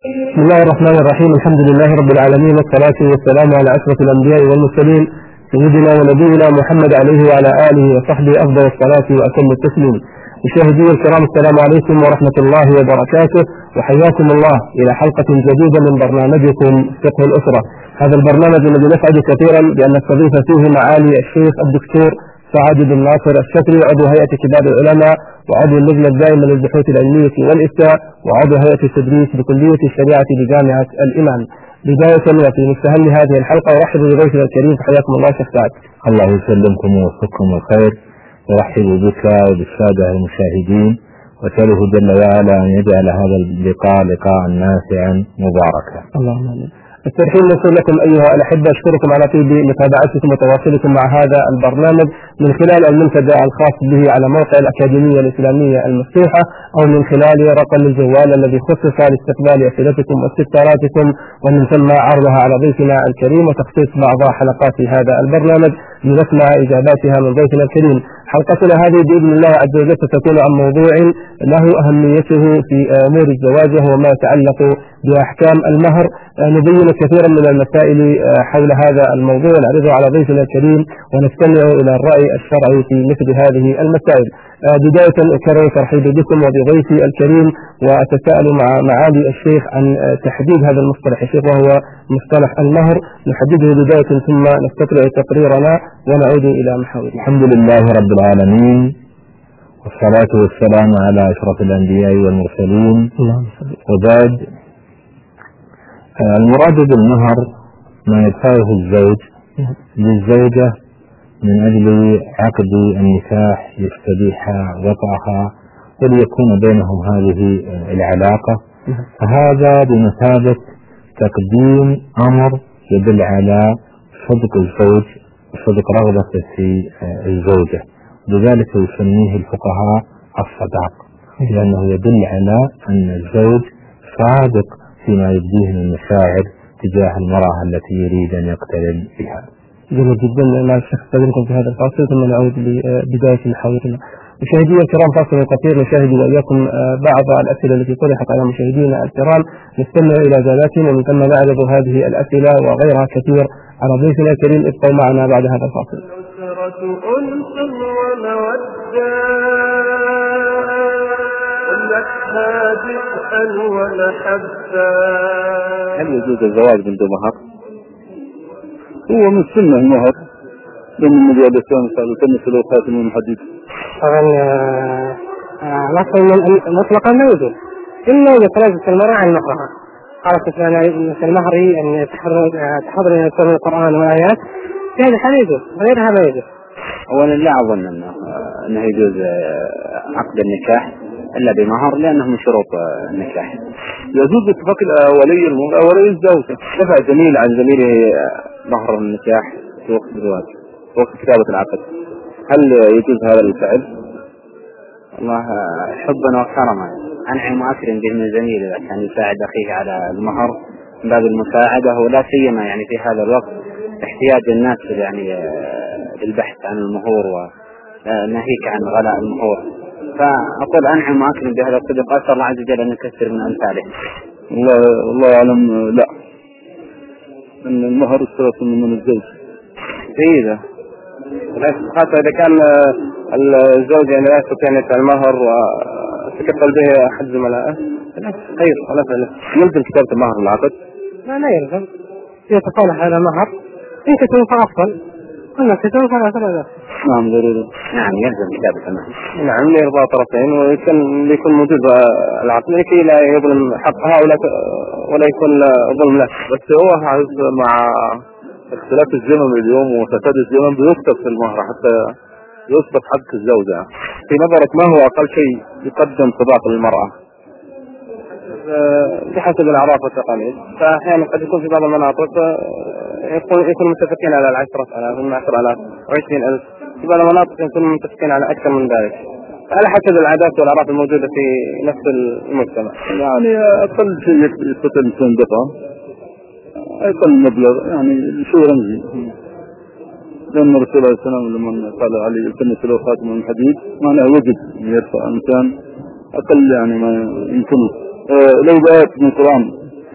بسم الله الرحمن الرحيم. الحمد لله رب العالمين، والصلاة والسلام على أشرف الأنبياء والمرسلين سيدنا ونبينا محمد عليه وعلى آله وصحبه أفضل الصلاة وأتم التسليم. مشاهدي الكرام، السلام عليكم ورحمة الله وبركاته، وحياكم الله إلى حلقة جديدة من برنامجكم فقه الأسرة. هذا البرنامج الذي نسعد كثيرا بأن نستضيف فيه معالي الشيخ الدكتور سعد بن ناصر الشكري، عضو هيئة كبار العلماء وعضو اللجنة الدائمة للبحوث العلمية والإفتاء وعضو هيئة التدريس بكلية الشريعة بجامعة الإمام. بداية وفي مستهل هذه الحلقة أرحب بضيفنا الكريم، فحياكم الله شيخ سعد. الله يسلمكم ويوفقكم الخير، ورحب بك وبالسادة المشاهدين، وسأله جل وعلا أن يجعل هذا اللقاء لقاء نافعا مباركا. اللهم آمين. الترحيب نقول لكم أيها الأحبة، أشكركم على طيب متابعتكم وتواصلكم مع هذا البرنامج من خلال المنتدى الخاص به على موقع الأكاديمية الإسلامية المفتوحة، أو من خلال رقم الجوال الذي خصص لاستقبال أسئلتكم واستفساراتكم، ومن ثم عرضها على ضيفنا الكريم وتخصيص بعض حلقات هذا البرنامج لنسمع إجاباتها من ضيفنا الكريم. حلقتنا هذه بإذن الله عز وجل ستكون عن موضوع له أهميته في أمور الزواج، وهو ما يتعلق بأحكام المهر. نبين كثيرا من المسائل حول هذا الموضوع ونعرضه على ضيفنا الكريم ونستمع إلى الرأي الشرعي في مثل هذه المسائل. بداية أكرر ترحيبي بكم وبضيفي الكريم، وأتساءل مع معالي الشيخ عن تحديد هذا المصطلح الشيخ، وهو مصطلح المهر. نحدده بداية ثم نستطلع تقريرنا ونعود إلى محاور. الحمد لله رب العالمين، والصلاة والسلام على أشرف الأنبياء والمرسلين، وبعد. المراد بالمهر ما يدفعه الزوج للزوجة من أجل عقد النكاح يستبيح وطأها وليكون بينهم هذه العلاقة، فهذا بمثابة تقديم أمر يدل على صدق الزوج وصدق رغبته في الزوجة، لذلك يسميه الفقهاء الصداق، لأنه يدل على أن الزوج صادق فيما يبديه من مشاعر تجاه المرأة التي يريد أن يقترن بها. جميل جدا. مع الشيخ استاذنكم في هذا الفاصل ثم نعود لبداية محاورنا. مشاهدينا الكرام، فاصل قصير نشاهد وإياكم بعض الأسئلة التي طرحت على مشاهدينا الكرام، نستمع إلى إجاباتهم ومن ثم نعرض هذه الأسئلة وغيرها كثير على ضيفنا الكريم. ابقوا معنا بعد هذا الفاصل. هل يجوز الزواج من دون مهر؟ هو من سنة المهر، لأن النبي عليه الصلاة والسلام كان له خاتم من حديد. طبعا مطلقا لا يجوز إلا إذا تنازلت المرأة عن مهرها. قالت مثل المهر أن تحضر من يكون القرآن وآيات، في هذا الحال يجوز، غيرها لا يجوز. أولا لا أظن أنه يجوز عقد النكاح إلا بمهر، لأنه من شروط النكاح. يجوز اتفاق ولي الزوجة دفع زميل عن زميله مهر النكاح في وقت الزواج، وقت كتابة العقد، هل يجوز هذا الفعل؟ الله حبا وكرما أنعم وأكرم به من زميله إذا كان يساعد أخيه على المهر من باب المساعدة، ولا سيما يعني في هذا الوقت احتياج الناس يعني للبحث عن المهور وناهيك عن غلاء المهور، فأقول أنعم وأكرم بهذا الصدق، أسأل الله عز وجل أن يكثر من أمثاله. الله أعلم. لا، أن المهر الثلاث من الزوج جيدة، خاصة إذا كان الزوج يعني لا يستطيع أن يدفع المهر وتكفل به أحد زملائه، خير ولا فعله. يلزم كتابة المهر العقد؟ لا يلزم، يتصالح على مهر، إن كتب فأفضل، قلنا كتب فلا ثلاثة. نعم ضروري. نعم يلزم كتابة المهر. نعم ليرضى طرفين، ويكون موجود العقد لكي لا يظلم حقها ولا يكون ظلم له. بس هو مع اختلاف الزمن اليوم وفساد الزمن بيكتب في المهر حتى يثبت حق الزوجة. في نظرك ما هو أقل شيء يقدم صداق للمرأة؟ بحسب الأعراف والتقاليد، فأحيانا قد يكون في بعض المناطق يكون متفقين على 10,000 من 10,000 و20,000، في بعض المناطق يكون متفقين على أكثر من ذلك، على حسب العادات والأعراف الموجودة في نفس المجتمع. يعني أقل شيء يستطيع الإنسان دفعه، أقل مبلغ يعني شيء رمزي، لأن الرسول عليه السلام لما قال علي التمس له خاتم من حديد معناه وجد يدفع إنسان أقل يعني ما يمكنه. لو جاءت من القرآن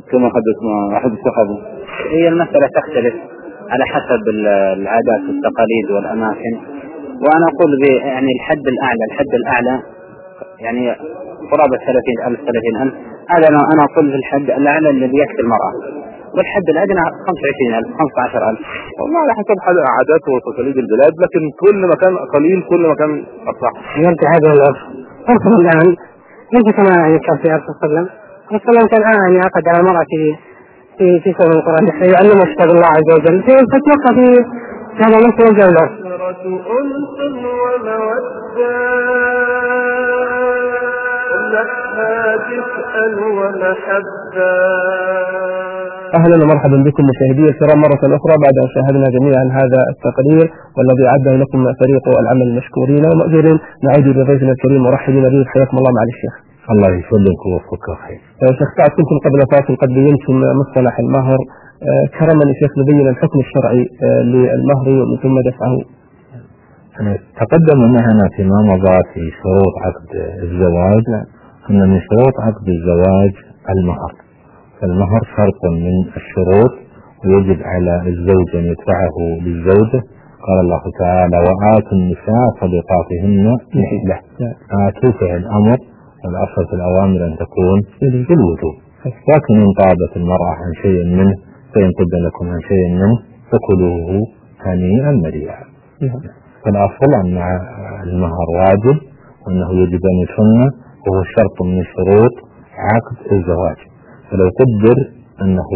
كما حدث مع أحد الصحابة. هي المسألة تختلف على حسب العادات والتقاليد والأماكن، وأنا أقول يعني الحد الأعلى يعني قرابة 30,000 هذا أنا أقول في الحد الأعلى الذي يكفي المرأة، والحد الأدنى 25,000 15,000 والله على حسب عادات وتقاليد البلاد، لكن كل مكان قليل كل مكان أصح. يرجع هذا العرف. أرسل الآن ليس كما يعني كان في عرف السلام. السلام كان يعني عقد على المرأة في سنة القرآن يعلمها كتاب الله عز وجل فتوقع في هذا مثل الجولة. أهلا ومرحبا بكم مشاهدي الكرام مرة أخرى بعد أن شاهدنا جميعا هذا التقرير والذي عده لكم فريق العمل المشكورين ومأجورين. نعود لضيفنا الكريم مرحبا به، حياكم الله معالي الشيخ. الله يسلمكم ويوفقكم خير. شيخ سعد، كنتم قبل فاصل قد بينتم مصطلح المهر، كرما الشيخ نبين الحكم الشرعي للمهر ومن ثم دفعه. تقدم معنا فيما مضى في شروط عقد الزواج أن من شروط عقد الزواج المهر، فالمهر شرط من الشروط ويجب على الزوج أن يدفعه للزوجة. قال الله تعالى: وآتوا النساء صدقاتهن نحلة. آتوا فعل أمر، والأصل في الأوامر أن تكون بالوجوب، لكن إن طابت المرأة عن شيء منه فإن طب لكم عن شيء منه فكلوه هنيئا مريئا. فالأصل أن المهر واجب وأنه يجب أن يسن، وهو شرط من شروط عقد الزواج. فلو قدر أنه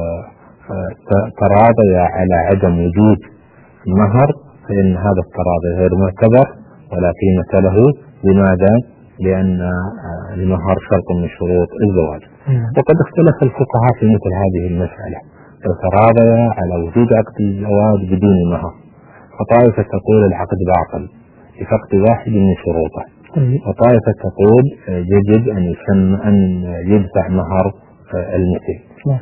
تراضي على عدم وجود المهر فإن هذا التراضي غير معتبر ولا قيمة له. لماذا؟ لأن المهر شرط من شروط الزواج. وقد اختلف الفقهاء في مثل هذه المسألة، فتراضي على وجود عقد الزواج بدون مهر، فطائفة تقول العقد باطل لفقد واحد من شروطه، وطائفة تقول يجب أن يدفع مهر المثل.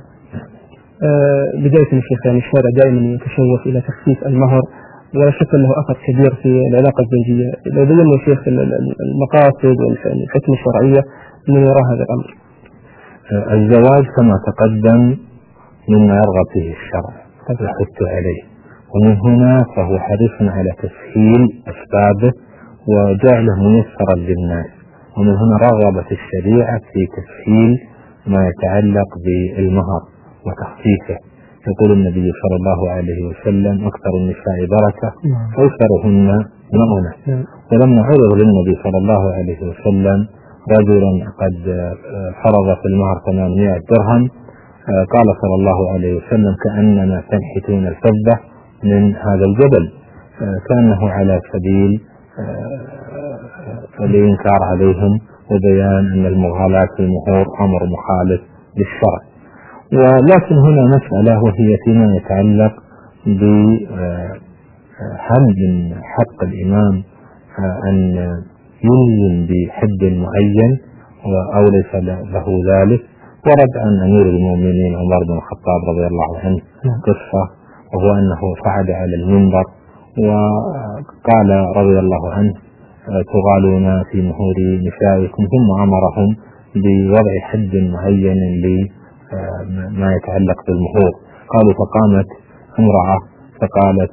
بداية الشيخ، يعني الشارع دائما يتشوف إلى تخفيف المهر ولا شك أنه أثر كبير في العلاقة الزوجية. لو بينا يا شيخ المقاصد والحكمة الشرعية من وراء هذا الأمر. الزواج كما تقدم مما يرغب فيه الشرع ويحث عليه، ومن هنا فهو حريص على تسهيل أسبابه وجعله ميسرا للناس، ومن هنا رغبت الشريعة في تسهيل ما يتعلق بالمهر وتخفيفه. يقول النبي صلى الله عليه وسلم: أكثر النساء بركة أيسرهن مؤنة. ولما عرض للنبي صلى الله عليه وسلم رجلا قد فرض في المهر 800 درهم قال صلى الله عليه وسلم: كأنما تنحتون الفضة من هذا الجبل، كأنه على سبيل الإنكار عليهم وبيان أن المغالاة في المهور أمر مخالف للشرع. ولكن هنا مسألة وهي فيما يتعلق بهل من حق الإمام أن يلزم بحد معين أو ليس له ذلك. ورد عن أمير المؤمنين عمر بن الخطاب رضي الله عنه قصة، وهو أنه صعد على المنبر وقال رضي الله عنه: تغالون في مهور نسائكم، ثم أمرهم بوضع حد معين لما يتعلق بالمهور. قالوا: فقامت امرأة فقالت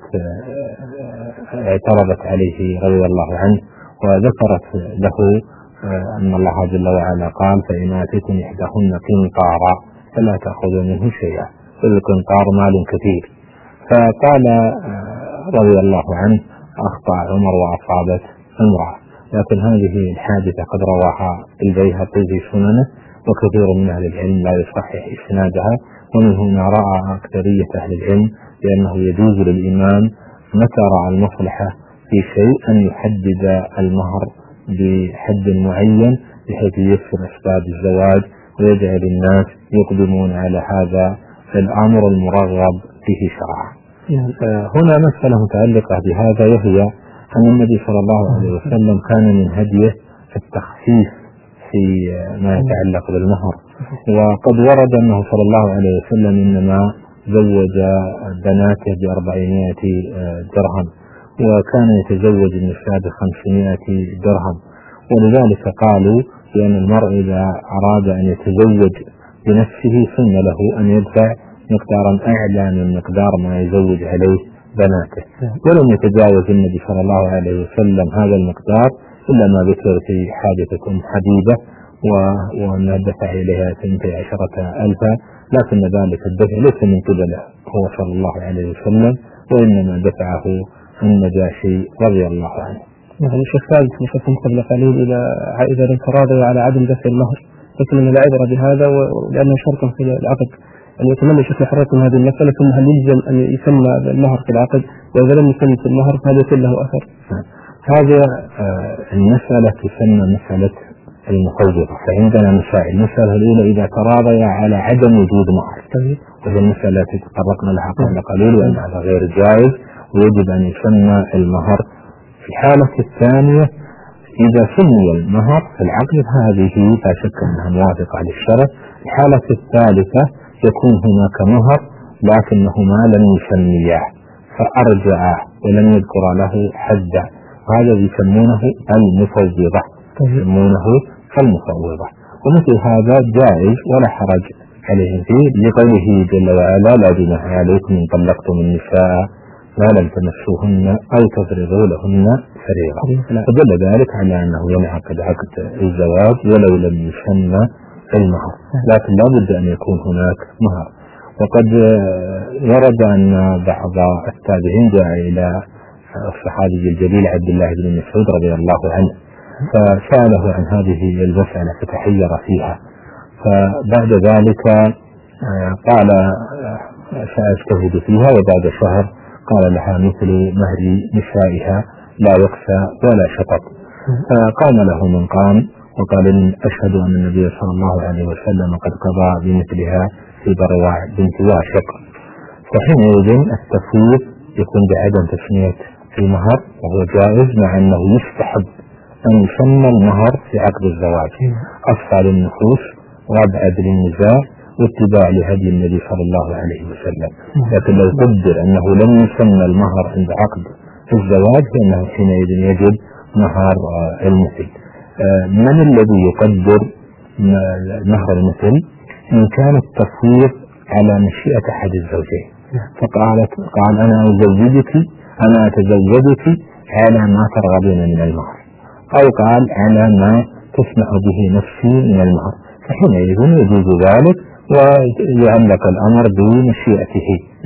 اعترضت عليه رضي الله عنه وذكرت له أن الله جل وعلا قال: فإن آتيتم إحداهن قنطارا فلا تأخذوا منه شيئا، القنطار مال كثير. فقال رضي الله عنه: أخطأ عمر وأصابت امرأة. لكن هذه الحادثة قد رواها البيهقي في سننه، وكثير من أهل العلم لا يصحح إسنادها. ومن هنا رأى أكثرية أهل العلم بأنه يجوز للإمام متى رأى المصلحة في شيء أن يحدد المهر بحد معين بحيث ييسر أسباب الزواج ويجعل الناس يقدمون على هذا الأمر المرغب فيه شرعا. هنا مسألة متعلقة بهذا، وهي أن النبي صلى الله عليه وسلم كان من هديه التخفيف في ما يتعلق بالمهر، وقد ورد أنه صلى الله عليه وسلم إنما زوج بناته ب400 درهم، وكان يتزوج النساء ب500 درهم. ولذلك قالوا بأن المرء إذا أراد أن يتزوج بنفسه سن له أن يدفع مقدارا أعلى من مقدار ما يزوج عليه بناته، ولم يتجاوز النبي صلى الله عليه وسلم هذا المقدار إلا ما ذكر في حادثة أم حبيبة وأن دفع إليها 12,000، لكن ذلك الدفع ليس من قبله هو صلى الله عليه وسلم، وإنما دفعه النجاشي رضي الله عنه. يعني الشيخ ثابت نشوفهم قبل قليل إذا تراضوا على عدم دفع المهر، لكن من العبرة بهذا لأنه شرط في العقد أن يتمنى شيخ حركم هذه المسألة، ثم هل يلزم أن يسمى المهر في العقد؟ وإذا لم يسمى في المهر فهل يكون له أثر؟ هذا المسألة تسمى مسألة المفوضة. فعندنا مسائل: المسألة الأولى إذا تراضيا على عدم وجود مهر، وهي المسألة التي تطرقنا لها قبل قليل وأن هذا غير جائز ويجب أن يسمى المهر. في الحالة الثانية إذا سمي المهر في العقد هذه لا شك أنها موافقة للشرع. الحالة الثالثة يكون هناك مهر لكنهما لم يسمياه فأرجعاه ولم يذكر له حدا، وهذا يسمونه المفوضة، ومثل هذا جائز ولا حرج عليه فيه، لقوله جل وعلا: لا جناح عليكم إن طلقتم النساء ما لم تمسوهن أو تفرضوا لهن فريضة. فدل ذلك على أنه ينعقد عقد الزواج ولو لم يسمى المهر، لكن لا بد أن يكون هناك مهر. وقد ورد أن بعض التابعين جاء إلى الصحابي الجليل عبد الله بن مسعود رضي الله عنه فسأله عن هذه المسألة فتحير فيها، فبعد ذلك قال: سأجتهد فيها. وبعد شهر قال لها مثل مهر نسائها لا يقسى ولا شطط. فقام له من قام وقال: أشهد أن النبي صلى الله عليه وسلم قد قضى بمثلها في بروع بنت واشق. فحينئذ التفويض يكون بعدم تسمية المهر وهو جائز، مع أنه يستحب أن يسمى المهر في عقد الزواج أصفى للنفوس وأبعد للنزاع واتباع لهدي النبي صلى الله عليه وسلم. لكن لو قدر أنه لم يسمى المهر عند عقد الزواج فإنه حينئذ يجب مهر المثل. من الذي يقدر مهر المثل؟ إن كان التفويض على مشيئة أحد الزوجين، قال: أنا أتزوجك على ما ترغبين من المهر، أو قال: على ما تسمح به نفسي من المهر، فحينئذ يجوز ذلك ويعلق الأمر بمشيئته.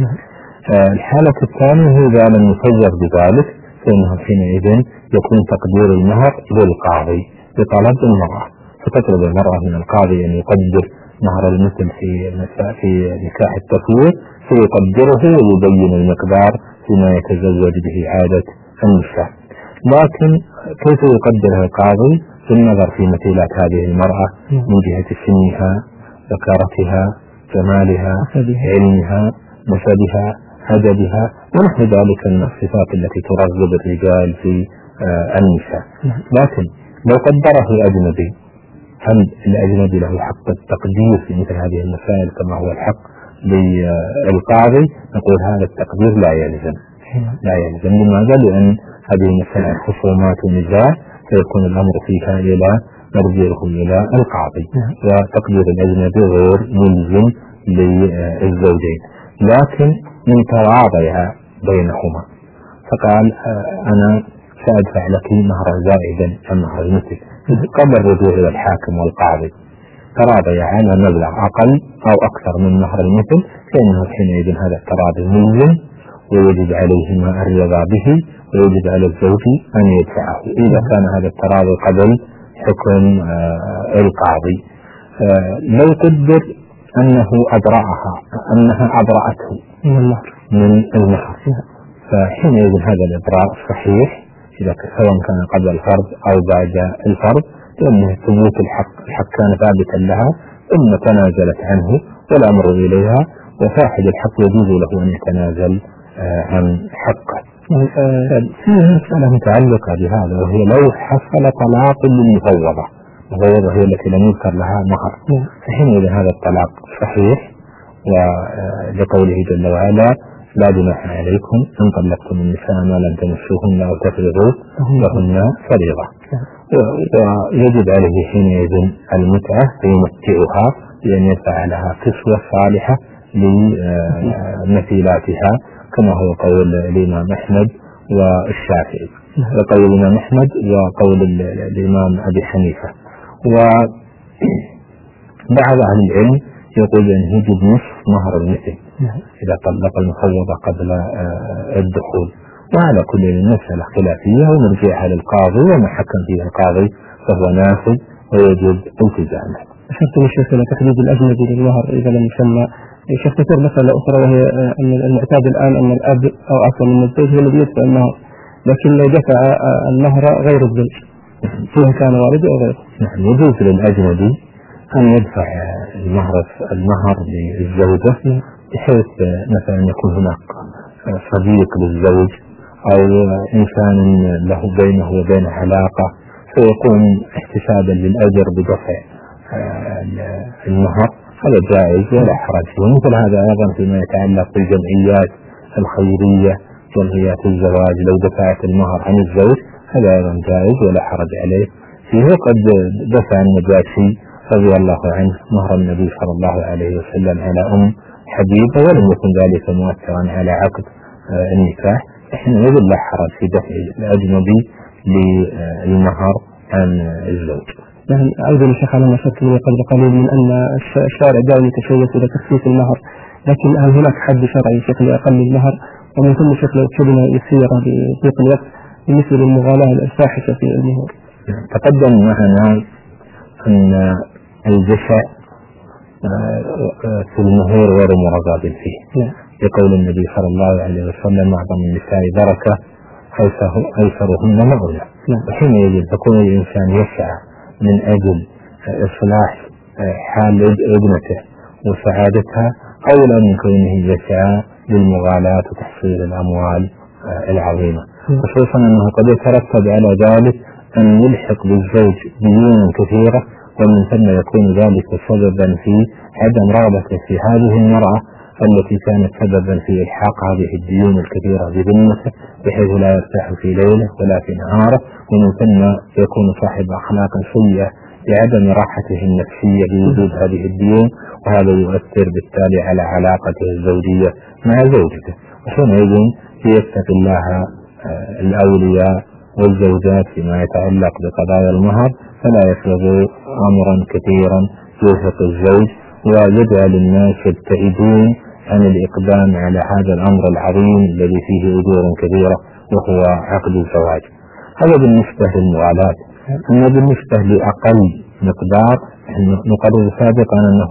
الحالة الثانية إذا لم يفوض بذلك فإنه حينئذ يكون تقدير المهر للقاضي بطلب المرأة، فتطلب المرأة من القاضي أن يقدر مهر المثل في نكاح التفويض، فيقدره ويبين المقدار فيما يتزوج به عادة النساء. لكن كيف يقدرها القاضي؟ بالنظر في مثيلات هذه المرأة من جهة سنها، ذكارتها، جمالها، علمها، نسبها، أدبها، ونحو ذلك من الصفات التي ترغب الرجال في النساء. لكن لو قدره أجنبي، هل الأجنبي له حق التقدير في مثل هذه المسائل كما هو الحق للقاضي؟ نقول هذا التقدير لا يلزم. لماذا؟ لأن هذه المسائل خصومات ونزاع، فيكون الأمر فيها إلى مرجعه إلى القاضي، وتقدير الأجنبي غير ملزم للزوجين. لكن إن تراضيا بينهما فقال: أنا سأدفع لك مهرا زائدا عن مهر المثل، قبل الرجوع إلى الحاكم والقاضي تراضيا على مبلغ أقل أو أكثر من مهر المثل، فإنه حينئذ هذا التراضي ملزم ويجب عليهما الرضا به، ويجب على الزوج أن يدفعه إذا كان هذا التراضي قبل حكم القاضي. لو قدر أنها أبرأته من المهر، فحينئذ هذا الإبراء صحيح سواء كان قبل الفرض أو بعد الفرض، لأنه ثبوت الحق كان ثابتا لها ثم تنازلت عنه والأمر إليها، وصاحب الحق يجوز له أن يتنازل عن حقه. في مسألة متعلقة بهذا، وهي لو حصل طلاق للمفوضة، وهي التي لم يذكر لها مهر، فحينئذ هذا الطلاق صحيح، ولقوله جل وعلا: لا جناح عليكم إن طلقتم النساء ما لم تمسوهن أو تفرضوا لهن فريضة. ويجب عليه حينئذ المتعة فيمتعها بأن يدفع لها كسوة صالحة لمثيلاتها، كما هو قول الإمام أحمد والشافعي، وقول الإمام أحمد وقول الإمام أبي حنيفة. وبعض أهل العلم يقول أن يجب نصف مهر المثل إذا طلق المفوضة قبل الدخول. وعلى كل مسألة خلافية ونرجعها للقاضي، وما حكم فيه القاضي فهو نافذ ويجب التزامه. أشرت من الشيخ إلى تحديد الأجنبي للمهر إذا لم يسمى. الشيخ ذكر مسألة أخرى وهي أن المعتاد الآن أن الأب أو أصلا من الزوج هو الذي يدفع المهر، لكن لو دفع المهر غير الزوج سواء كان والده أو غيره. يجوز للأجنبي أن يدفع المهر للزوجة، بحيث مثلا يكون هناك صديق للزوج أو إنسان له بينه وبين علاقة، فيكون احتسابا للأجر بدفع المهر، هذا جائز ولا حرج. ومثل هذا أيضا فيما يتعلق بالجمعيات الخيرية، جمعيات الزواج، لو دفعت المهر عن الزوج هذا أيضا جائز ولا حرج عليه فيه. قد دفع النجاشي رضي الله عنه مهر النبي صلى الله عليه وسلم على حبيبة، ولم يكن ذلك مؤثرا على عقد النكاح. حينئذ لا حرج في دفع الأجنبي للمهر عن الزوج. نعم. أيضا الشيخ على ما شكل قبل قليل من أن الشارع دائما يتشوف إلى تخفيف المهر، لكن هل هناك حد شرعي شيخ لأقل المهر؟ ومن ثم شيخ لو كلمة يسيرة بضيق الوقت بالنسبة للمغالاة الفاحشة في المهور. تقدم معنا أن الجشع في المهور غير مرغب فيه، يقول النبي صلى الله عليه وسلم معظم النساء بركة أيسرهن مغنى. وحينئذ تكون الإنسان يسعى من أجل إصلاح حال ابنته وسعادتها أولى من كونه يسعى للمغالاة وتحصيل الأموال العظيمة، خصوصا أنه قد يترتب على ذلك أن يلحق بالزوج ديون كثيرة، ومن ثم يكون ذلك سببا في عدم رغبته في هذه المرأة التي كانت سببا في إلحاق هذه الديون الكثيرة بذمته، بحيث لا يرتاح في ليله ولا في نهاره، ومن ثم يكون صاحب أخلاق سيئة بعدم راحته النفسية بوجود هذه الديون، وهذا يؤثر بالتالي على علاقته الزوجية مع زوجته. وحينئذ يتقي الله الأولياء والزوجات فيما يتعلق بقضايا المهر، فلا يفرضوا أمرا كثيرا يرهق الزوج ويجعل الناس يبتعدون عن الإقدام على هذا الأمر العظيم الذي فيه أجور كبيرة وهو عقد الزواج. هذا بالنسبة للمغالاة. أما بالنسبة لأقل مقدار نقرر سابقا أنه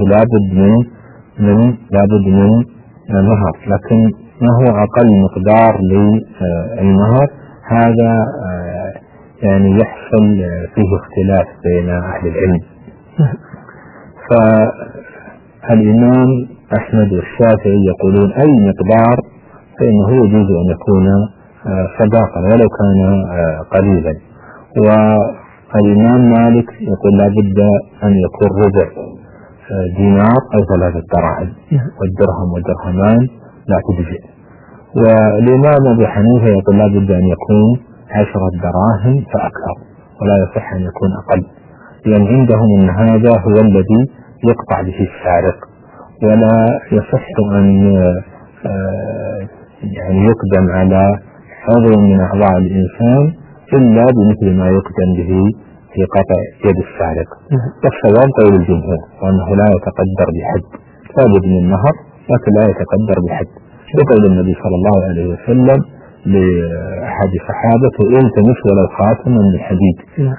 لابد من مهر، لكن ما هو أقل مقدار للمهر هذا يعني يحصل فيه اختلاف بين أهل العلم. فالإمام أحمد والشافعي يقولون أي مقدار فإنه يجوز أن يكون صداقا ولو كان قليلا. والإمام مالك يقول لا بد أن يكون ربع دينار أو 3 دراهم، والدرهم والدرهمان لا تجزئ. والإمام أبي حنيفة يقول لا بد أن يكون 10 دراهم فأكثر، ولا يصح أن يكون أقل، لأن عندهم أن هذا هو الذي يقطع به السارق، ولا يصح أن يعني يقدم على عضو من أعضاء الإنسان إلا بمثل ما يقدم به في قطع يد السارق. والصواب قول الجمهور وأنه لا يتقدر بحد، لابد من النهر لكن لا يتقدر بحد، بقول النبي صلى الله عليه وسلم لأحد صحابته التمس ولو خاتما من حديد.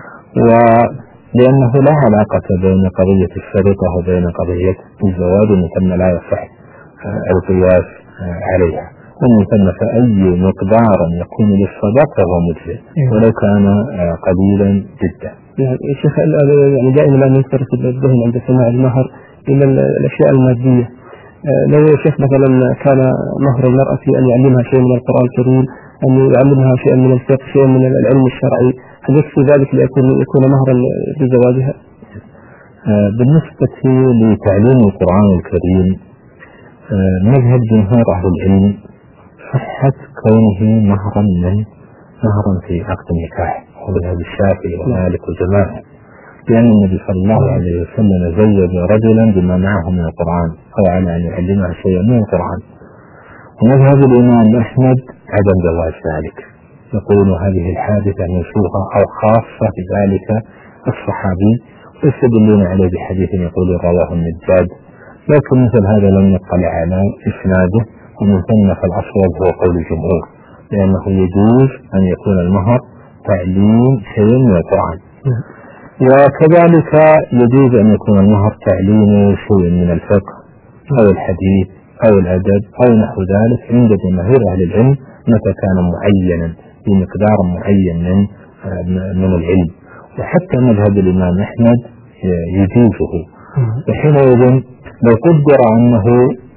ولأنه لا علاقة بين قضية السرقة وبين قضية الزواج، ومن ثم لا يصح القياس عليها، ومن ثم فأي مقدار يكون للصداق فهو مجزئ ولو كان قليلا جدا. يعني شيخ يعني دائما لا ينصرف الذهن عند سماع المهر إلى الأشياء المادية. لو يا شيخ مثلا كان مهر المرأة أن يعلمها شيء من القرآن الكريم، أن يعلمها شيئا من الفقه، شيئا من العلم الشرعي، هل يكفي ذلك ليكون مهرا لزواجها؟ بالنسبة لتعليم القرآن الكريم مذهب جمهور أهل العلم صحة كونه مهرا في عقد النكاح، ومذهب الشافعي ومالك وجماعة. لأن النبي صلى الله عليه وسلم زوج رجلا بما معه من القرآن أو على أن يعلمها شيئا من القرآن. ومذهب الإمام أحمد عدم جواز ذلك، يقول هذه الحادثة منسوخة أو خاصة بذلك الصحابي، ويستدلون عليه بحديث يقول رواه النجاد، لكن مثل هذا لم نطلع على إسناده، ومن ثم فالأصوب هو قول الجمهور، لأنه يجوز أن يكون المهر تعليم شيء من القرآن، وكذلك يجوز أن يكون المهر تعليم شيء من الفقه أو الحديث أو الأدب أو نحو ذلك عند جماهير أهل العلم متى كان معينا بمقدار معين من العلم. وحتى مذهب الإمام أحمد يجوزه، وحينئذ لو قدر أنه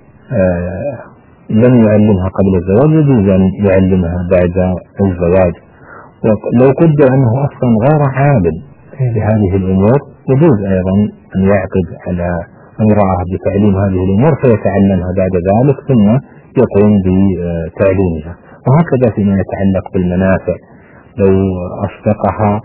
لم يعلمها قبل الزواج يجوز أن يعلمها بعد الزواج، ولو قدر أنه أصلا غير عالم بهذه الأمور يجوز أيضا أن يعقد على امرأة بتعليم هذه الأمور فيتعلمها بعد ذلك ثم يقوم بتعليمها. وهكذا فيما يتعلق بالمنافع، لو أصدقها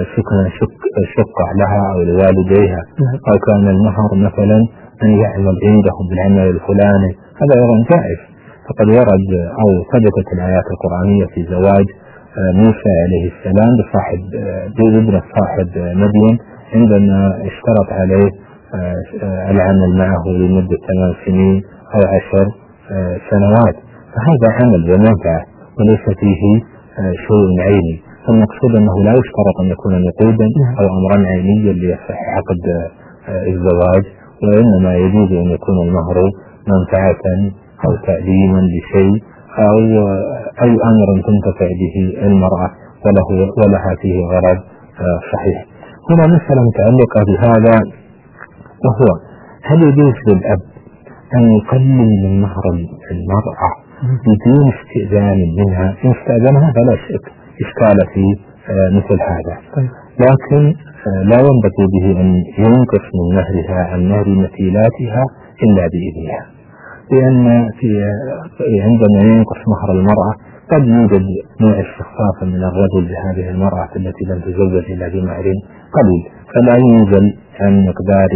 شق لها أو لوالديها، أو كان المهر مثلا أن يعمل عندهم بالعمل الفلاني، هذا أيضا جائز. فقد ورد أو ثبتت الآيات القرآنية في زواج موسى عليه السلام بابن صاحب مدين عندما اشترط عليه العمل معه لمدة 8 سنين أو 10 سنوات، فهذا عمل ومنفعة وليس فيه شيء عيني. فالمقصود أنه لا يشترط أن يكون نقودا أو أمرا عينيا ليصح عقد الزواج، وإنما يجوز أن يكون المهر منفعة أو تعليما لشيء أو أي أمر تنتفع به المرأة ولها فيه غرض صحيح. هنا مسألة متعلقة بهذا، وهو هل يجوز للأب أن يقلل من مهر المرأة بدون استئذان منها؟ إن استأذنها فلا إشكال في مثل هذا، لكن لا ينبغي به أن ينقص من مهرها عن مهر مثيلاتها إلا بإذنها، لأن عندما ينقص مهر المرأة قد يوجد نوع استخفاف من الرجل بهذه المرأة التي لم تزوج إلا بمهر قليل، فلا ينزل عن مقدار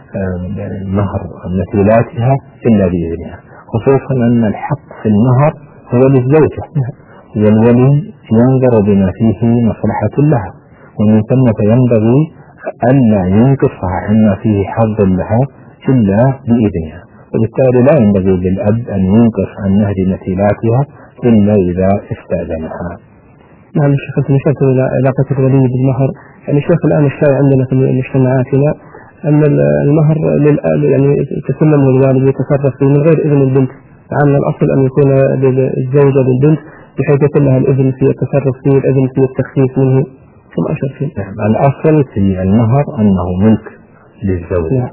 مهر مثيلاتها إلا بإذنها، خصوصا أن الحق في المهر هو للزوجة، والولي ينظر بما فيه مصلحة لها، ومن ثم فينبغي أن لا ينقصها عما فيه حظ لها إلا بإذنها، وبالتالي لا ينبغي للأب أن ينقص عن مهر مثيلاتها إلا إذا استأذنها. نعم الشيخ، أنت نشرت إلى علاقة الولي بالمهر. يعني الشيخ الآن الشائع عندنا في مجتمعاتنا أن المهر يعني تسلمه الوالد ويتصرف فيه من غير إذن البنت، عن الأصل أن يكون للزوجة للبنت بحيث يكون لها الإذن في التصرف فيه، الإذن في التخفيف منه ثم أشر فيه. الأصل في المهر أنه ملك للزوجة،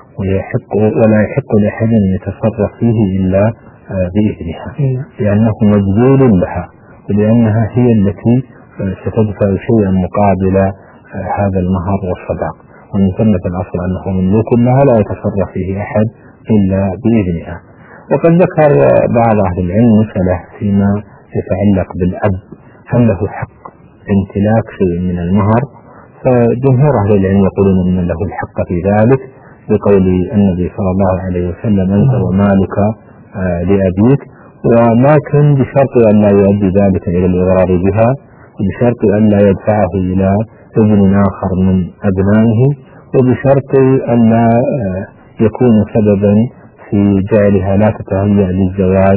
ولا يحق لأحد أن يتصرف فيه إلا بإذنها، لأنه مجبول لها، ولأنها هي التي ستدفع شيئا مقابل هذا المهر والصداق، ومن ثم الأصل أنه مملوك لها لا يتصرف فيه أحد إلا بإذنها. وقد ذكر بعض أهل العلم مسألة فيما يتعلق بالأب، هل له حق امتلاك شيء من المهر؟ فجمهور أهل العلم يقولون أن له الحق في ذلك بقول النبي صلى الله عليه وسلم أنت ومالك لأبيك، ولكن بشرط أن لا يؤدي ذلك إلى الإضرار بها، وبشرط أن لا يدفعه إلى ابن آخر من أبنائه، وبشرط أن لا يكون سببا في جعلها لا تتهيأ للزواج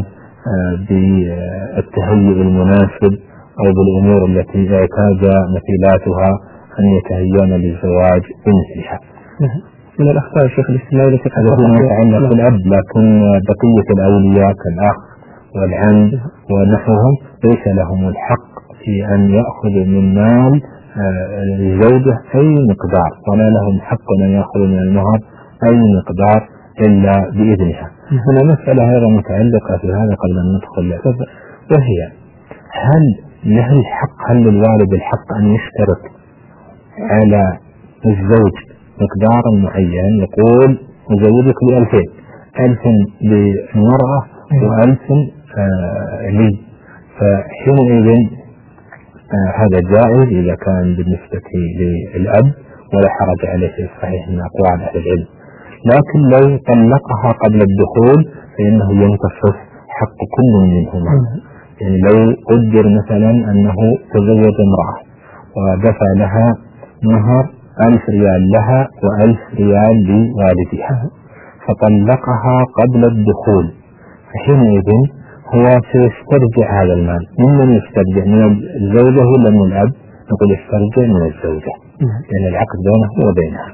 بالتهيئ المناسب أو بالأمور التي اعتاد مثيلاتها أن يتهيئن للزواج بمثلها. من الأخطاء الشيخ الاجتماعي التي يتعلق بالأب، لكن بقية الأولياء كالأخ والعم ونحوهم ليس لهم الحق في أن يأخذوا من مال الزوجة أي مقدار، ولا لهم حق أن يأخذوا من المهر أي مقدار إلا بإذنها. هنا مسألة أيضا متعلقة في هذا قبل أن ندخل، وهي هل للوالد الحق أن يشترط على الزوج مقدارا معين، يقول أزوجك ب2000 للمرأة و1000 لي، فحينئذ هذا جائز إذا كان بالنسبة للأب، ولا حرج عليه في الصحيح من أقوال أهل العلم. لكن لو طلقها قبل الدخول فإنه ينتصف حق كل منهما. يعني لو قدر مثلا أنه تزوج امرأة ودفع لها مهر 1000 ريال لها و1000 ريال لوالدها فطلقها قبل الدخول، فحينئذ هو سيسترجع هذا المال. ممن يسترجع؟ من الزوجة ولا من الأب؟ نقول يسترجع من الزوجة لأن العقد بينه وبينها،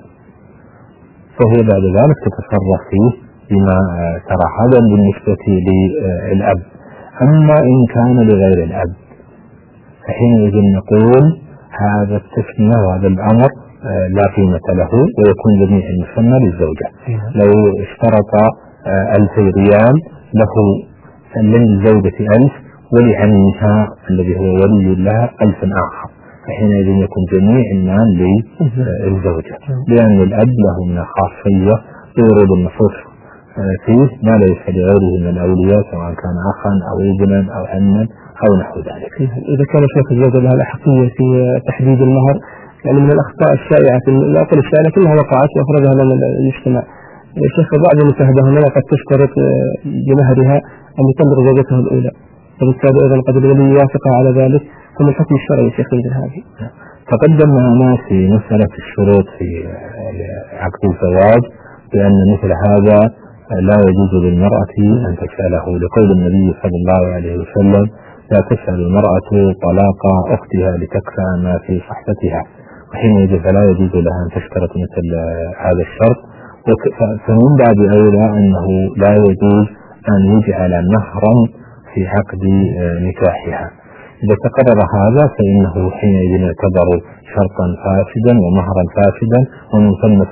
فهو بعد ذلك تتصرف فيه بما ترى. هذا بالنسبة للأب. أما إن كان لغير الأب فحينئذ نقول هذا التسمية وهذا الأمر لا قيمة له ويكون جميع المسمى للزوجة. لو اشترط 1000 ريال له للزوجة 1000 ولعمها الذي هو ولي لها 1000 آخر، فحينئذ يكون جميع المال للزوجة، لأن الأب له من الخاصية يورد النصوص فيه ما ليس لغيره من الأولياء سواء كان أخا أو ابنا أو عما أو نحو ذلك. إذا كان شيخ الزوجة لها الأحقية في تحديد المهر، يعني من الأخطاء الشائعة لا أقول الشائعة لكنها وقعت وأخرجها من المجتمع. الشيخ بعض المتهمة قد تشترط بمهرها أن يطلق زوجته الأولى، فبالتالي أيضا قد الولي يوافق على ذلك، فما الحكم الشرعي شيخ مثل هذه؟ تقدم معنا في مسألة الشروط في عقد الزواج بأن مثل هذا لا يجوز للمرأة أن تسأله، لقول النبي صلى الله عليه وسلم لا تسأل المرأة طلاق أختها لتكفى ما في صحبتها، وحينئذ فلا يجوز لها أن تشترط مثل هذا الشرط. فمن بعد أولى أنه لا يجوز أن يجعل مهرا في عقد نكاحها. إذا تقرر هذا فإنه حينئذ يعتبر شرطا فاسدا ومهرا فاسدا، ومن ثم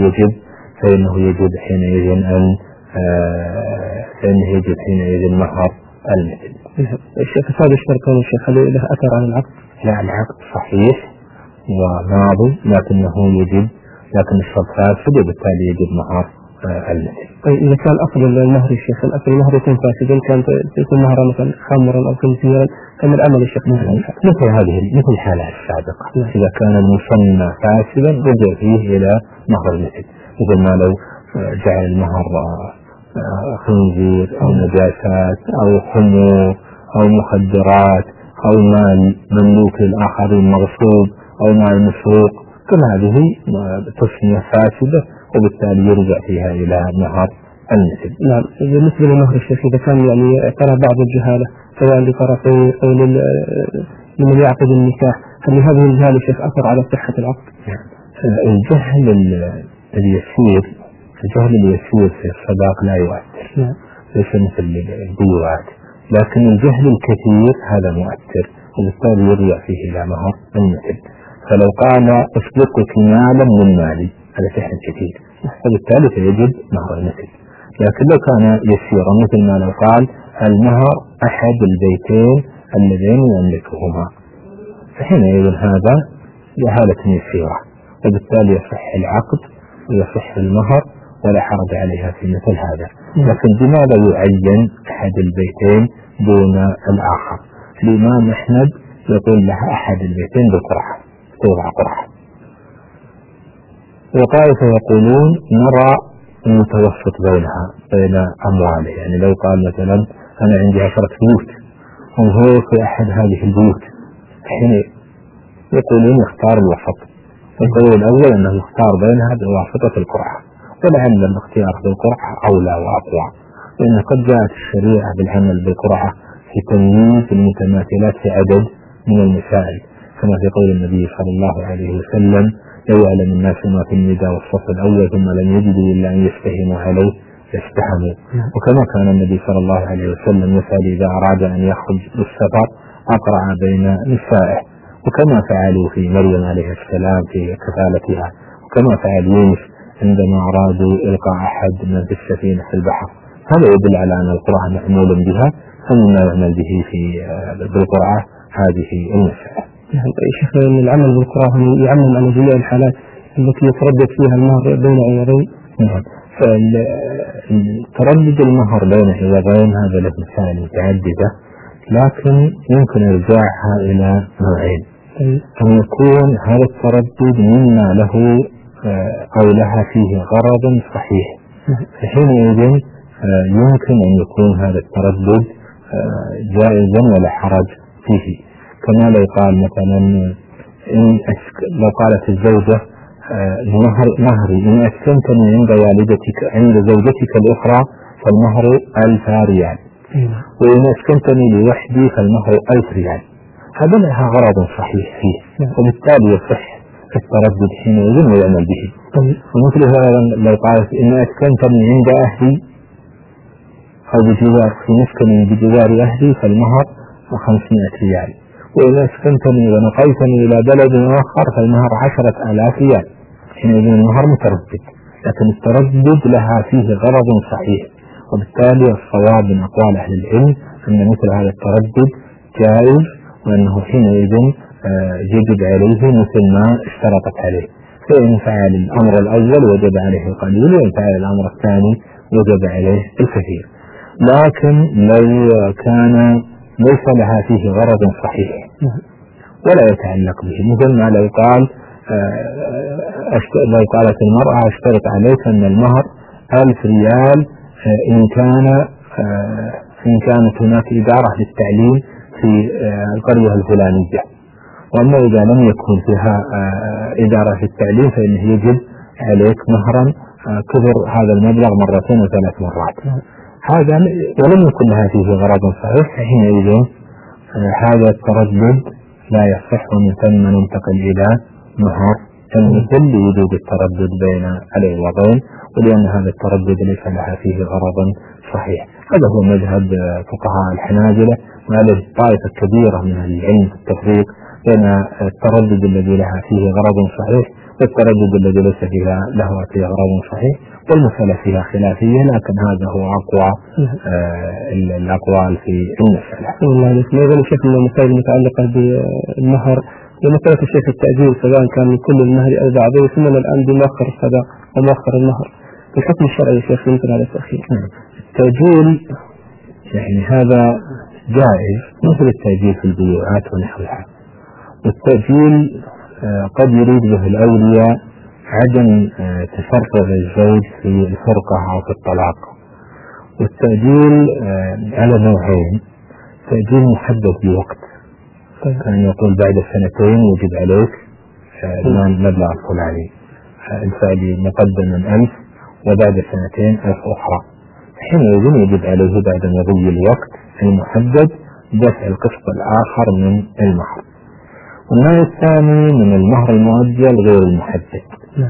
فإنه يجب حينئذ مهر المثل. الشيخ هذا الشرط الشيخ له أثر على العقد؟ لا، العقد صحيح وماضي لكن الشرط فاسد وبالتالي يجب مهر المثل. طيب إذا كان أصل المهر الشيخ الأصل المهر يكون فاسد، إن كان يكون مهرا مثلا خمرا أو خنزيرا كم العمل الشيخ مثل الحالة السابقة. إذا كان المسمى فاسدا رجع فيه إلى مهر المثل، مثل ما لو جعل المهر خنزير أو نجاسات أو خمور أو مخدرات أو مال مملوك للآخرين مغصوب أو مال مسروق، كل هذه تسمية فاسدة وبالتالي يرجع فيها إلى مهر المثل. نعم. بالنسبة لمهر الشيخ إذا كان يعني ترى بعض الجهالة سواء لطرفين أو لمن يعقد النكاح، هل هذه الجهالة الشيخ أثر على صحة العقد؟ الجهل اليسير في الصداق لا يؤثر، ليس مثل البيوات، لكن الجهل الكثير هذا مؤثر وبالتالي يرجع فيه إلى مهر المثل. فلو قال أسبقك مالا من مالي هذا سحر كثير، وبالتالي فيجب مهر المثل. لكن لو كان يسيرا مثل ما لو قال المهر أحد البيتين اللذين يملكهما، فحينئذ هذا جهالة يسيرة وبالتالي يصح العقد ويصح المهر ولا حرج عليها في مثل هذا. لكن لماذا يعين أحد البيتين دون الآخر؟ الإمام أحمد يقول لها أحد البيتين بقرعة، توضع قرعة، وطائفة يقولون نرى المتوسط بين أمواله. يعني لو قال مثلا أنا عندي 10 بيوت وهو في أحد هذه البيوت، حين يقولون يختار الوسط. القول الأول أنه يختار بينها بواسطة القرعة، ولعل الاختيار بالقرعة أولى وأقوى، لأن قد جاءت الشريعة بالعمل بالقرعة في تمييز المتماثلات في عدد من المسائل، كما في قول النبي صلى الله عليه وسلم لو يعلم الناس ما في النداء والصف الأول ثم لم يجدوا إلا أن يستهموا عليه يستهموا. وكما كان النبي صلى الله عليه وسلم يسأل إذا أراد أن يخرج بالسفر أقرع بين نسائه، وكما فعلوا في مريم عليه السلام في كفالتها، وكما فعل يونس عندما أرادوا إلقاء أحد من في السفينة في البحر. هذا يدل على أن القرعة معمول بها، فمما يعمل به بالقرعة هذه المسألة. شيخ العمل بالقرعة يعمل على جميع الحالات التي يتردد فيها المهر بين عوضين. فتردد المهر بين عوضين هذا له مسائل متعددة، لكن يمكن إرجاعها إلى نوعين. أن يكون هذا التردد مما له أو لها فيه غرض صحيح، فحينئذ يمكن أن يكون هذا التردد جائزا ولا حرج فيه. كما لو قال مثلا لو قالت الزوجة مهري إن أسكنتني عند زوجتك الأخرى فالمهر 1000 ريال، وإن أسكنتني لوحدي فالمهر 1000 ريال. هذا لها غرض صحيح فيه، وبالتالي يصح التردد حينئذ ويعمل به. ومثل هذا لو قالت إن أسكنتني عند أهلي أو بجوار في مسكني بجوار أهلي فالمهر 500 ريال، وإن أسكنتني ونقلتني إلى بلد آخر فالمهر 10,000 ريال. حينئذ المهر متردد، لكن التردد لها فيه غرض صحيح، وبالتالي الصواب من أقوال أهل العلم أن مثل هذا التردد جائز، وأنه حينئذ يجب عليه مثل ما اشترطت عليه. فإن فعل الأمر الأول وجب عليه القليل، وإن فعل الأمر الثاني وجب عليه الكثير. لكن لو كان ليس لها فيه غرض صحيح ولا يتعلق به، مثل ما لو قالت المرأة اشترط عليك أن المهر 1000 ريال إن كانت هناك إدارة للتعليم في القرية الفلانية، وأما إذا لم يكن فيها إدارة للتعليم فإنه يجب عليك مهرا كبر هذا المبلغ 2 أو 3 مرات. هذا ولم يكن لها فيه غرض صحيح، حينئذ هذا التردد لا يصح، ومن ثم ننتقل إلى مهر المثل لوجود التردد بين العوضين، ولأن هذا التردد ليس لها فيه غرض صحيح. هذا هو مذهب فقهاء الحنابلة، وهذه طائفة كبيرة من العلم في التفريق بين التردد الذي لها فيه غرض صحيح والتردد الذي ليس فيه غرض صحيح، والمسألة فيها خلافية، لكن هذا هو أقوى الأقوال في المسألة. والله أيضا الشيخ من المسائل المتعلقة بالمهر ومسألة الشيخ التأجيل، سواء كان كل المهر أو بعضه، ثم الآن بمؤخر الصداق ومؤخر المهر، الحكم الشرعي يا شيخ مثل هذا التأخير. التأجيل يعني هذا جائز مثل التأجيل في البيوعات ونحوها، والتأجيل قد يريد به الأولياء عدم تفرغ الزوج في الفرقة أو في الطلاق. والتأجيل على نوعين: تأجيل محدد بوقت، كان يقول بعد 2 يجب عليك المبلغ الفلاني الفعلي مقدما 1000، وبعد 2 1000 أخرى، حينئذ يجب عليه بعد مضي الوقت المحدد دفع القسط الآخر من المهر. والنوع الثاني من المهر المؤجل غير المحدد،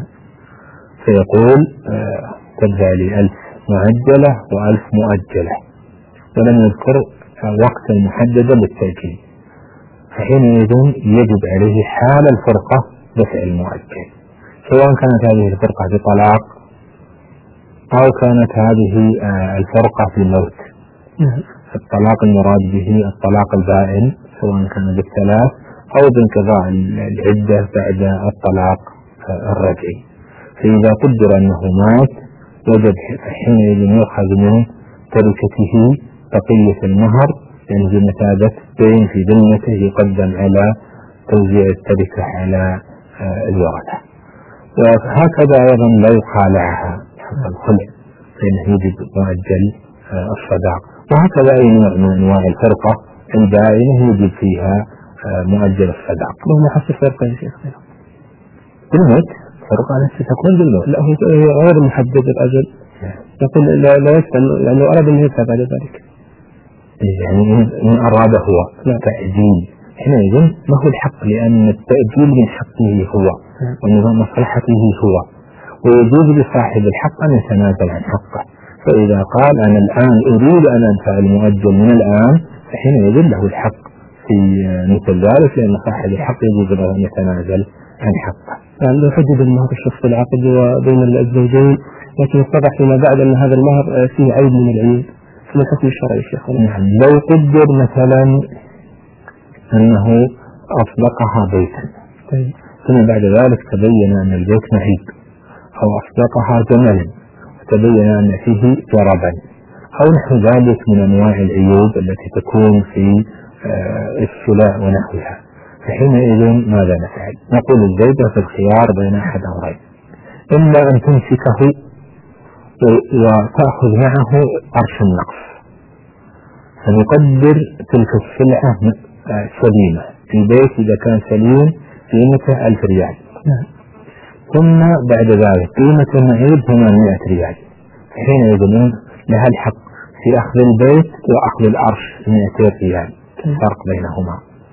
فيقول تدفع لي 1000 معجلة و1000 مؤجلة، ولم يذكر وقتا محددا للتأجيل، فحينئذ يجب عليه حال الفرقة دفع المؤجل، سواء كانت هذه الفرقة بطلاق أو كانت هذه الفرقة في الموت. الطلاق المراد به الطلاق البائن، سواء كان بالثلاث أو بانقضاء العدة بعد الطلاق الرجعي. فإذا قدر أنه مات وجب حينئذ يؤخذ من تركته بقية المهر، يعني بمثابة دين في ذمته يقدم على توزيع التركة على الورثة. وهكذا أيضا لا يخالعها حق الخلع، فإنه يجب مؤجل الصداق. وهكذا أي نوع من أنواع الفرقة البائنة يجب فيها مؤجل الصداق. وما حصل فرقة يا شيخ بالموت، فرقة التي تكون بالموت، لا هو غير محدد الأجل، يقول لا يسأل يعني أراد أن يدفع بعد ذلك، يعني إن أراد هو تأجيل حينئذ ما هو الحق، لأن التأجيل من حقه هو ومن مصلحته هو، ويجوز لصاحب الحق أن يتنازل عن حقه. فإذا قال أنا الآن أريد أن أدفع المؤجل من الآن، فحينئذ له الحق في مثل ذلك، لأن صاحب الحق يجوز له أن يتنازل عن حقه. يعني لو حدد المهر الشخص العقد وبين الزوجين، لكن اتضح فيما بعد أن هذا المهر فيه عيب من العيوب، من الحكم الشرعي شيخ. نعم، لو قدر مثلا أنه أطلقها بيتا، ثم بعد ذلك تبين أن البيت معيب، أو أطلقها جملا وتبين أن فيه جربا، أو نحو ذلك من أنواع العيوب التي تكون في الشلاء ونحوها، فحينئذ ماذا نفعل؟ نقول الزوجة في الخيار بين أحد أمرين: إما أن تمسكه وتأخذ معه قرش النقص، فنقدر تلك السلعة سليمة، البيت إذا كان سليم قيمته 1000 ريال، ثم بعد ذلك قيمة المعيب 800 ريال، حينئذ لها الحق في أخذ البيت وأخذ العرش 200 ريال، الفرق بينهما.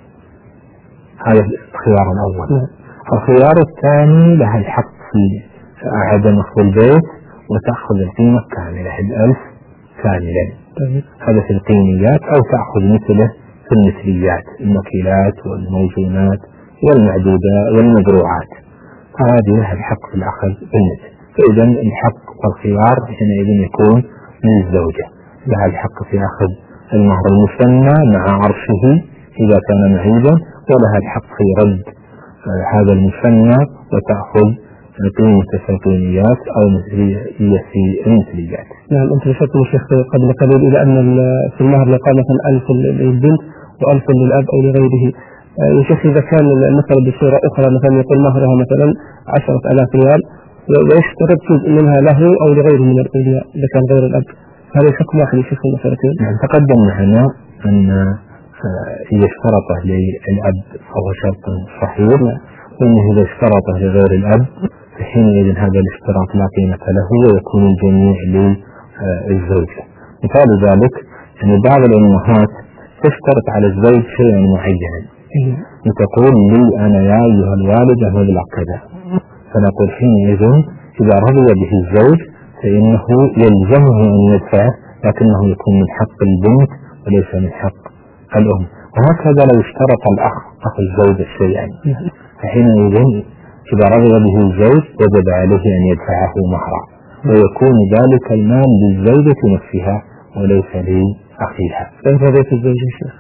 هذا الخيار الأول. الخيار الثاني لها الحق في عدم أخذ البيت وتأخذ القيمة كاملة 1000 كاملا، هذا في القيميات، أو تأخذ مثله في المثليات، المكيلات والموزونات والمعدودات والمزروعات، هذه لها الحق في الأخذ بالمثل. فإذا الحق والخيار حينئذ يكون من الزوجة، لها الحق في أخذ المهر المثنى مع عرشه إذا كان معيبا، ولها الحق في رد هذا المثنى وتأخذ قيمة القيميات أو مثلية في المثليات. نعم، أنت ذكرت يا شيخ قبل قليل إلى أن في المهر يقال مثلا 1000 للبنت و1000 للأب أو لغيره. يا شيخ إذا كان مثلا بصورة أخرى مثلا يقول مهرها مثلا 10,000 ريال ويشترط جزء منها له أو لغيره من الأولياء إذا كان غير الأب، هذا الحكم واحد يا شيخ المسألتين؟ نعم، تقدم معنا أن إذا اشترطه للأب فهو شرط صحيح، وأنه إذا اشترطه لغير الأب فحينئذ هذا الاشتراط لا قيمة له ويكون الجميع للزوجة. مثال ذلك أن بعض الأمهات تشترط على الزوج شيئا معينا، وتقول لي أنا يا أيها الوالد مبلغ كذا، فنقول حينئذ إذا رضي به الزوج فإنه يلزمه أن يدفعه، لكنه يكون من حق البنت وليس من حق الأم. وهكذا لو اشترط الأخ أخو الزوج شيئا، فحينئذ إذا رضي به الزوج وجب عليه أن يدفعه مهرا، ويكون ذلك المال للزوجة نفسها وليس لأخيها. كيف بيت الزوج يا شيخ؟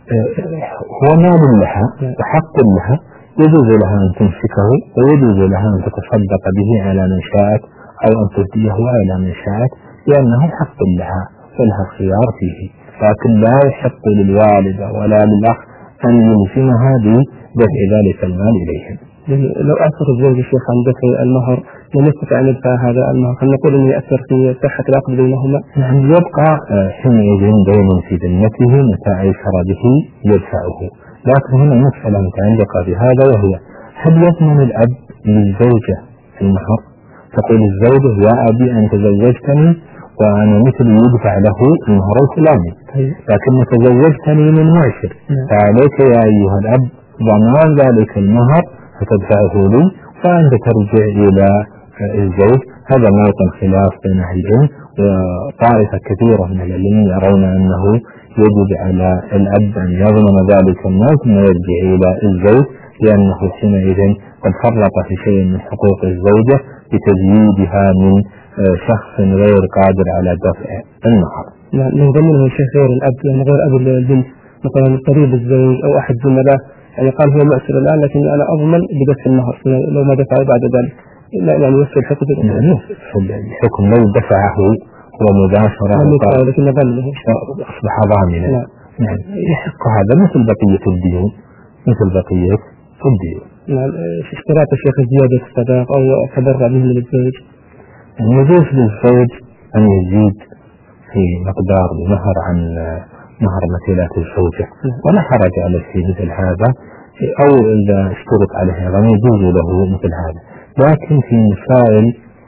هو مال لها وحق لها، يجوز لها أن تمسكه ويجوز لها أن تتصدق به على من شاءت أو أن تهديه على من شاءت، لأنه حق لها فلها الخيار فيه، لكن لا يحق للوالدة ولا للأخ أن يلزمها بدفع ذلك المال إليهم. لو أثر الزوج الشيخ عن دفع المهر لم يستطع أن يدفع هذا المهر، هل نقول أنه يأثر في صحة العقد بينهما؟ نعم، يبقى حينئذ دين في ذمته متى أيسر به يدفعه. لكن هنا مسألة متعلقة بهذا، وهي هل يضمن الأب للزوجة المهر؟ تقول الزوجة يا أبي أن تزوجتني وأنا مثل يدفع له المهر الفلاني، لكن تزوجتني من معشر، فعليك يا أيها الأب ضمان ذلك المهر فتدفعه لي فأنت ترجع إلى الزوج. هذا موطن خلاف بين أهل العلم، وطائفة كثيرة من العلم يرون أنه يجب على الأب أن يضمن ذلك المال ثم يرجع إلى الزوج، لأنه حينئذ قد فرط في شيء من حقوق الزوجة بتزييدها من شخص غير قادر على دفع المهر. من ضمنه الشيخ غير الأب، يعني غير أب البنت، مثلا قريب الزوج أو أحد زملائه، يعني قال هو مؤثر الآن لكن أنا أضمن بدفع المهر لو ما دفعه بعد ذلك، يعني يوصل الحكم الحكم لو دفعه هو مباشرة لكن ظنه أصبح ضامنا. نعم، يحق هذا مثل بقية الديون، مثل بقية الديون. نعم، اشتراط الشيخ زيادة الصداق أو تبرع به للزوج، يعني يجوز للزوج أن يزيد في مقدار المهر عن مهر مثيلات الزوجة، ولا حرج عليه في مثل هذا، أو إذا اشترط عليه أيضا يجوز له مثل هذا. لكن في مسائل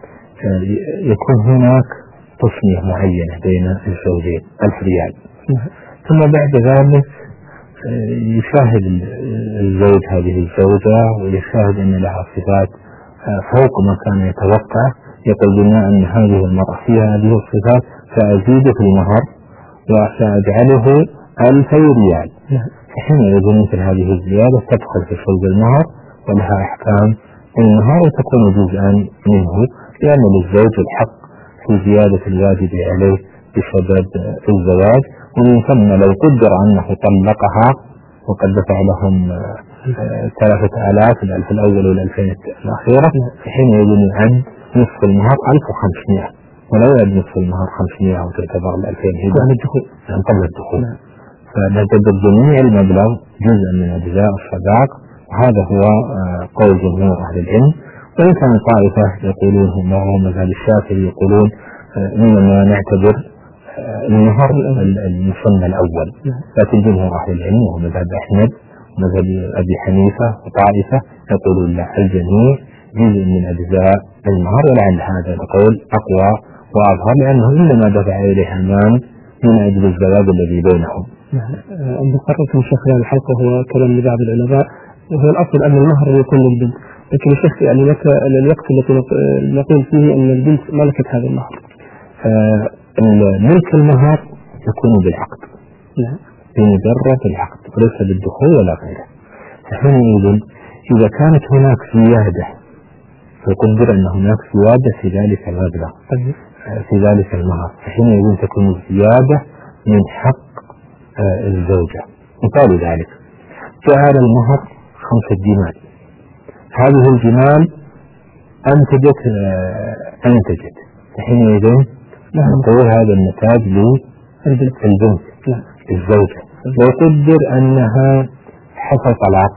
يكون هناك تصنيف معينة بين الزوجين 1000 ريال، ثم بعد ذلك يشاهد الزوج هذه الزوجة ويشاهد أن لها صفات فوق ما كان يتوقع، يقول لنا أن هذه المرأة فيها هذه الصفات سأزيد في المهر وسأجعله 2000 ريال. فحينئذ مثل هذه الزيادة تدخل في صلب المهر ولها أحكام المهر وتكون جزءا منه، لأن للزوج الحق في زيادة الواجب عليه بسبب الزواج. ومن ثم لو قدر أنه طلقها وقد دفع لهم 3000 الألف الأول والألفين الأخيرة، فحينئذ يعد نصف المهر 1500، ولا يعد نصف المهر 500 أو تعتبر 2000 هي قبل الدخول. فنعتبر جميع المبلغ جزءا من أجزاء الصداق، وهذا هو قول جمهور أهل العلم. وإن كان طائفة يقولون هم مذهب الشافعي يقولون إنما نعتبر المهر المسمى الأول، لكن جمهور أهل العلم وهو مذهب أحمد ومذهب أبي حنيفة وطائفة يقولون لا، الجميع جزء من أجزاء المهر، ولعل هذا القول أقوى وأظهر لأنه إنما دفع إليها المال من أجل الزواج الذي بينهم. المقرر في شيخ الحلقة هو كلام لبعض العلماء، وهو الأصل أن المهر يكون للبنت، لكن الشيخ يعني الوقت الذي نقول فيه أن البنت ملكت هذا المهر. ملك المهر يكون بالعقد، بمجرد العقد وليس بالدخول ولا غيره. فحينئذ إذا كانت هناك زيادة فقدر أن هناك زيادة في ذلك المبلغ في ذلك المهر، فحينئذ تكون الزيادة من حق الزوجة. مثال ذلك جعل المهر 5 جمال، هذه الجمال أنتجت فحينئذ نقول هذا النتاج للبنت الزوجة. ويقدر أنها حصل طلاق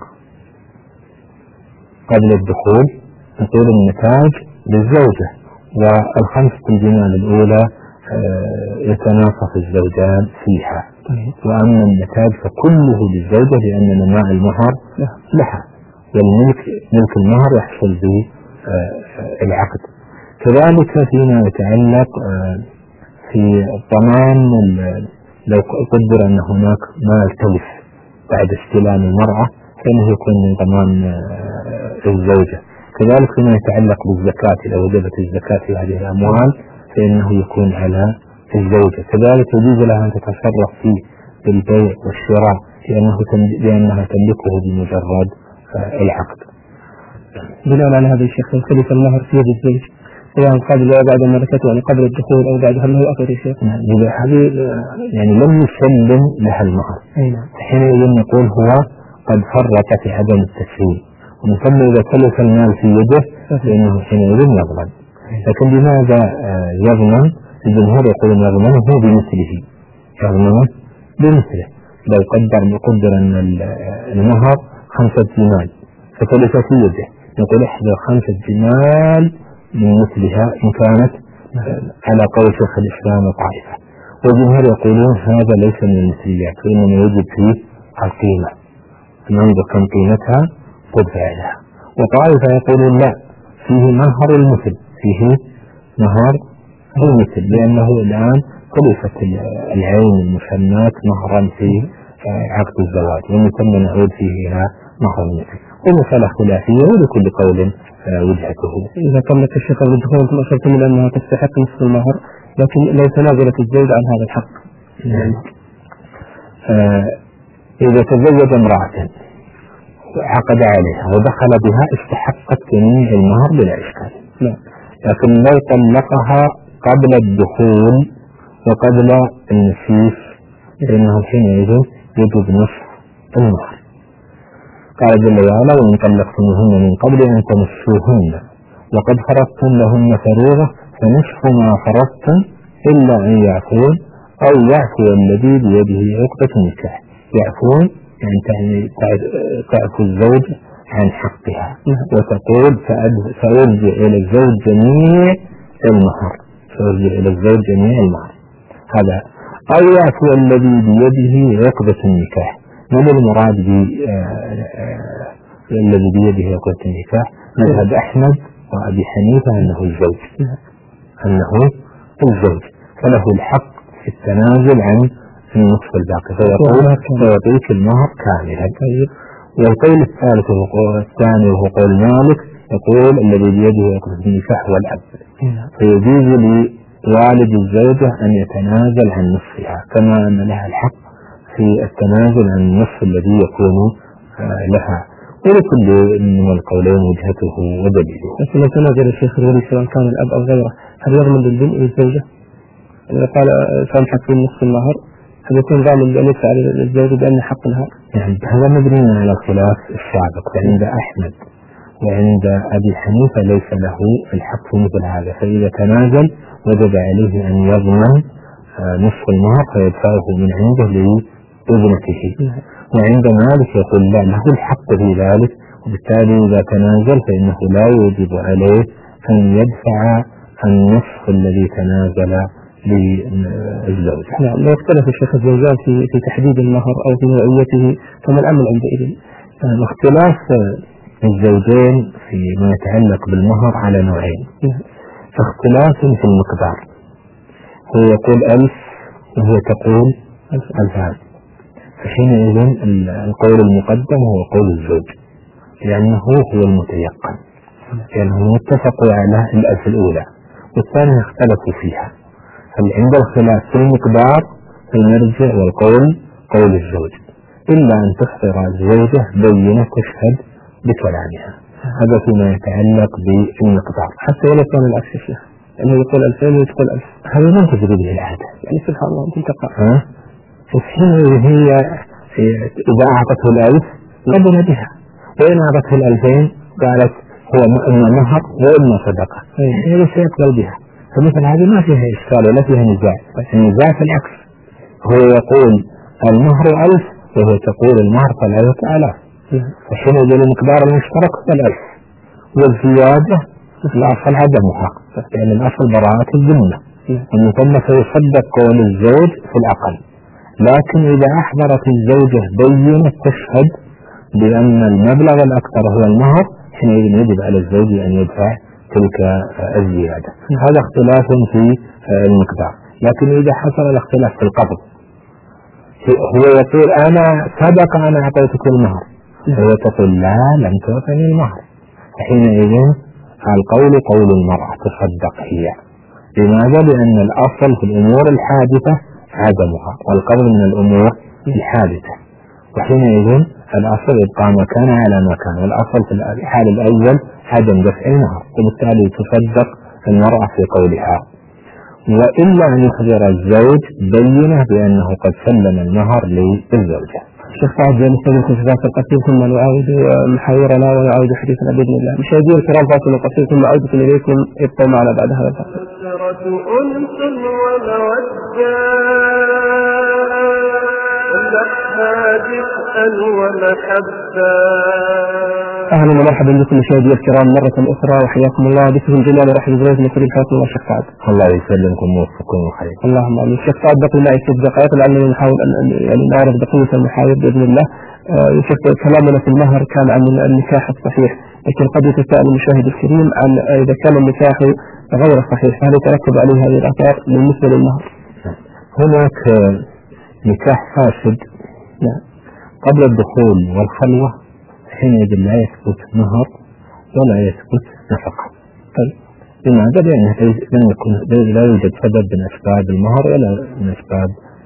قبل الدخول، نقول النتاج للزوجة، والخمسة الجمال الأولى يتناصف الزوجان فيها، وأما النتاج فكله للزوجة لأن نماء المهر لها، والملك ملك المهر يحصل بالعقد. كذلك فيما يتعلق في الضمان، لو قدر أن هناك مال تلف بعد استلام المرأة فإنه يكون من ضمان الزوجة. كذلك فيما يتعلق بالزكاة، لو وجبت الزكاة في هذه الأموال فإنه يكون على الزوجة. كذلك يجوز لها أن تتصرف فيه بالبيع والشراء لأنها تملكه بمجرد العقد. بناء على هذا الشيخ يختلف المهر في يد الزوج سواء قبل أو بعد ملكته، يعني قبل الدخول أو بعد، هل له أثر يا شيخ؟ هذه يعني لم يسلم لها المهر، حينئذ نقول هو قد فرط في عدم التسليم، ومن ثم إذا تلف المال في يده فإنه حينئذ يضمن. لكن لماذا يضمن؟ الجمهور يقولون يضمنه بمثله، يضمنه بمثله. لو قدر أن المهر 5 جمال فتلف في يده، نقول احذر 5 جمال من مثلها إن كانت على قول شيخ الإسلام وطائفة. والجمهور يقولون هذا ليس من المثليات، وإنما يوجد فيه القيمة، ننظر كم قيمتها تدفع لها. وطائفة يقولون لا، فيه مهر المثل، فيه مهر المثل، لأنه الآن تلفت العين المسمات مهرا في عقد الزواج، ومن ثم نعود فيه إلى مهر المثل. ومسألة خلافية ولكل قول وجهته. إذا كانت الشيخ بالدخول أنتم أشرتم إلى أنها تستحق نصف المهر، لكن لو تنازلت الزوج عن هذا الحق. إذا تزوج امرأة عقد عليها ودخل بها استحقت جميع المهر بلا إشكال. لكن لو طلقها قبل الدخول وقبل النفيس فإنه حينئذ يجب نصف المهر. قال جل وعلا وإن طلقتموهن من قبل أن تمسوهن وقد فرضتم لهن فريضة فنصف ما فرضتم إلا أن يعفون أو يعفو الذي بيده عقدة النكاح. يعفون يعني تعفو الزوج عن حقها وتقول سأرجع إلى الزوج جميع المهر، سأرجع إلى الزوج جميع المهر هذا. أو يعفو الذي بيده عقدة النكاح. من المراد الذي بيده عقدة النكاح؟ مذهب أحمد وأبي حنيفة أنه الزوج فله الحق في التنازل عن النصف الباقي فيعطيك المهر كاملا. والقول الثاني وهو قول مالك يقول الذي بيده عقدة النكاح هو الأب، فيجوز لوالد الزوجة أن يتنازل عن نصفها كما أن لها الحق في التنازل عن النصف الذي يكون لها. ولكل من القولين وجهته ودليله. لكن لو تنازل الشيخ الولي سواء كان الأب أو غيره هل يضمن للبنت والزوجة؟ إذا قال سامحك في نصف المهر هل يكون ضامن بأن يدفع للزوجة بأن حق لها؟ يعني هذا مبني على الخلاف السابق، فعند أحمد وعند أبي حنيفة ليس له الحق في مثل هذا، فإذا تنازل وجب عليه أن يضمن نصف المهر فيدفعه من عنده ابنته، وعند مالك يقول لا، له الحق في ذلك، وبالتالي إذا تنازل فإنه لا يجب عليه أن يدفع النصف الذي تنازل للزوج. نعم. لو اختلف الشيخ الزوجان في تحديد المهر أو في نوعيته فما الأمر عندئذ؟ اختلاف الزوجين فيما يتعلق بالمهر على نوعين. اختلاف في المقدار، هو يقول 1000 وهي تقول 2000، فحينئذ القول المقدم هو قول الزوج لأنه هو المتيقن، لأنه متفق على 1000 الأولى والثانية اختلفوا فيها. فعند الخلاف في المقدار فنرجع والقول قول الزوج، إلا أن تحضر الزوجة بينة تشهد بكلامها. هذا فيما يتعلق بالمقدار. حتى ولو كان العكس يا شيخ، أنه يقول 2000 ويقول 1000، هذا لم تجري به العادة. يعني سبحان الله أنت تقع. فحين هي إذا أعطته 1000 قبل بها، وإن أعطته 2000 قالت هو إما مهر وإما صدقة، هذا سيقبل بها. فمثل هذه ما فيها إشكال ولا فيها نزاع. النزاع في العكس، هو يقول المهر 1000 وهي تقول المهر 3000، فحينئذ المقدار المشترك 1000 والزيادة الأصل عدمها، لأن الأصل براءة الذمة، ومن ثم سيصدق قول الزوج في الأقل. لكن إذا أحضرت الزوجة بينة تشهد بأن المبلغ الأكثر هو المهر، حينئذ يجب على الزوج أن يدفع تلك الزيادة. هذا اختلاف في المقدار. لكن إذا حصل الاختلاف في القبض، هو يقول أنا سبق أنا أعطيتك المهر، وهي تقول لا لم تعطني المهر، فحينئذ القول قول المرأة تصدق هي. لماذا؟ لأن الأصل في الأمور الحادثة عدمها، والقبض من الأمور الحادثة، وحينئذ الأصل يبقى ما كان على ما كان، والأصل في الحال الأول عدم دفع المهر، وبالتالي تصدق المرأة في قولها. وإلا أن يخبر الزوج بينه بأنه قد سلم المهر للزوجة. الشيخ سعد زين نستمر في ذات القصير ثم نعاود محاورنا ونعاود حديثنا بإذن الله. مشاهدينا الكرام فاصل قصير ثم عودة إليكم، ابقوا معنا بعد هذا الفاصل. أهلا ومرحبا بكم مشاهدينا الكرام مرة أخرى، وحياكم الله بكم جميعا ورحمة الله وبركاته. حياكم الله شيخ سعد. الله يسلمكم ويوفقكم وخير. اللهم آمين. الشيخ سعد بقي معي 6 دقائق لعلنا نحاول أن يعني نعرف بقية المحاور بإذن الله. شيخ كلامنا في المهر كان عن النكاح الصحيح، لكن قد يتساءل المشاهد الكريم عن إذا كان النكاح غير صحيح هل يترتب عليه هذه الآثار بالنسبة للمهر؟ هناك نكاح فاسد قبل الدخول والخلوة، حينئذ لا يثبت مهر ولا يثبت نفقة. لماذا؟ لأنه لا يوجد سبب من أسباب المهر ولا من أسباب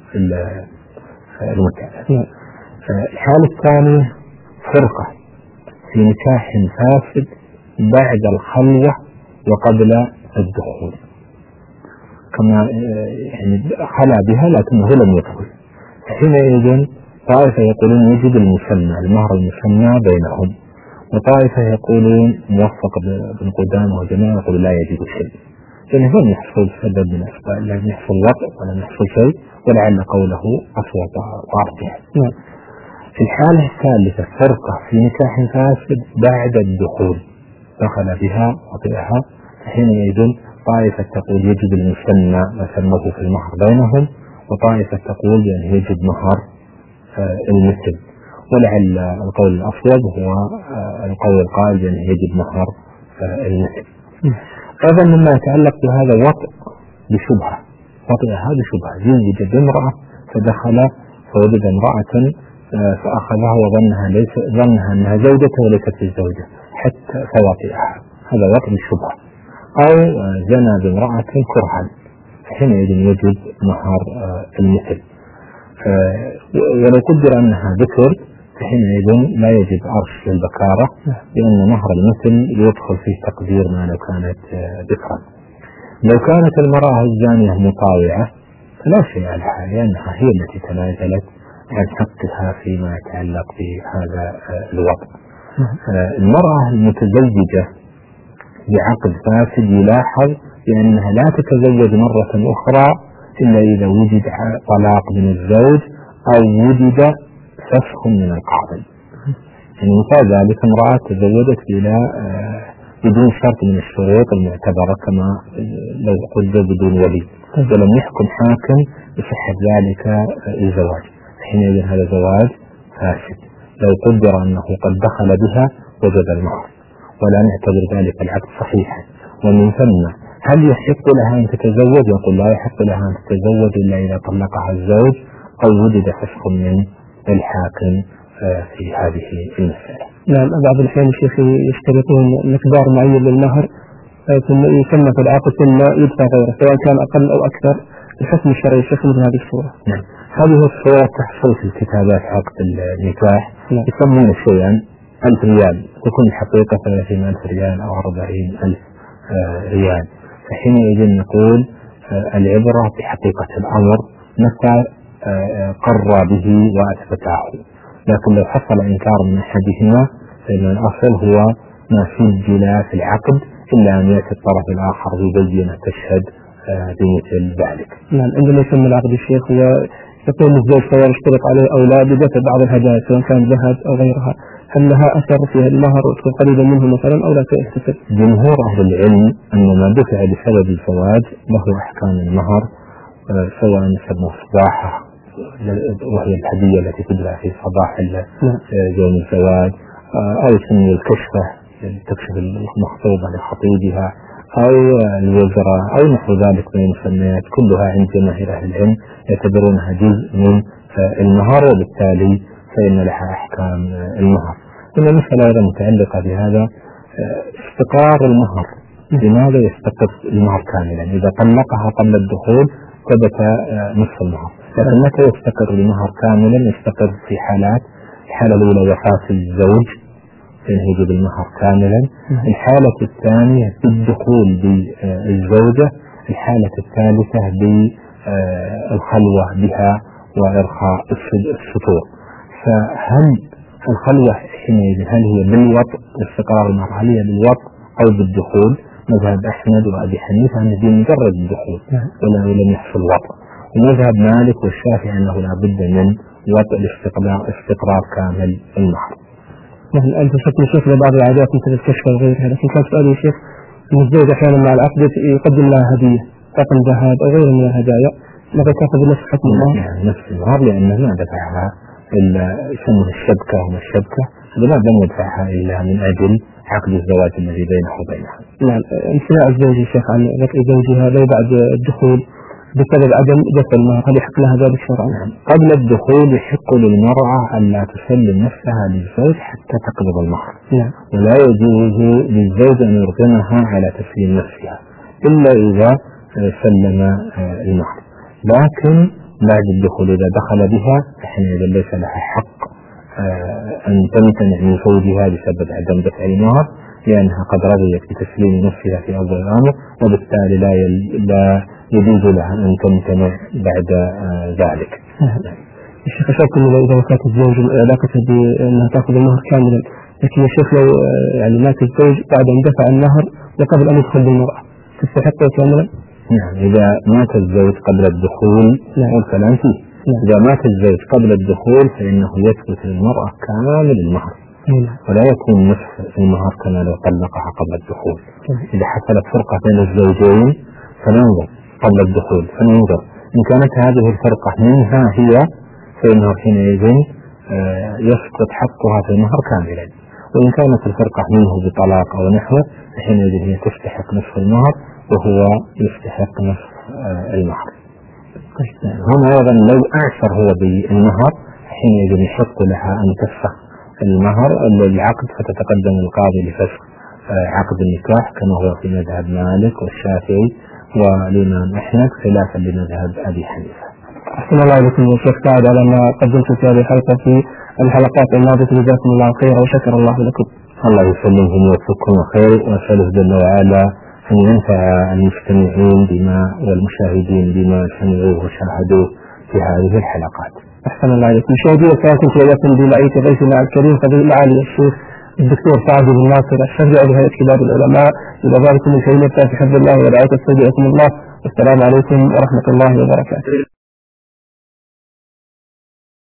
المتعة. الحالة الثانية فرقة في نكاح فاسد بعد الخلوة وقبل الدخول، كما يعني خلى بها لكنه لم يدخل، حينئذ طائفة يقولون يجب المثنى المهر المثنى بينهم، وطائفة يقولون موفق بن قدامة وجماعة يقول لا يجب شيء، لأنه لم يحصل سبب من أسباب، لم يحصل وقت ولم يحصل شيء، ولعل قوله أصوات وارجح. في الحالة الثالثة فرقة في نكاح فاسد بعد الدخول، دخل بها وطئها، حينئذ طائفة تقول يجب المثنى ما سموه في المهر بينهم، وطائفة تقول بأن يجب مهر المثل، ولعل القول الأصوب هو القول القائل بأن يجب مهر المثل. أيضا مما يتعلق بهذا وطئ بشبهة، وطئ هذه شبهة، يوجد امرأة فدخل فوجد امرأة فأخذها ظنها أنها زوجته وليست الزوجة حتى فوطئها، هذا وطئ الشبهة. أو زنى بامرأة كرها، حينئذ يجب مهر المثل. ولو قدر أنها ذكر فحينئذ لا يجب عرش للبكارة، لأن مهر المثل يدخل فيه تقدير ما لو كانت ذكرا. لو كانت المرأة الزانية مطاوعة فلا شيء عليها، لأنها هي التي تنازلت عن حقها فيما يتعلق بهذا الوضع. المرأة المتزوجة بعقد فاسد يلاحظ بأنها لا تتزوج مرة أخرى إلا إذا وجد طلاق من الزوج أو وجد فسخ من القاضي. يعني مثال ذلك امرأة تزوجت بدون شرط من الشروط المعتبرة كما لو قلت بدون ولي، ولم يحكم حاكم بصحة ذلك الزواج، حينئذ هذا زواج فاسد. لو قدر أنه قد دخل بها وجد المهر ولا نعتبر ذلك العقد صحيحا. ومن ثم هل يحق لها أن تتزوج؟ يقول لا يحق لها أن تتزوج إلا إذا طلقها الزوج أو وجد فسخ من الحاكم في هذه المسألة. نعم، بعض الأحيان الشيخ يشترطون مقدار معين للمهر ثم يسمى في العقد ثم يدفع غيره سواء كان أقل أو أكثر. الحكم الشرعي الشيخ مثل هذه الصورة. نعم، هذه الصورة تحصل في كتابات عقد النكاح. نعم. يسمون شيئا 1000 ريال، تكون الحقيقة 30,000 ريال أو 40,000 ريال. فحينئذ نقول العبرة بحقيقة الأمر متى قر به وأثبته. لكن لو حصل إنكار من أحدهما فإن الأصل هو ما سجل في العقد إلا أن يأتي الطرف الآخر ببينة تشهد بمثل ذلك. نعم، عندما يسمى العقد الشيخ يقول الزوج سواء اشترط عليه أو لا بدفع بعض الهدايا سواء كان ذهب أو غيرها، هل لها أثر في المهر وتكون قريبا منه مثلا أو لا تحتسب؟ جمهور أهل العلم أن ما دفع بسبب الزواج له أحكام المهر، سواء يسمى صباحة وهي الهدية التي تدفع في صباح يوم الزواج، أو يسمى الكشفة تكشف المخطوبة لخطيبها، أو الوزرة أو نحو ذلك من المسميات، كلها عند جماهير أهل العلم يعتبرونها جزء من المهر، وبالتالي فإن لها أحكام المهر. ثم مسألة أيضا متعلقة بهذا استقرار المهر. لماذا يستقر المهر كاملا؟ إذا طلقها قبل الدخول ثبت نصف المهر، لكن متى يستقر المهر كاملا؟ يستقر في حالات: الحالة الأولى وفاة الزوج فإنه يجب المهر كاملا، الحالة الثانية بالدخول بالزوجة، الحالة الثالثة بالخلوة بها وإرخاء السطور. فهل الخلوة حينئذ هل هي بالوطء استقرار المهر، هل هي بالوطء أو بالدخول؟ مذهب أحمد وأبي حنيفة أنه بمجرد الدخول ولم يحصل وطء، ومذهب مالك والشافعي أنه لا بد من وطء استقرار كامل المهر. مثل أنت شفت شيخ لبعض العادات مثل الكشف وغيرها، لكن كان سؤالي يا شيخ أن الزوج أحيانا مع العقد يقدم لها هدية طقم ذهب أو غيره من الهدايا، ماذا تأخذ نفس حكم المهر؟ نفس المهر، لأنه ما دفعها إلا يسمونها الشبكة وما الشبكة، هذا لم يدفعها إلا من أجل عقد الزواج الذي بينه وبينها. نعم، امتناع الزوج يا شيخ عن ذكر زوجها لو بعد الدخول بسبب عدم دفع المهر، هل يحق لها ذلك شرعا؟ قبل الدخول يحق للمرأة أن لا تسلم نفسها للزوج حتى تقبض المهر. ولا يجوز للزوج أن يرغمها على تسليم نفسها إلا إذا سلم المهر. لكن بعد الدخول إذا دخل بها فحينئذ ليس لها حق أن تمتنع من زوجها بسبب عدم دفع المهر، لأنها قد رضيت بتسليم نفسها في أول الأمر، وبالتالي لا يجوز لها أن تمتنع بعد ذلك. الشيخ أشرت أنه إذا وفاة الزوج علاقته بأنها تأخذ المهر كاملا، لكن يا شيخ لو يعني مات الزوج بعد أن دفع المهر وقبل أن يدخل بالمرأة تستحقه كاملا؟ نعم، إذا مات الزوج قبل الدخول والكلام فيه. إذا مات الزوج قبل الدخول فإنه يثبت للمرأة كامل المهر، ولا يكون نصف المهر كما لو طلقها قبل الدخول. إذا حصلت فرقة بين الزوجين فننظر قبل الدخول، فننظر إن كانت هذه الفرقة منها هي فإنه حينئذ يسقط حقها في المهر كاملا، وإن كانت الفرقة منه بطلاق أو نحوه فحينئذ هي تستحق نصف المهر وهو يستحق نصف المهر. هنا أيضا لو أعسر هو بالمهر حينئذ يحق لها أن تفسخ المهر العقد، فتتقدم القاضي لفسخ عقد النكاح كما هو في مذهب مالك والشافعي والإمام أحمد، خلافا لمذهب أبي حنيفة. أحسن الله إليكم يا شيخ سعد على ما قدمت في هذه الحلقة في الحلقات الماضية، جزاكم الله خيرا وشكر الله لكم. الله يسلمكم ويوفقكم خير، وأسأله جل وعلا أن ينفع المستمعين بما والمشاهدين بما سمعوه وشاهدوه في هذه الحلقات. أحسن الله إليكم. مشاهدينا الكرام، كنت وياكم بمعية ضيفنا الكريم فضيلة معالي الشيخ الدكتور سعد بن ناصر الشافعي لهيئة كبار العلماء. إلى ذلك من كلمة في حفظ الله ورعايته استودعكم الله، والسلام عليكم ورحمة الله وبركاته.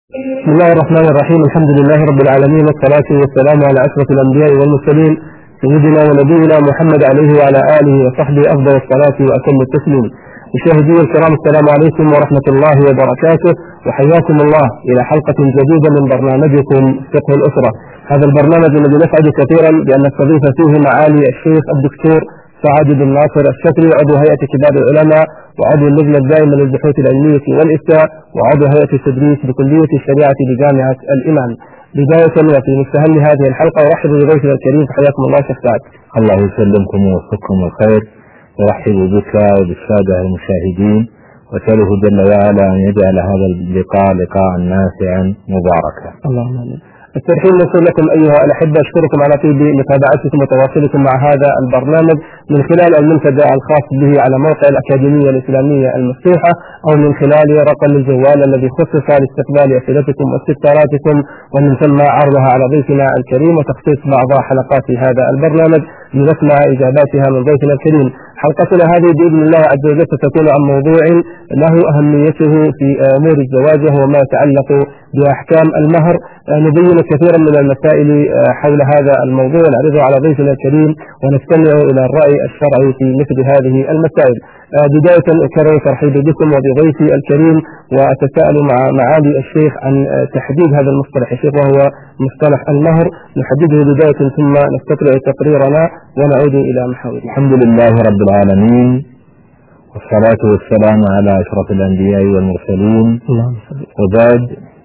بسم الله الرحمن الرحيم. الحمد لله رب العالمين، والصلاة والسلام على أشرف الأنبياء والمرسلين سيدنا ونبينا محمد عليه وعلى آله وصحبه أفضل الصلاة وأتم التسليم. مشاهدي الكرام، السلام عليكم ورحمة الله وبركاته، وحياكم الله إلى حلقة جديدة من برنامجكم فقه الأسرة. هذا البرنامج الذي نسعد كثيرا بأن نستضيف فيه معالي الشيخ الدكتور سعد بن ناصر الشكري، عضو هيئة كبار العلماء وعضو اللجنة الدائمة للبحوث العلمية والإفتاء وعضو هيئة التدريس بكلية الشريعة بجامعة الإمام. بداية وفي مستهل هذه الحلقة أرحب بضيفنا الكريم، حياكم الله شيخ سعد. الله يسلمكم ويوفقكم الخير، ورحب بك وبالسادة المشاهدين، وسأله جل وعلا أن يجعل هذا اللقاء لقاء نافعا مباركا. اللهم آمين. الترحيب نقول لكم أيها الأحبة، أشكركم على طيب متابعتكم وتواصلكم مع هذا البرنامج من خلال المنتدى الخاص به على موقع الأكاديمية الإسلامية المفتوحة، أو من خلال رقم الجوال الذي خصص لاستقبال أسئلتكم واستفساراتكم، ومن ثم عرضها على ضيفنا الكريم وتخصيص بعض حلقات هذا البرنامج لنسمع إجاباتها من ضيفنا الكريم. حلقتنا هذه بإذن الله عز وجل ستكون عن موضوع له أهميته في أمور الزواج، وهو ما يتعلق بأحكام المهر. نبين كثيرا من المسائل حول هذا الموضوع نعرضه على ضيفنا الكريم ونستمع إلى الرأي الشرعي في مثل هذه المسائل. بداية أكرر ترحيبي بكم وبضيفي الكريم، وأتساءل مع معالي الشيخ عن تحديد هذا المصطلح الشيخ، وهو مصطلح المهر. نحدده بداية ثم نستطلع تقريرنا ونعود إلى محاور. الحمد لله رب العالمين، والصلاة والسلام على أشرف الأنبياء والمرسلين، وبعد.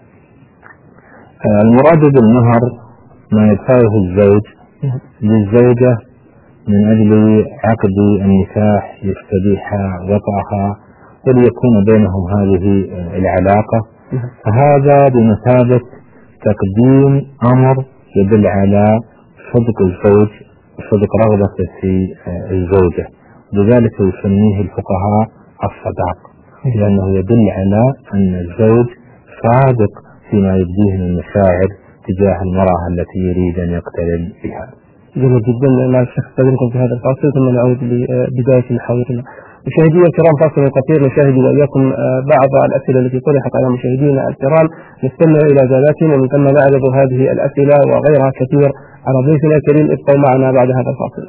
المراد بالمهر ما يدفعه الزوج للزوجة من أجل عقد النكاح يستبيح وطأها وليكون بينهم هذه العلاقة، فهذا بمثابة تقديم أمر يدل على صدق الزوج وصدق رغبته في الزوجة، لذلك يسميه الفقهاء الصداق، لأنه يدل على أن الزوج صادق فيما يبديه من مشاعر تجاه المرأة التي يريد أن يقترن بها. جميل جدا. مع الشيخ استاذنكم في هذا الفاصل ثم نعود لبداية محاورنا. مشاهدينا الكرام، فاصل قصير نشاهد وإياكم بعض الأسئلة التي طرحت على مشاهدينا الكرام، نستمع إلى إجاباتهم ومن ثم نعرض هذه الأسئلة وغيرها كثير على ضيفنا الكريم. ابقوا معنا بعد هذا الفاصل.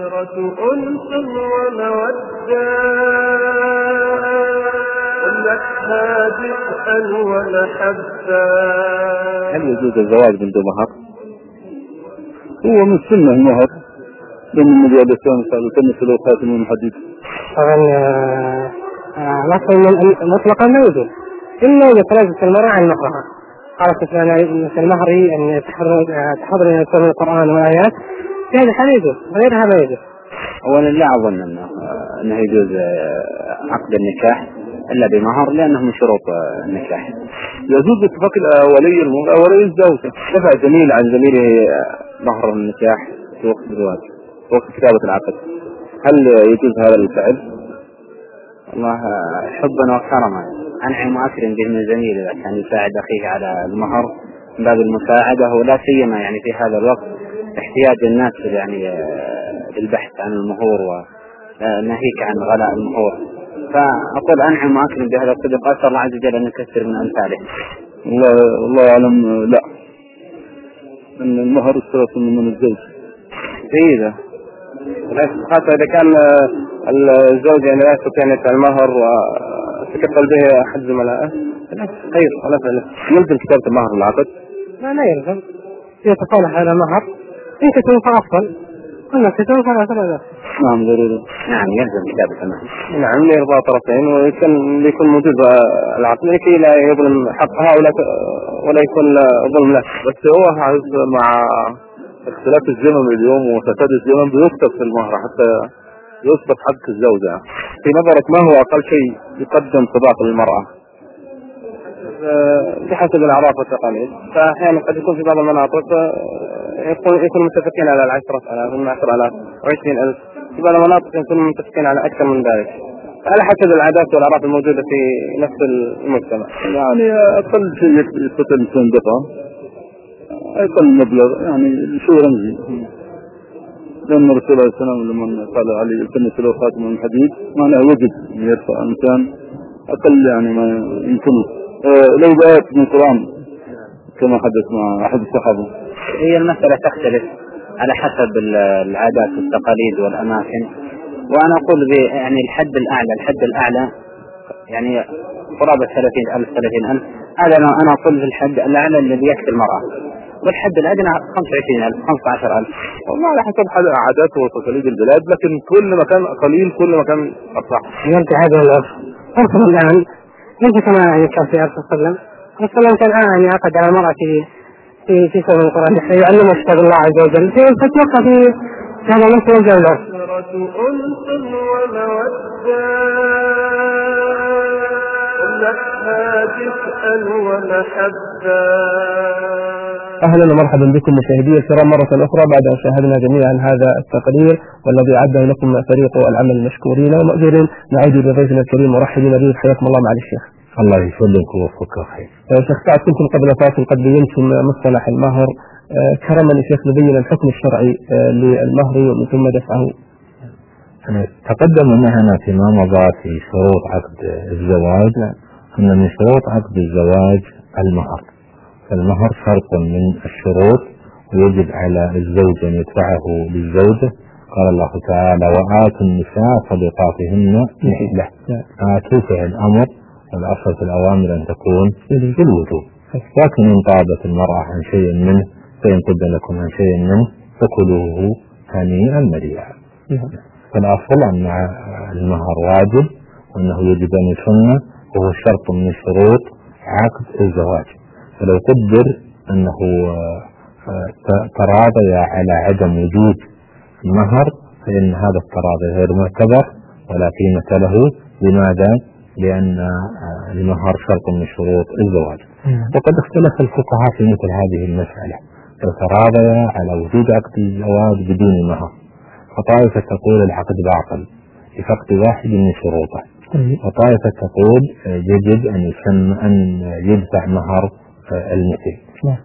هل يجوز الزواج من دون مهر؟ هو من سنة المهر، لأن النبي عليه الصلاة والسلام كان له خاتم من حديد. طبعا مطلقا لا يوجد إلا إذا تنازلت المرأة عن مهرها. قالت مثل المهر أن تحضر من القرآن والآيات، في هذا الحال يجوز، غيرها لا يجوز. أولا لا أظن أنه يجوز عقد النكاح إلا بمهر، لأنه من شروط النكاح. يجوز باتفاق ولي الزوجة دفع زميل عن زميله مهر النكاح في وقت الزواج، في وقت كتابة العقد. هل يجوز هذا الفعل؟ الله حبا وكرما أنعم وأكرم به من زميله عشان يساعد أخيه على المهر من باب المساعدة، ولا سيما يعني في هذا الوقت احتياج الناس يعني للبحث عن المهور وناهيك عن غلاء المهور. فأقول أنعم وأكرم بهذا الصدق، أسأل الله عز وجل أن يكثر من أمثاله. الله أعلم. لا، أن المهر الثلاث من الزوج جيدة، خاصة إذا كان الزوج يعني لا يستطيع أن يدفع المهر وتكفل به أحد زملائه، خير ولا فعل. يلزم كتابة المهر العقد؟ لا يلزم، يتصالح على مهر، إن كتبه فأفضل، قلنا كتبه فلا. نعم ضروري. نعم يلزم كتابة المهر. نعم، لإرضاء طرفين، ويكون موجود العقد لكي لا يظلم حقها ولا يكون ظلم له. بس هو مع اختلاف الزمن اليوم وفساد الزمن بيكتب في المهر حتى يثبت حق الزوجة. في نظرك ما هو أقل شيء يقدم صداق للمرأة؟ بحسب الأعراف والتقاليد، فأحيانا قد يكون في بعض المناطق يكون متفقين على 10,000 10,000 و20,000، في بعض المناطق يكونوا متفقين على أكثر من ذلك، على حسب العادات والأعراف الموجودة في نفس المجتمع. يعني أقل شيء يستطيع الإنسان دفعه، أقل مبلغ يعني شيء رمزي، لأن الرسول عليه السلام لما قال علي التمس له خاتم من حديد معناه وجد أن يدفع الإنسان أقل يعني ما يمكنه. لو بآيات من القرآن كما حدث صحابه. هي المسألة تختلف على حسب العادات والتقاليد والأماكن، وأنا أقول يعني الحد الأعلى يعني قرابة 30,000 هذا أنا أقول في الحد الأعلى الذي يكفي المرأة، والحد الأدنى 25,000 15,000. والله على حسب عادات وتقاليد البلاد، لكن كل مكان قليل كل مكان أصح. يرجع هذا العرف. أصلا الآن ليس كما يعني كان في عرف السلام. السلام كان يعني عقد على المرأة في سورة القرآن يعلم كتاب الله عز وجل فتوقع في هذا مثل الجولة. أهلا ومرحبا بكم مشاهدي الكرام مرة أخرى بعد أن شاهدنا جميعا هذا التقرير والذي عده لكم فريق العمل المشكورين ومأجورين. نعود بضيفنا الكريم مرحبا به، حياكم الله معالي الشيخ. الله يسلمك ويوفقك خير. شيخ سعد، كنتم قبل فاصل قد بينتم مصطلح المهر، كرما الشيخ نبين الحكم الشرعي للمهر ومن ثم دفعه. تقدم معنا فيما مضى في شروط عقد الزواج أن من شروط عقد الزواج المهر، فالمهر شرط من الشروط ويجب على الزوج أن يدفعه للزوجة. قال الله تعالى: وآتوا النساء صدقاتهن نحلة. آتوا فعل الأمر، والأصل في الأوامر أن تكون بالوجوب، لكن إن طابت المرأة عن شيء منه فإن طب لكم عن شيء منه فكلوه هنيئا مريئا. فالأصل أن المهر واجب وأنه يجب أن يسن، وهو شرط من شروط عقد الزواج. فلو قدر أنه تراضي على عدم وجود المهر فإن هذا التراضي غير معتبر ولا قيمة له. لماذا؟ لأن المهر شرط من شروط الزواج. وقد اختلف الفقهاء في مثل هذه المسألة، فتراضي على وجود عقد الزواج بدون مهر، فطائفة تقول العقد باطل لفقد واحد من شروطه، وطائفة تقول يجب أن يدفع مهر المثل.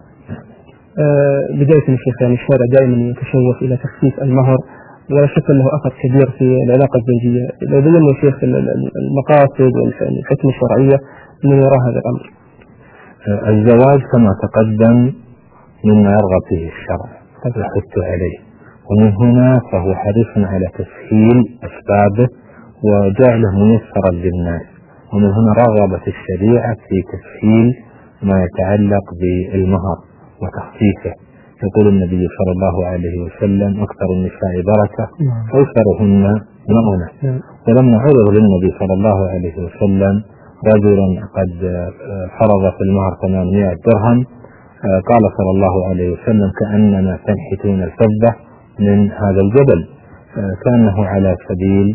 بداية الشيخ، يعني الشارع دائما يتشوف إلى تخفيف المهر، ولا شك أنه أثر كبير في العلاقة الزوجية. لو بينا الشيخ المقاصد والحكم الشرعية من وراء هذا الأمر. الزواج كما تقدم مما يرغب فيه الشرع ويحث عليه، ومن هنا فهو حريص على تسهيل أسبابه وجعله ميسرا للناس. ومن هنا رغبت الشريعة في تسهيل ما يتعلق بالمهر وتخفيفه. يقول النبي صلى الله عليه وسلم: أكثر النساء بركة أيسرهن مؤونة. ولما عرض للنبي صلى الله عليه وسلم رجلا قد فرض في المهر 800 درهم قال صلى الله عليه وسلم: كأنما تنحتون الفضة من هذا الجبل، كأنه على سبيل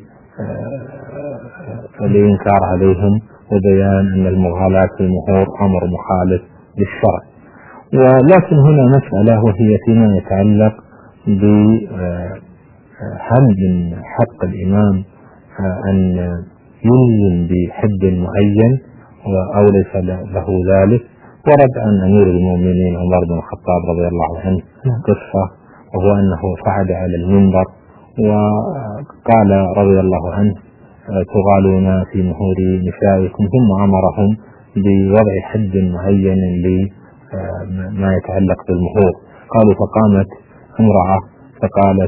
الإنكار عليهم وبيان أن المغالاة في المهور أمر مخالف للشرع. ولكن هنا مسألة، وهي فيما يتعلق بهل من حق الإمام أن يلزم بحد معين أو ليس له ذلك. ورد عن أمير المؤمنين عمر بن الخطاب رضي الله عنه قصة، وهو أنه صعد على المنبر وقال رضي الله عنه: تغالون في مهور نسائكم، ثم أمرهم بوضع حد معين لما يتعلق بالمهور. قالوا: فقامت امرأة فقالت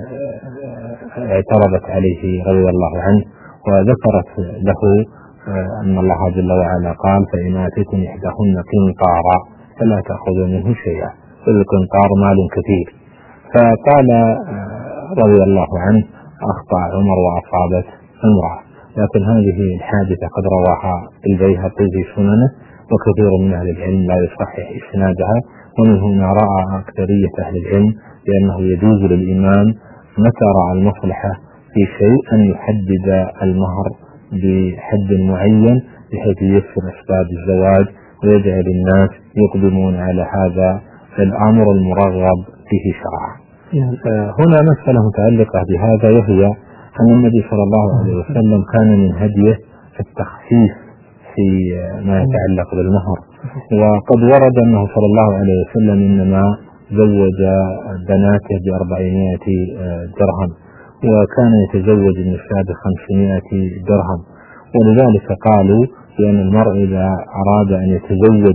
اعترضت عليه رضي الله عنه وذكرت له أن الله جل وعلا قال: فإن آتيتم إحداهن قنطارا فلا تأخذوا منه شيئا، القنطار مال كثير. فقال رضي الله عنه: أخطأ عمر وأصابت امرأة. لكن هذه الحادثة قد رواها البيهقي في سننه، وكثير من أهل العلم لا يصحح إسنادها. ومن هنا رأى أكثرية أهل العلم بأنه يجوز للإمام متى رأى المصلحة في شيء أن يحدد المهر بحد معين بحيث ييسر أسباب الزواج ويجعل الناس يقدمون على هذا الأمر المرغب فيه شرعا. هنا مسألة متعلقة بهذا، وهي أن النبي صلى الله عليه وسلم كان من هديه التخفيف في ما يتعلق بالمهر. وقد ورد أنه صلى الله عليه وسلم إنما زوج بناته ب400 درهم، وكان يتزوج النساء ب500 درهم. ولذلك قالوا بأن المرء إذا أراد أن يتزوج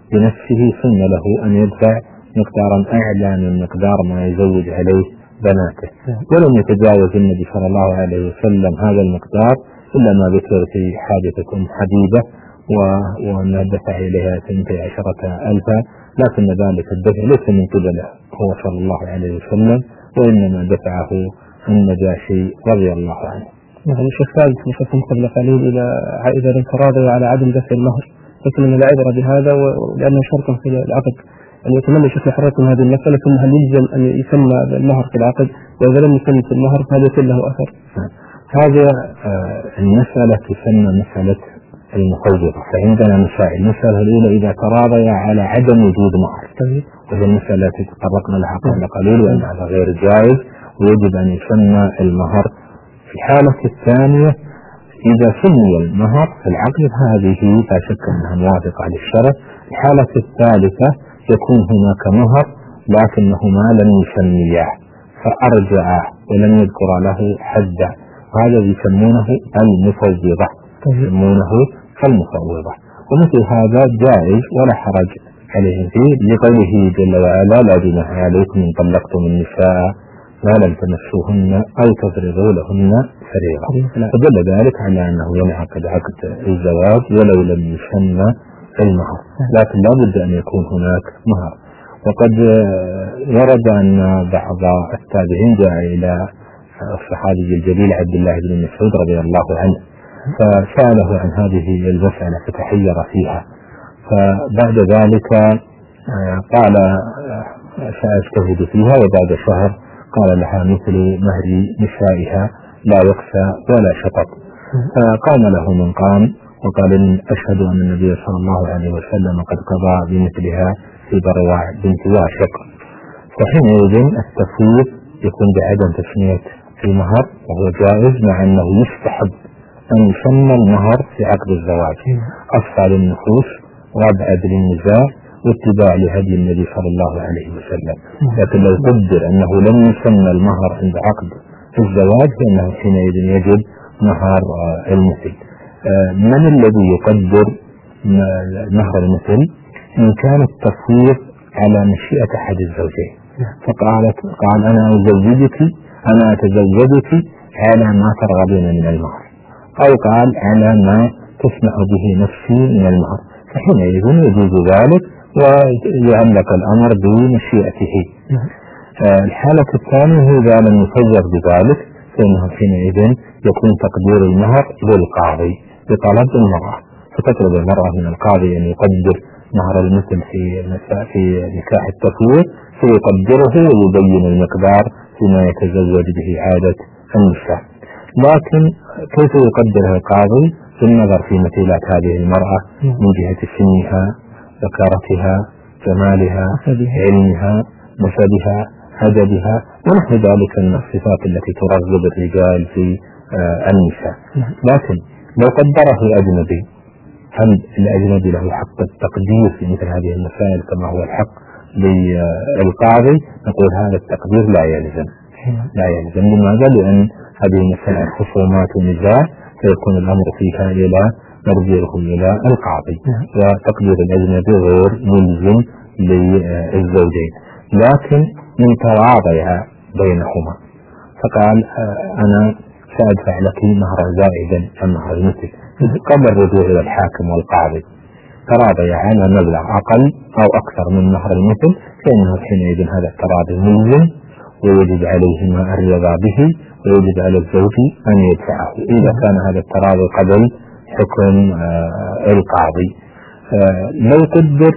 بنفسه سن له أن يدفع مقدارا أعلى من مقدار ما يزوج عليه بناته، ولم يتجاوز النبي صلى الله عليه وسلم هذا المقدار إلا ما ذكر في حادثة أم حبيبة وأن دفع إليها 12,000، لكن ذلك الدفع ليس من قبله هو صلى الله عليه وسلم، وإنما دفعه النجاشي رضي الله عنه. يعني الشيخ ثابت نشوفهم قبل قليل إذا تراضوا على عدم دفع المهر، لكن من العبرة بهذا لأنه شرط في العقد. يعني يتمنى شيخ حضرتك هذه المسألة، ثم هل يلزم أن يسمى المهر في العقد؟ وإذا لم يسمى في المهر فهل يكون له أثر؟ هذه المسألة تسمى مسألة المفوضة. فعندنا مسائل: المسألة الأولى إذا تراضيا على عدم وجود مهر، وهي المسألة التي تطرقنا لها قبل قليل وأن هذا غير جائز ويجب أن يسمى المهر. في الحالة الثانية إذا سمي المهر في العقد هذه لا شك أنها موافقة للشرع. الحالة الثالثة يكون هناك مهر لكنهما لم يسمياه فأرجعاه ولم يذكر له حدا، وهذا يسمونه المفوضة. ومثل هذا جائز ولا حرج عليه فيه، لقوله جل وعلا: لا جناح عليكم إن طلقتم النساء ما لم تمسوهن أو تفرضوا لهن فريضة. فدل ذلك على أنه ينعقد عقد الزواج ولو لم يسمى المهر، لكن لا بد أن يكون هناك مهر. وقد ورد أن بعض التابعين جاء إلى الصحابي الجليل عبد الله بن مسعود رضي الله عنه فسأله عن هذه المسألة فتحير فيها، فبعد ذلك قال: سأجتهد فيها. وبعد شهر قال لها مثل مهر نسائها لا يخشى ولا شطط. فقام له من قام وقال: أشهد أن النبي صلى الله عليه وسلم قد قضى بمثلها في برواع بنت واشق. فحينئذ التفويض يكون بعدم تسمية المهر، وهو جائز، مع أنه يستحب أن يسمى المهر في عقد الزواج أصفى للنفوس وأبعد للنزاع واتباع لهدي النبي صلى الله عليه وسلم. لكن لو قدر أنه لم يسمى المهر عند عقد الزواج فإنه حينئذ يجب مهر المثل. من الذي يقدر مهر المثل؟ إن كان التفويض على مشيئة أحد الزوجين، قال: أنا أتزوجك على ما ترغبين من المهر، أو قال: على ما تسمح به نفسي من المهر، فحينئذ يجوز ذلك ويعلق الأمر بمشيئته. الحالة الثانية إذا لم يفوض بذلك فإنه حينئذ يكون تقدير المهر للقاضي بطلب المرأة، فتطلب المرأة من القاضي أن يقدر مهر المثل في نكاح التفويض، فيقدره ويبين المقدار فيما يتزوج به عادة النساء. لكن كيف يقدرها القاضي؟ بالنظر في مثيلات هذه المرأة من جهة سنها، ذكارتها، جمالها، علمها، نسبها، أدبها، ونحو ذلك من الصفات التي ترغب الرجال في النساء. لكن لو قدره أجنبي، هل الأجنبي له حق التقدير في مثل هذه المسائل كما هو الحق للقاضي؟ نقول هذا التقدير لا يلزم. لماذا؟ لأن هذه المسألة خصومات ونزاع، فيكون الأمر فيها إلى مرجعه إلى القاضي، وتقدير الأجنبي غير ملزم للزوجين. لكن من تراضيها بينهما فقال: أنا سأدفع لك مهرا زائدا عن مهر المثل، قبل الرجوع إلى الحاكم والقاضي تراضي على مبلغ أقل أو أكثر من مهر المثل، فإنه حينئذ هذا التراضي ملزم ويجب عليهما الرضا به، ويجب على الزوج أن يدفعه إذا كان هذا التراضي قبل حكم القاضي. لو قدر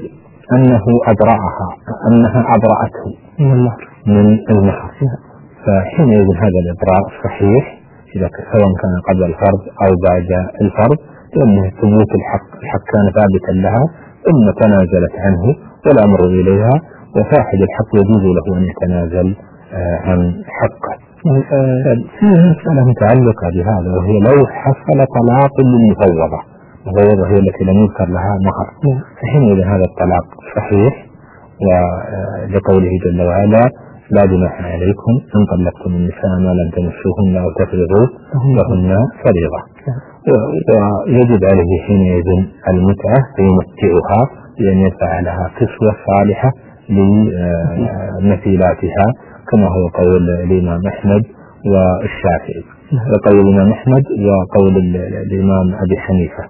أنها أبرأته من المهر، فحينئذ هذا الإبراء صحيح سواء كان قبل الفرض أو بعد الفرض، لأنه ثبوت الحق كان ثابتا لها ثم تنازلت عنه والأمر إليها، وصاحب الحق يجوز له أن يتنازل عن حقه. في مسألة متعلقة بهذا، وهي لو حصل طلاق للمفوضة، وهي التي لم يذكر لها مهر، فحينئذ هذا الطلاق صحيح، ولقوله جل وعلا: لا جناح عليكم إن طلقتم النساء ما لم تمسوهن أو تفرضوا لهن فريضة. ويجب عليه حينئذ المتعة فيمتعها بأن يدفع لها كسوة صالحة لمثيلاتها، كما هو قول الإمام أحمد والشافعي، وقول الإمام أحمد وقول الإمام أبي حنيفة.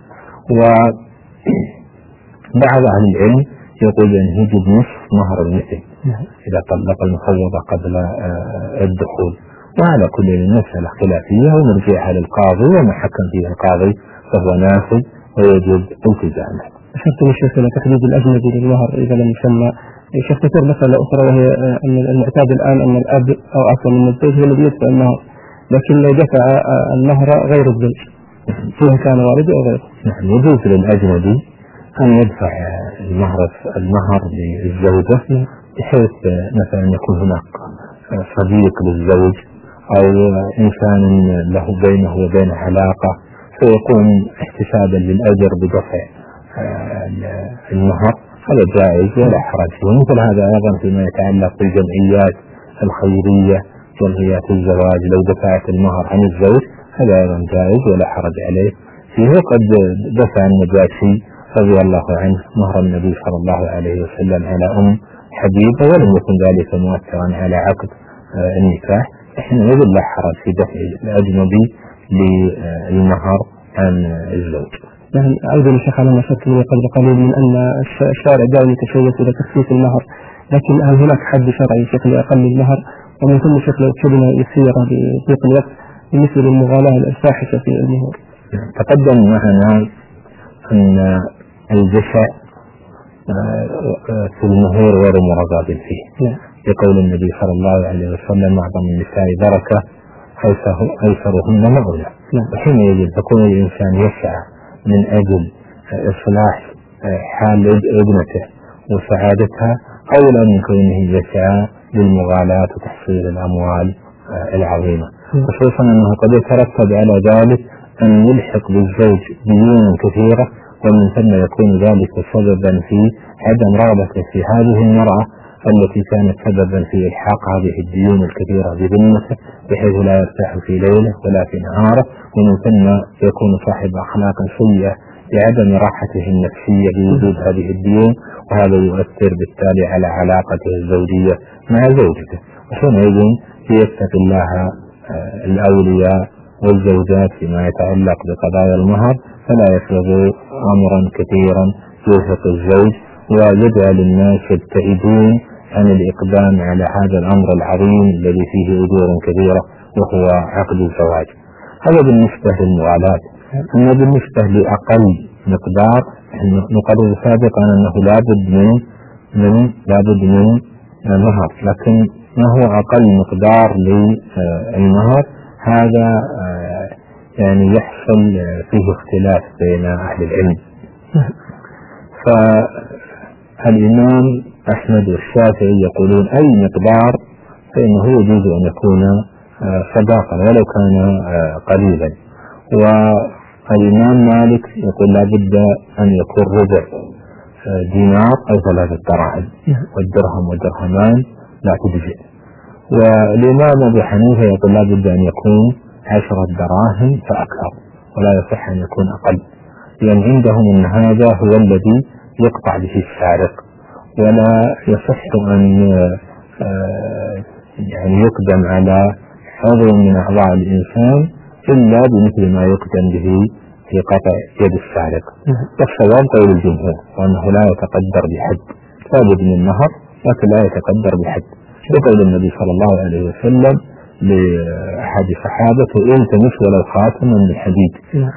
وبعض أهل العلم يقول أن يجب نصف مهر المثل إذا طلق المفوضة قبل الدخول. وعلى كل المسألة خلافية ونرجعها للقاضي، وما حكم فيها القاضي فهو نافذ ويجب التزامه. أشرت من شيخ إلى تحديد الأجنبي للمهر إذا لم يسمى. شيخ تذكر مسألة أخرى، وهي أن المعتاد الآن أن الأب أو عفوا من الزوج هو الذي يدفع المهر، لكن لو دفع المهر غير الزوج سواء كان والده أو غيره. نعم، يجوز للأجنبي أن يدفع المهر للزوجة، بحيث مثلا يكون هناك صديق للزوج أو إنسان له بينه وبين علاقة، فيكون احتسابا للأجر بدفع المهر، هذا جائز ولا حرج. ومثل هذا أيضا فيما يتعلق بالجمعيات الخيرية، جمعيات الزواج، لو دفعت المهر عن الزوج هذا أيضا جائز ولا حرج عليه فيه. قد دفع النجاشي رضي الله عنه مهر النبي صلى الله عليه وسلم على حبيبة، ولم يكن ذلك مؤثرا على عقد النكاح. حينئذ لا حرج في دفع الأجنبي للمهر عن الزوج. نعم، أيضا الشيخ على ما شكل قبل قليل من أن الشارع دائما يتشوف إلى تخفيف المهر، لكن هل هناك حد شرعي شيخ لأقل المهر؟ ومن ثم شيخ لو كلمة يسيرة بضيق الوقت مثل المغالاة الفاحشة في المهور. تقدم معنا أن الجشع في المهور غير مرغب فيه، يقول النبي صلى الله عليه وسلم: معظم النساء بركة أيسرهن مغنى. وحينئذ تكون الإنسان يسعى من أجل إصلاح حال ابنته وسعادتها، أولى من كونه يسعى للمغالاة وتحصيل الأموال العظيمة، خصوصا أنه قد يترتب على ذلك أن يلحق بالزوج ديون كثيرة، ومن ثم يكون ذلك سببا في عدم رغبته في هذه المرأة التي كانت سببا في إلحاق هذه الديون الكثيرة بذمته، بحيث لا يرتاح في ليله ولا في نهاره، ومن ثم يكون صاحب أخلاق سيئة بعدم راحته النفسية بوجود هذه الديون، وهذا يؤثر بالتالي على علاقته الزوجية مع زوجته. وحينئذ يتقي الله الأولياء والزوجات فيما يتعلق بقضايا المهر، فلا يفرضوا أمرا كثيرا يرهق الزوج ويجعل الناس يبتعدون عن الإقدام على هذا الأمر العظيم الذي فيه أجور كبيرة وهو عقد الزواج. هذا بالنسبة للمغالاة. أما بالنسبة لأقل مقدار، نقرر سابقا أنه لابد من مهر، لكن ما هو أقل مقدار للمهر هذا يعني يحصل فيه اختلاف بين أهل العلم. فالإمام أحمد والشافعي يقولون أي مقدار فإنه يجوز أن يكون صداقا ولو كان قليلا، والإمام مالك يقول لا بد أن يكون ربع دينار أو 3 دراهم، والدرهم والدرهمان لا تجزئ. والإمام أبي حنيفة يقول لا بد أن يكون 10 دراهم فأكثر، ولا يصح أن يكون أقل، لأن عندهم أن هذا هو الذي يقطع به السارق، ولا يصح أن يعني يقدم على عضو من أعضاء الإنسان إلا بمثل ما يقدم به في قطع يد السارق. والصواب قول الجمهور وأنه لا يتقدر بحد، لابد من النهر لكن لا يتقدر بحد، بقول النبي صلى الله عليه وسلم لأحد صحابته: التمس ولو خاتما من حديد.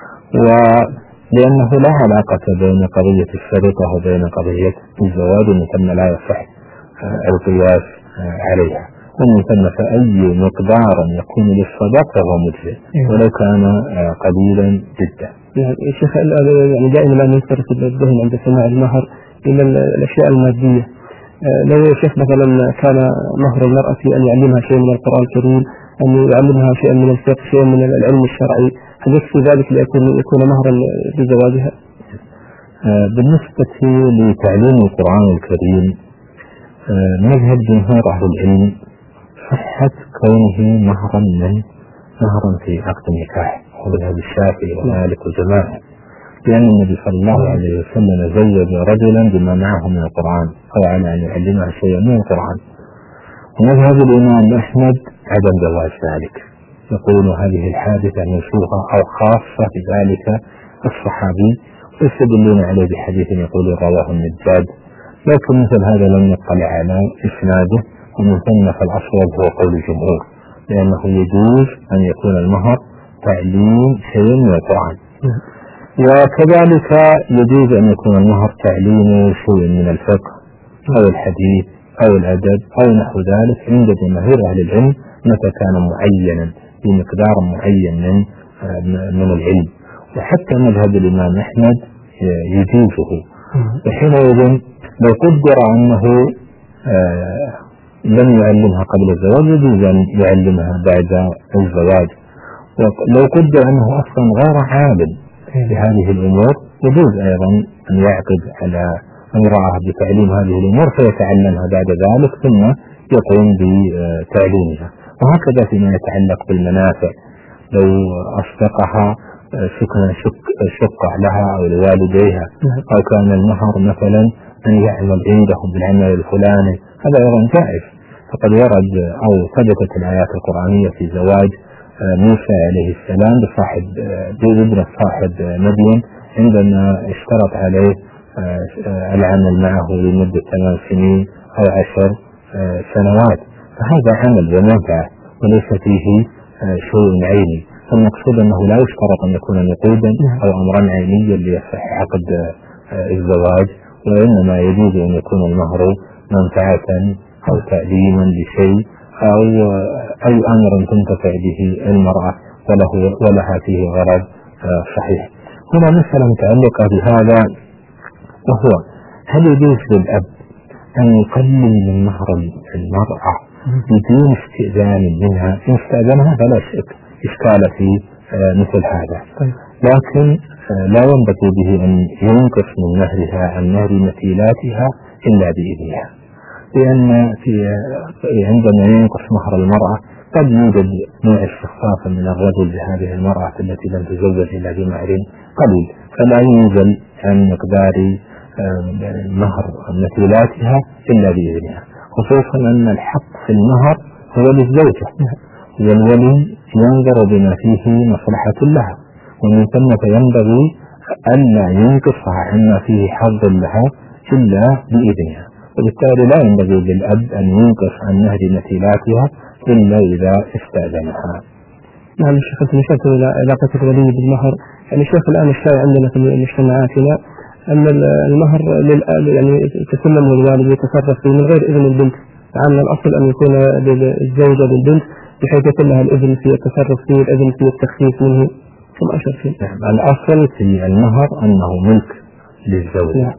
ولأنه لا علاقة بين قضية السرقة وبين قضية الزواج، ومن ثم لا يصح القياس عليها، ومن ثم فأي مقدار يكون للصداق فهو مجزئ ولو كان قليلا جدا. يعني شيخ يعني دائما لا ننصرف الذهن عند سماع المهر إلى الأشياء المادية. لو يا شيخ مثلا كان مهر المرأة أن يعلمها شيء من القرآن الكريم، أن يعلمها شيئا من الفقه، شيئا من العلم الشرعي، هل يكفي ذلك ليكون مهرا لزواجها؟ بالنسبة لتعليم القرآن الكريم، مذهب جمهور أهل العلم صحة كونه مهرا في عقد النكاح، ومذهب الشافعي ومالك وجماعة، لأن النبي صلى الله عليه وسلم زوج رجلا بما معه من القرآن أو على أن يعلمها شيئا من القرآن. ومذهب الإمام أحمد عدم جواز ذلك، يقول هذه الحادثة منسوخة أو خاصة بذلك الصحابي، ويستدلون عليه بحديث يقول رواه النجاد، لكن مثل هذا لم يطلع على إسناده، ومن ثم فالأصوب هو قول الجمهور، لأنه يجوز أن يكون المهر تعليم شيء من القرآن، وكذلك يجوز أن يكون المهر تعليم شيء من الفقه أو الحديث أو الأدب أو نحو ذلك عند جماهير أهل العلم متى كان معينا بمقدار معين من العلم. وحتى مذهب الإمام أحمد يجوزه، وحينئذ لو قدر أنه لم يعلمها قبل الزواج يجوز أن يعلمها بعد الزواج، ولو قدر أنه أصلا غير عالم بهذه الأمور يجوز أيضا أن يعقد على امرأة بتعليم هذه الأمور فيتعلمها بعد ذلك ثم يقوم بتعليمها. وهكذا فيما يتعلق بالمنافع، لو أصدقها شق لها أو لوالديها، أو كان المهر مثلا أن يعمل عندهم بالعمل الفلاني، هذا أيضا جائز. فقد ورد أو ثبتت الآيات القرآنية في زواج موسى عليه السلام بابن صاحب مدين عندما اشترط عليه العمل معه لمدة 8 سنين أو 10 سنوات، فهذا عمل ومنفعة وليس فيه شيء عيني. فالمقصود أنه لا يشترط أن يكون نقودا أو أمرا عينيا ليصح عقد الزواج، وإنما يجوز أن يكون المهر منفعة أو تعليما لشيء أو أي أمر تنتفع به المرأة ولها فيه غرض صحيح. هنا مسألة متعلقة بهذا، وهو هل يجوز للأب أن يقلل من مهر المرأة بدون استئذان منها؟ إن استأذنها فلا إشكال في مثل هذا، لكن لا ينبغي به أن ينقص من مهرها عن مهر مثيلاتها إلا بإذنها، لأن عندما ينقص مهر المرأة قد يوجد نوع استخفاف من الرجل بهذه المرأة التي لم تزوج إلا بمهر قليل، فلا ينزل عن مقدار مهر مثيلاتها إلا بإذنها، خصوصا أن الحق في المهر هو للزوجة، والولي ينظر بما فيه مصلحة لها، ومن ثم فينبغي ألا ينقصها عما فيه حظ لها إلا بإذنها، وبالتالي لا ينبغي للأب أن ينقص عن مهر مثيلاتها إلا إذا استأذنها. نعم الشيخ، أنت نشرت إلى علاقة الولي بالمهر. يعني الشيخ الآن الشائع عندنا في مجتمعاتنا أن المهر يعني تسلمه الوالد ويتصرف فيه من غير إذن البنت، عن الأصل أن يكون للزوجة للبنت بحيث يكون لها الإذن في التصرف فيه، الإذن في التخفيف منه، ثم أشر فيه. الأصل في المهر أنه ملك للزوجة،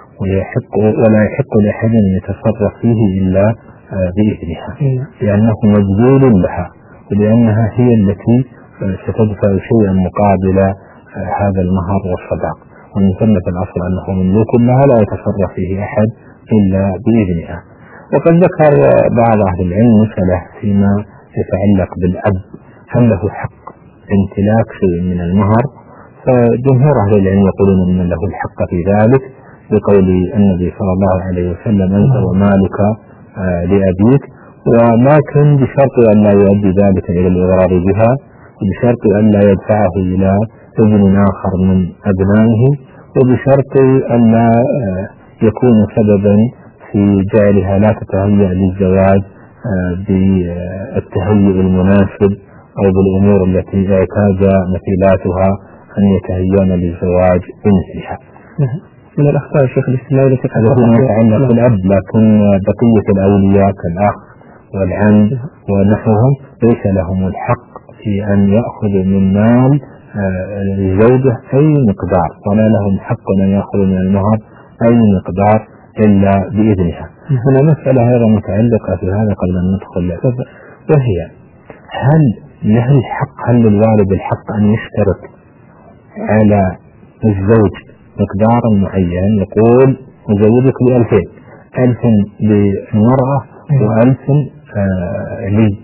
ولا يحق لأحد أن يتصرف فيه إلا بإذنها، لأنه مجبول لها، ولأنها هي التي ستدفع شيئا مقابل هذا المهر والصداق، ومن ثم الأصل أنه مملوك لها لا يتصرف فيه أحد إلا بإذنها. وقد ذكر بعض أهل العلم مسألة فيما يتعلق بالأب، هل له حق امتلاك شيء من المهر؟ فجمهور أهل العلم يقولون أن له الحق في ذلك بقول النبي صلى الله عليه وسلم أنت ومالك لأبيك، ولكن بشرط أن لا يؤدي ذلك إلى الإضرار بها، وبشرط أن لا يدفعه إلى ابن آخر من أبنائه، وبشرط أن لا يكون سببا في جعلها لا تتهيأ للزواج بالتهيئ المناسب أو بالأمور التي اعتاد مثيلاتها أن يتهيأن للزواج بمثلها. من الأخطاء الشيخ الاجتماعي التي تتعلق بالأب، لكن بقية الأولياء كالأخ والعم ونحوهم ليس لهم الحق في أن يأخذوا من مال الزوجة أي مقدار، ولا لهم حق أن يأخذوا من المهر أي مقدار إلا بإذنها. هنا مسألة أيضا متعلقة في هذا قبل أن ندخل، وهي هل للوالد الحق أن يشترط على الزوج مقدارا معين، يقول أزوجك ب2000، 1000 للمرأة و1000 لي،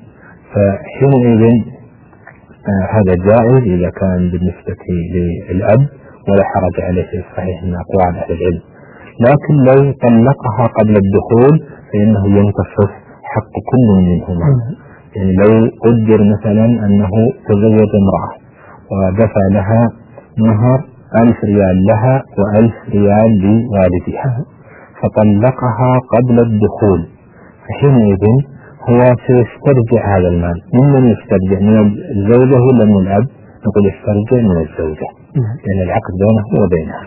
فحينئذ هذا جائز إذا كان بالنسبة للأب، ولا حرج عليه في الصحيح من أقوال أهل العلم. لكن لو طلقها قبل الدخول فإنه ينتصف حق كل منهما. يعني لو قدر مثلا أنه تزوج امرأة ودفع لها مهر 1000 ريال لها و1000 ريال لوالدها فطلقها قبل الدخول، فحينئذ هو سيسترجع هذا المال. ممن يسترجع؟ من الزوجة ولا من الأب؟ نقول يسترجع من الزوجة لأن العقد بينه وبينها،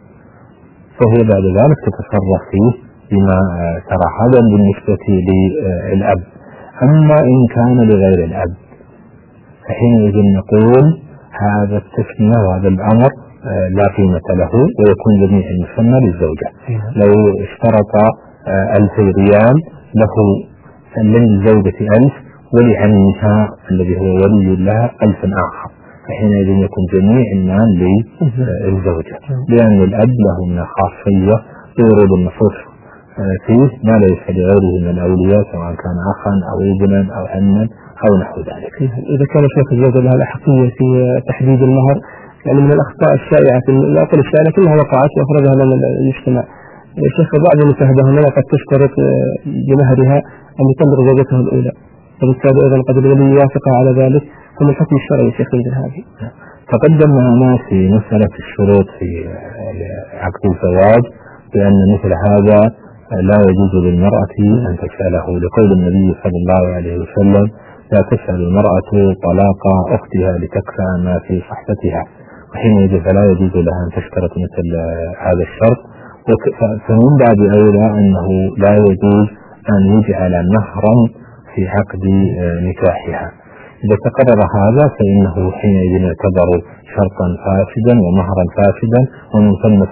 فهي بعد ذلك تتصرف فيه بما ترى. هذا بالنسبة للأب. أما إن كان لغير الأب فحينئذ نقول هذا التسمية وهذا الأمر لا قيمة له ويكون جميع المسمى للزوجة. لو اشترط 1000 ريال له للزوجة 1000 ولعمها الذي هو ولي لها 1000 آخر، فحينئذ يكون جميع المال للزوجة، لأن الأب له من خاصية يورد النصوص فيه ما ليس لغيره من الأولياء سواء كان أخا أو ابنا أو عما أو نحو ذلك. إذا كان شيخ الزوجة لها الأحقية في تحديد المهر، يعني من الأخطاء الشائعة لا أقول الشائعة لكنها وقعت وأخرجها من المجتمع. الشيخ بعض المتهدهن قد تشترط بمهرها أن يتمر زوجته الأولى، فبالتالي أيضا قد الولي يوافق على ذلك، فما الحكم الشرعي شيخ مثل هذه؟ تقدم معنا في مسألة الشروط في عقد الزواج بأن مثل هذا لا يجوز للمرأة أن تسأله، لقول النبي صلى الله عليه وسلم لا تسأل المرأة طلاق أختها لتكفى ما في صحبتها، وحينئذ فلا يجوز لها أن تشترط مثل هذا الشرط. فمن باب أولى أنه لا يجوز أن يجعل مهرا في عقد نكاحها. إذا تقرر هذا فإنه حينئذ يعتبر شرطا فاسدا ومهرا فاسدا، ومن ثم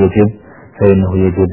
فإنه يجب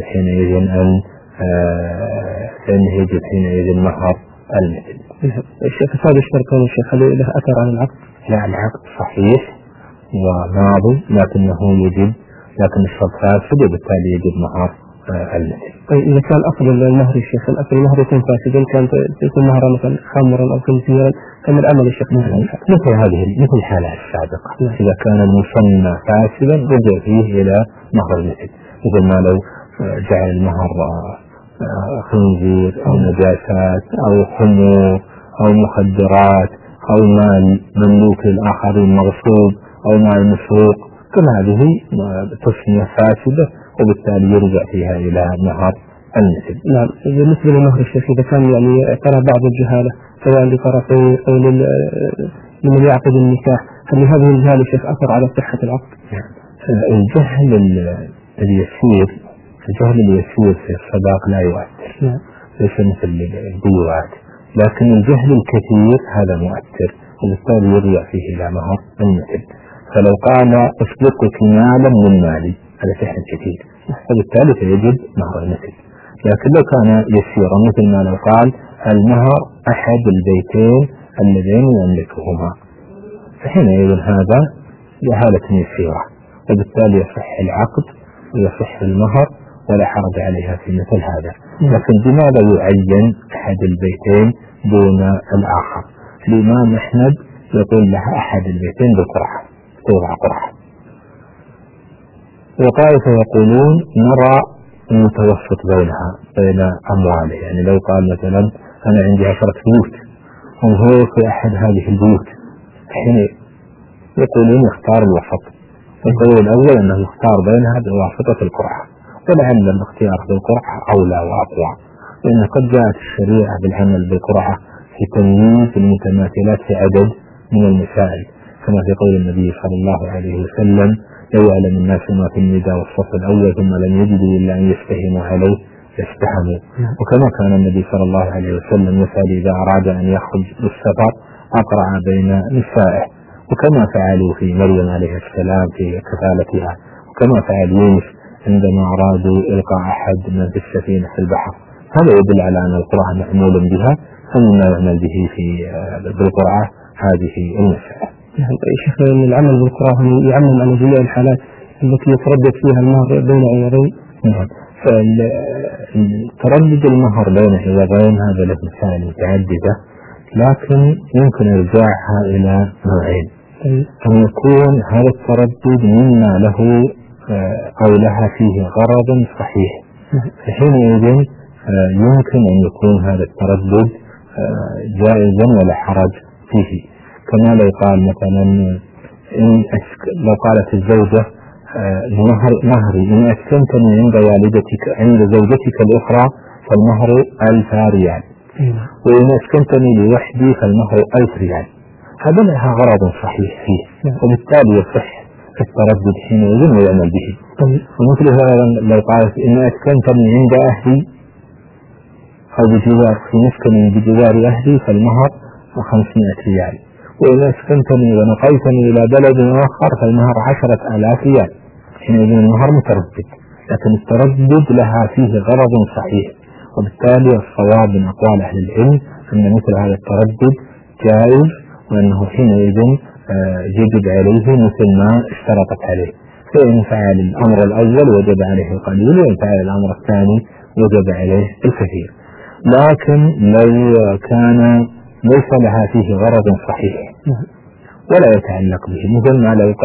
حينئذ مهر المثل. الشيخ هذا الشرط الشيخ له أثر على العقد؟ لا، العقد صحيح وماضي لكن الشرط فاسد وبالتالي يجب مهر المثل. طيب إذا كان أصل المهر الشيخ الأصل المهر يكون فاسدا، كان يكون مهرا مثلا خمرا أو خنزيرا، كم العمل الشيخ مثل الحالة السابقة. إذا كان المسمى فاسدا رجع فيه إلى مهر المثل، مثل ما لو جعل المهر خنزير أو نجاسات أو خمور أو مخدرات أو مال مملوك للآخرين مغصوب أو مال مسروق، كل هذه تسمية فاسدة وبالتالي يرجع فيها إلى مهر المثل. نعم. بالنسبة لمهر الشيخ إذا كان يعني اعترى بعض الجهالة سواء لطرفين أو لمن يعقد النكاح، هل هذه الجهالة الشيخ أثر على صحة العقد؟ الجهل اليسير في الصداق لا يؤثر، ليس مثل البيوات، لكن الجهل الكثير هذا مؤثر وبالتالي يرجع فيه إلى مهر المثل. فلو قال أسبقك مالا من مالي هذا جهل كثير، وبالتالي فيجب مهر المثل. لكن لو كان يسيرا مثل ما لو قال المهر أحد البيتين اللذين يملكهما، فحينئذ هذا جهالة يسيرة وبالتالي يصح العقد ويصح المهر ولا حرج عليها في مثل هذا. لكن لماذا يعين أحد البيتين دون الآخر؟ الإمام أحمد يقول لها أحد البيتين بالقرعة، توضع قرعة، وطائفة يقولون نرى المتوسط بين أمواله. يعني لو قال مثلا أنا عندي 10 بيوت وهو في أحد هذه البيوت، حين يقولون يختار الوسط. القول الأول أنه يختار بينها بواسطة القرعة، ولعل الاختيار بالقرعة أولى وأقوى، لأن قد جاءت الشريعة بالعمل بالقرعة في تمييز المتماثلات في عدد من المسائل، كما في قول النبي صلى الله عليه وسلم لو يعلم الناس ما في النداء والصف الأول ثم لم يجدوا إلا أن يستهموا عليه يستهموا. وكما كان النبي صلى الله عليه وسلم يسأل إذا أراد أن يخرج بالسفر أقرع بين نسائه، وكما فعلوا في مريم عليه السلام في كفالتها، وكما فعل يونس عندما أرادوا إلقاء أحد من في السفينة في البحر. هذا يدل على أن القرعة معمول بها، فمما يعمل به بالقرعة هذه المسألة. شيخ العمل بالقرعة يعمل على جميع الحالات التي يتردد فيها المهر بين عوضين. فتردد المهر بين عوضين هذا له مسائل متعددة، لكن يمكن إرجاعها إلى نوعين. أن يكون هذا التردد مما له أو لها فيه غرض صحيح، فحينئذ يمكن أن يكون هذا التردد جائزا ولا حرج فيه. كما لو قال مثلا لو قالت الزوجة مهري إن أسكنتني عند والدتك عند زوجتك الأخرى فالمهر 1000 ريال، وإن أسكنتني لوحدي فالمهر 1000 ريال. هذا لها غرض صحيح فيه، وبالتالي يصح التردد حينئذ ويعمل به. ومثل هذا لو قالت إن أسكنتني عند أهلي أو بجوار في مسكن بجوار أهلي فالمهر 500 ريال، وإن أسكنتني ونقلتني إلى بلد آخر فالمهر 10,000 ريال. حينئذ المهر متردد، لكن التردد لها فيه غرض صحيح، وبالتالي الصواب من أقوال أهل العلم أن مثل هذا التردد جائز، وأنه حينئذ يجب عليه مثل ما اشترطت عليه. فإن فعل الأمر الأول وجب عليه القليل، وإن فعل الأمر الثاني وجب عليه الكثير. لكن لو كان ليس لها فيه غرض صحيح ولا يتعلق به، مثل ما لو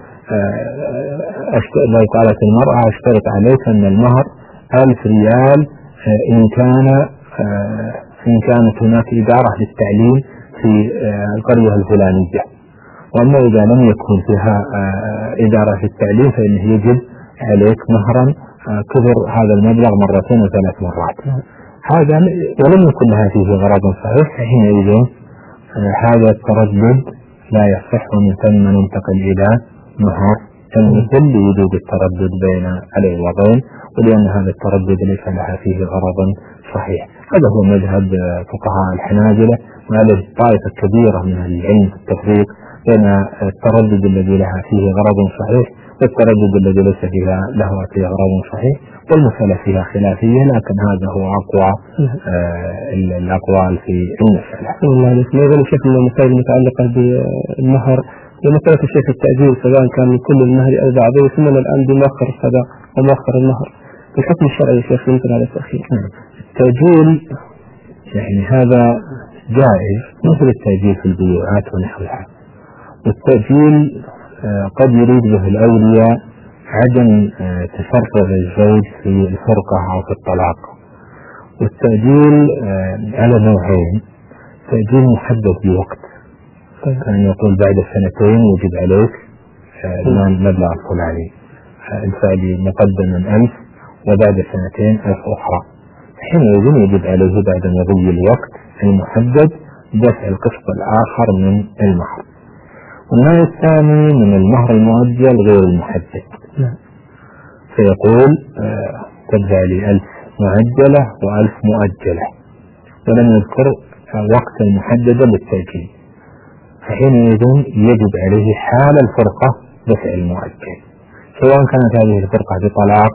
قالت المرأة اشترط عليك أن المهر 1000 ريال إن كانت هناك إدارة للتعليم في القرية الفلانية، وأما إذا لم يكن فيها إدارة للتعليم فإنه يجب عليك مهرا كبر هذا المبلغ 2 و3 مرات. هذا ولم يكن لها فيه غرض صحيح، حينئذ هذا التردد لا يصح، ومن ثم ننتقل إلى مهر المثل لوجود التردد بين العوضين، ولأن هذا التردد ليس لها فيه غرض صحيح. هذا هو مذهب فقهاء الحنابلة، وهذه طائفة كبيرة من العلم في التفريق بين التردد الذي لها فيه غرض صحيح والتردد الذي ليس فيه غرض صحيح، والمسألة فيها خلافية، لكن هذا هو أقوى الأقوال في المسألة. أيضا شيخ من المسائل المتعلقة بالمهر ومسألة الشيخ التأجيل، سواء كان من كل المهر أو بعضه، ثم الآن بمؤخر الصداق ومؤخر المهر، الحكم الشرعي يا شيخ يمكن على التأخير. التأجيل يعني هذا جائز مثل التأجيل في البيوعات ونحوها، والتأجيل قد يريد به الأولياء عدم تفرغ الزوج في الفرقة أو في الطلاق. والتأجيل على نوعين: تأجيل محدد بوقت، كان يقول بعد 2 يجب عليك المبلغ الفلاني الفعلي مقدما 1000، وبعد 2 1000 أخرى، حينئذ يجب عليه بعد مضي الوقت المحدد دفع القسط الآخر من المهر. والنوع الثاني من المهر المؤجل غير المحدد، فيقول تدفع لي 1000 معجلة و1000 مؤجلة، ولم يذكر وقتا محددا للتأجيل، فحينئذ يجب عليه حال الفرقة دفع المؤجل، سواء كانت هذه الفرقة بطلاق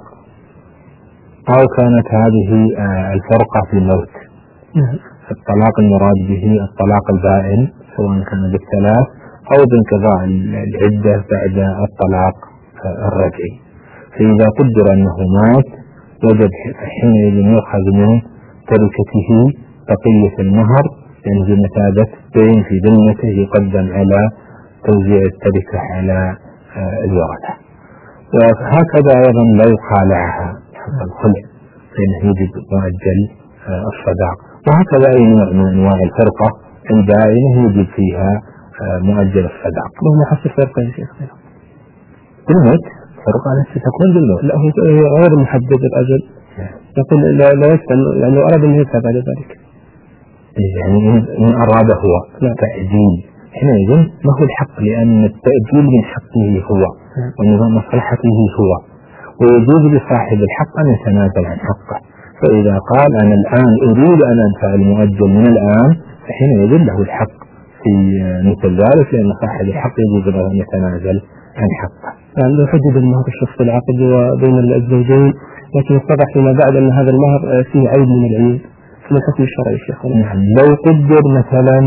أو كانت هذه الفرقة في موت. الطلاق المراد به الطلاق البائن، سواء كان بالثلاث أو بانقضاء العدة بعد الطلاق الرجعي. فإذا قدر أنه مات وجب حينئذ يؤخذ من تركته بقية المهر، يعني بمثابة دين في ذمته يقدم على توزيع التركة على الورثة. وهكذا أيضا لا يخالعها حق الخلع، فإنه يجب مؤجل الصداق. وهكذا أي نوع من أنواع الفرقة البائنة يجب فيها مؤجل الصداق. وما حصل فرقة يا شيخ بالموت؟ فرقة التي تكون بالموت، لا هو غير محدد الأجل، يقول لا يسأل، يعني أراد أن يدفع بعد ذلك، يعني إن أراد هو تأجيل حينئذ ما هو الحق، لأن التأجيل من حقه هو ومن مصلحته هو، ويجوز لصاحب الحق أن يتنازل عن حقه. فإذا قال أنا الآن أريد أن أدفع المؤجل من الآن، فحينئذ له الحق في مثل ذلك، لأن صاحب الحق يجوز له أن يتنازل عن حقه. يعني لو حدد المهر الشخص العقد وبين الزوجين، لكن اتضح فيما بعد أن هذا المهر فيه عيب من العيوب، فما الحكم الشرعي شيخ؟ نعم، لو قدر مثلا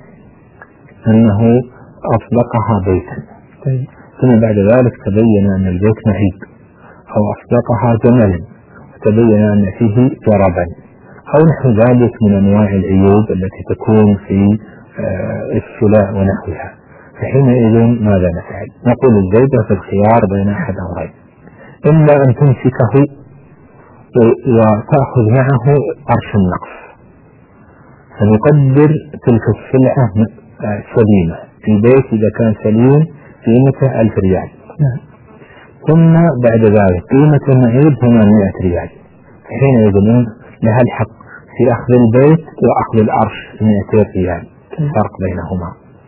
أنه أطلقها بيتا ثم بعد ذلك تبين أن البيت معيب، أو أطلقها جملا وتبين أن فيه جربا أو نحو ذلك من أنواع العيوب التي تكون في الشلاء ونحوها، فحينئذ ماذا نفعل؟ نقول الزوجة في الخيار بين أحد أمرين: إما أن تمسكه وتأخذ معه قرش النقص، فنقدر تلك السلعة سليمة، البيت إذا كان سليم قيمته 1000 ريال، ثم بعد ذلك قيمة المعيب 800 ريال، حينئذ لها الحق في أخذ البيت وأخذ الأرش 200 ريال، الفرق بينهما.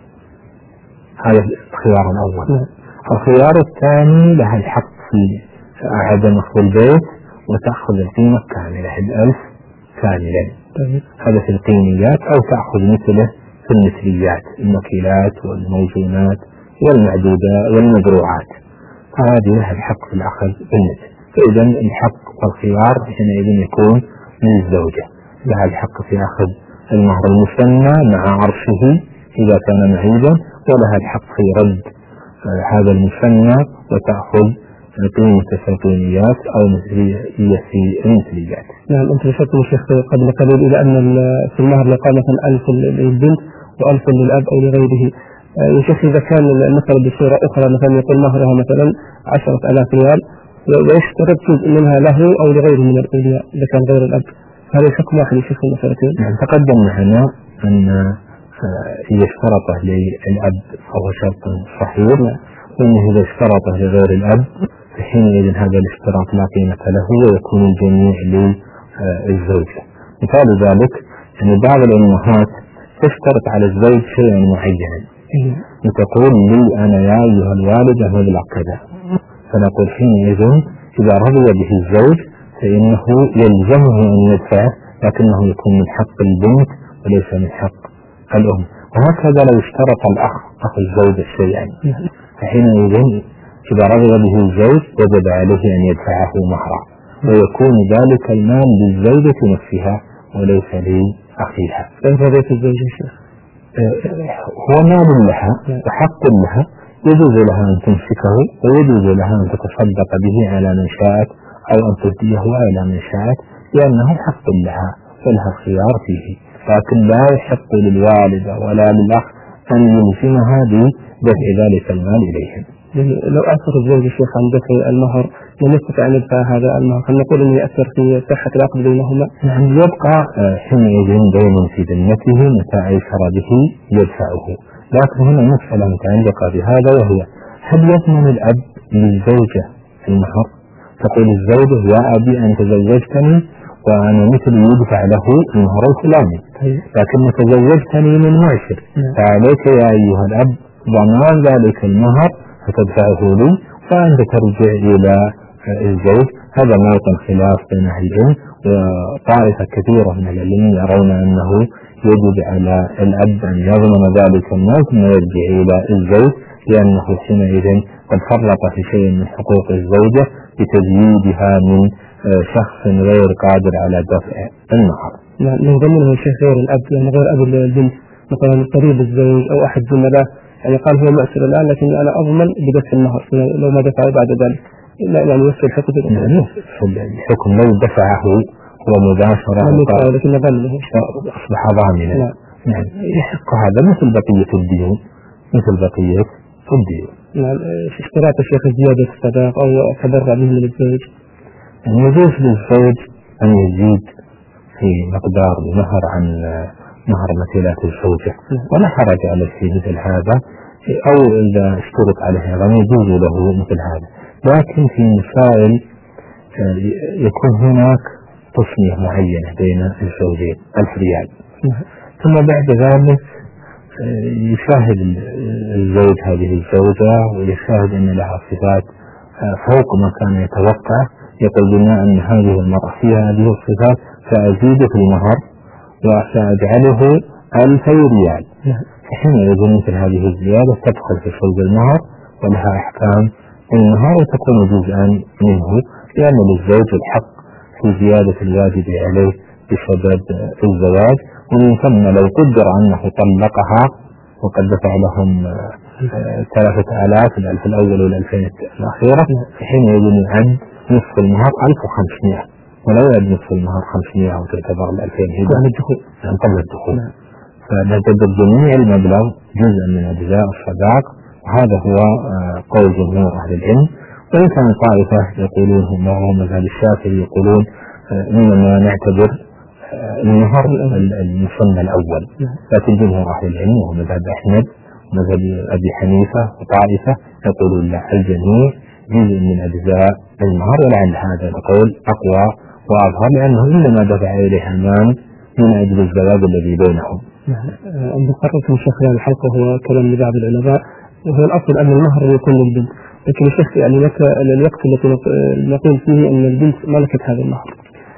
هذا الخيار الأول. الخيار الثاني لها الحق في عدم أخذ البيت وتأخذ القيمة كاملة 1000 كاملا، هذا في القيميات، أو تأخذ مثله في المثليات، المكيلات والموزونات والمعدودات والمزروعات، هذه لها الحق في الأخذ بالمثل. فإذا الحق والخيار حينئذ يكون من الزوجة، لها الحق في أخذ المهر المثنى مع عرشه إذا كان معيبا، ولها الحق في رد هذا المثنى وتأخذ قيمة القيميات أو مثلية في المثليات. نعم، أنت ذكرت الشيخ قبل قليل إلى أن في المهر يقال مثلا 1000 للبنت و1000 للأب أو لغيره. يا شيخ إذا كان مثلا بصورة أخرى مثلا يقول مهرها مثلا 10,000 ريال ويشترط جزء منها له أو لغيره من الأولياء إذا كان غير الأب، هذا الحكم واحد يا شيخ المسألتين؟ نعم، تقدم معنا أن إذا اشترطه للأب فهو شرط صحيح، وأنه إذا اشترطه لغير الأب فحينئذ هذا الاشتراط لا قيمة له ويكون الجميع للزوجة. مثال ذلك أن بعض الأمهات تشترط على الزوج شيئا معينا، وتقول لي أنا يا أيها الوالدة مبلغ كذا، فنقول حينئذ إذا رضي به الزوج فإنه يلزمه أن يدفعه، لكنه يكون من حق البنت وليس من حق الأم. وهكذا لو اشترط الأخ أخو الزوج شيئا، فحينئذ إذا رضي به الزوج وجب عليه أن يدفعه مهرا، ويكون ذلك المال للزوجة نفسها وليس لأخيها. كيف بيت الزوجة؟ هو مال لها وحق لها، يجوز لها أن تمسكه ويجوز لها أن تتصدق به على من شاءت أو أن تهديه على من شاءت، لأنه حق لها فلها الخيار فيه، لكن لا يحق للوالدة ولا للأخ أن يلزمها بدفع ذلك المال إليهم. لو أثر الزوج الشيخ عن دفع المهر لم يستطع أن يدفع هذا المهر، هل نقول أنه يأثر في صحة العقد بينهما؟ نعم، يبقى حينئذ دين في ذمته متى أيسر به يدفعه. لكن هنا مسألة متعلقة بهذا، وهي هل يضمن الأب للزوجة المهر؟ تقول الزوجة يا أبي أنت زوجتني وأنا مثل يدفع له المهر الفلاني، لكن تزوجتني من معشر، فعليك يا أيها الأب ضمان ذلك المهر فتدفعه لي، فأنت ترجع إلى الزوج. هذا موطن خلاف بين أهل العلم، وطائفة كثيرة من العلم يرون أنه يجب على الأب أن يضمن ذلك المال ثم يرجع إلى الزوج، لأنه حينئذ قد فرط في شيء من حقوق الزوجة بتزييدها من شخص غير قادر على دفع المهر. من ضمنه الشيخ غير الأب، يعني غير أب البنت، مثلا قريب الزوج أو أحد زملائه، يعني قال هو مؤثر الآن لكن أنا أضمن بدفع المهر لو ما دفعه بعد ذلك، لا يعني يوصل الحكم الحكم لو دفعه هو مباشرة لكن ظله أصبح ضامنا. نعم، يحق هذا مثل بقية الديون، مثل بقية الديون. نعم، اشتراط الشيخ زيادة الصداق أو تبرع به للزوج، يعني يجوز للزوج أن يزيد في مقدار المهر عن مهر مثيلات الزوجة، ولا حرج على شيء مثل هذا، أو إذا اشترط عليه هذا يجوز له مثل هذا. لكن في مسائل يكون هناك تصنيف معينة بين الزوجين 1000 ريال، ثم بعد ذلك يشاهد الزوج هذه الزوجة ويشاهد أن لها صفات فوق ما كان يتوقع، يقول بما أن هذه المرأة فيها هذه الصفات سأزيد في المهر وسأجعله 2000 ريال، فحينئذ مثل هذه الزيادة تدخل في صلب المهر ولها أحكام المهر وتكون جزءا منه، لأن للزوج الحق في زيادة الواجب عليه بسبب الزواج. ومن ثم لو قدر أنه طلقها وقد دفع لهم 3000 الألف الأول والألفين الأخيرة، حينئذ يعد نصف المهر 1500، ولا يعد نصف المهر 500 وتعتبر 2000 هي قبل الدخول. فنعتبر جميع المبلغ جزء من أجزاء الصداق، وهذا هو قول جمهور أهل العلم. وإن كان طائفة يقولون هم مذهب الشافعي يقولون إنما نعتبر المهر المسمى الأول، لكن جمهور أهل العلم وهو مذهب أحمد ومذهب أبي حنيفة وطائفة يقولون لا، الجميع جزء من أجزاء المهر، ولعل هذا القول أقوى وأظهر لأنه إنما دفع إليها المال من أجل الزواج الذي بينهم. أن ذكرت من شيخ الحلقة هو كلام لبعض العلماء، وهو الأصل أن المهر يكون للبنت، لكن الشيخ يعني الوقت الذي نقول فيه أن البنت ملكت هذا المهر.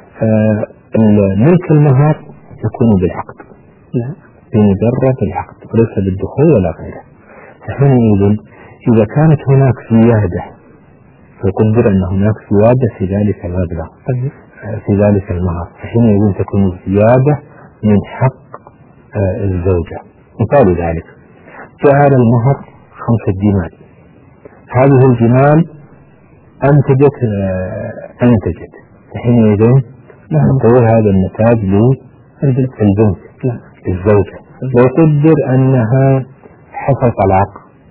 ملك المهر يكون بالعقد، بمجرد العقد وليس بالدخول ولا غيره. فحينئذ إذا كانت هناك زيادة فيقدر أن هناك زيادة في ذلك المبلغ في ذلك المهر، فحينئذ تكون الزيادة من حق الزوجة. مثال ذلك جعل المهر 5 جمال، هذه الجمال أنتجت فحينئذ نقول هذا النتاج للبنت الزوجة، ويقدر أنها حصل طلاق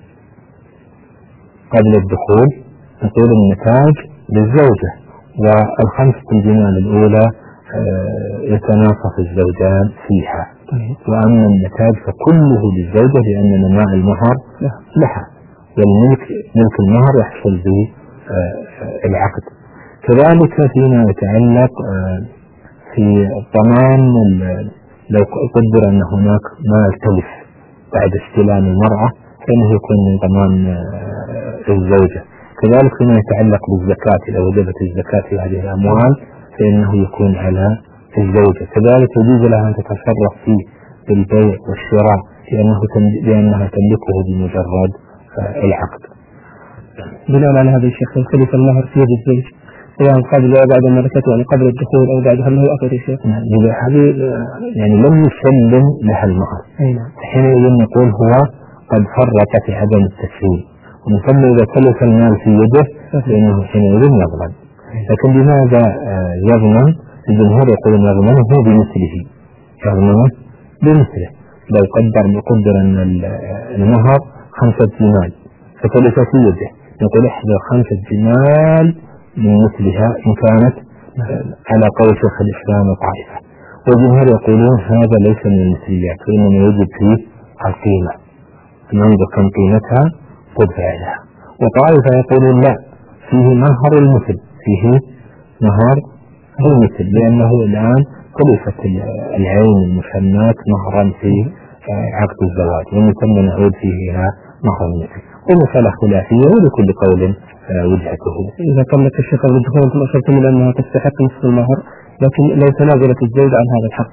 قبل الدخول، نقول النتاج للزوجة، وال5 الجمال الأولى يتناصف الزوجان فيها، وأما النتاج فكله للزوجة لأن نماء المهر لها، والملك المهر يحصل بالعقد. كذلك فيما يتعلق في الضمان، لو قدر أن هناك مال تلف بعد استلام المرأة فإنه يكون من ضمان الزوجة. كذلك فيما يتعلق بالزكاة، لو وجبت الزكاة في هذه الأموال فإنه يكون على الزوجة. كذلك يجوز لها أن تتصرف فيه بالبيع والشراء لأنها تملكه بمجرد العقد. بناء على هذا الشيخ يختلف المهر في يد الزوج سواء قبل أو بعد ملكته، يعني قبل الدخول أو بعد، هل له أثر يا شيخ؟ هذه يعني لم يسلم لها المهر، حينئذ نقول هو قد فرط في عدم التسليم، ومن ثم إذا تلف المال في يده فإنه حينئذ يضمن. لكن لماذا يضمن؟ الجمهور يقول يضمنه بمثله، يضمنه بمثله. لو قدر أن المهر 5 جمال فتلف في يده، نقول احذر 5 جمال من مثلها إن كانت على قول شيخ الإسلام وطائفة. والجمهور يقولون هذا ليس من المثليات، وإنما يوجد فيه القيمة، ننظر كم قيمتها قد فعلها. وطائفة يقولون لا، فيه مهر المثل، فيه مهر المثل، لأنه الآن خلفت العين المسمات مهرا في عقد الزواج، ومن ثم نعود فيه إلى مهر المثل. ومسألة خلافية ولكل قول وجهته. إذا قامت الشيخ بالدخول أنتم أشرتم إلى أنها تستحق نصف المهر، لكن لو تنازلت الزوج عن هذا الحق.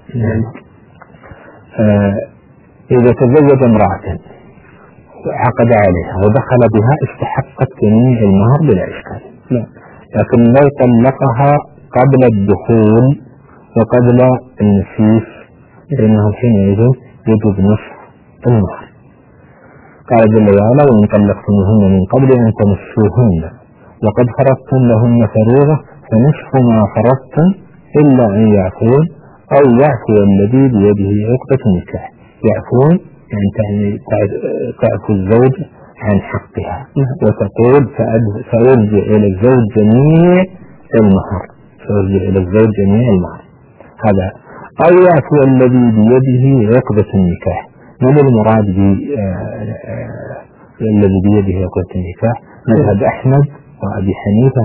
إذا تزوج امرأة عقد عليها ودخل بها استحقت جميع المهر بلا إشكال، لكن لو طلقها قبل الدخول وقبل النفيس فإنه حينئذ يجب نصف المهر. قال جل وعلا وإن طلقتموهن من قبل أن تمسوهن وقد فرضتم لهن فريضة فنصف ما فرضتم إلا أن يعفون أو يعفو الذي بيده عقدة النكاح. يعفون يعني تعفو الزوج عن حقها وتقول سأرجع إلى الزوج جميع المهر، هذا. أو يعفو الذي بيده عقدة النكاح. من المراد الذي بيده عقدة النكاح؟ مذهب أحمد وأبي حنيفة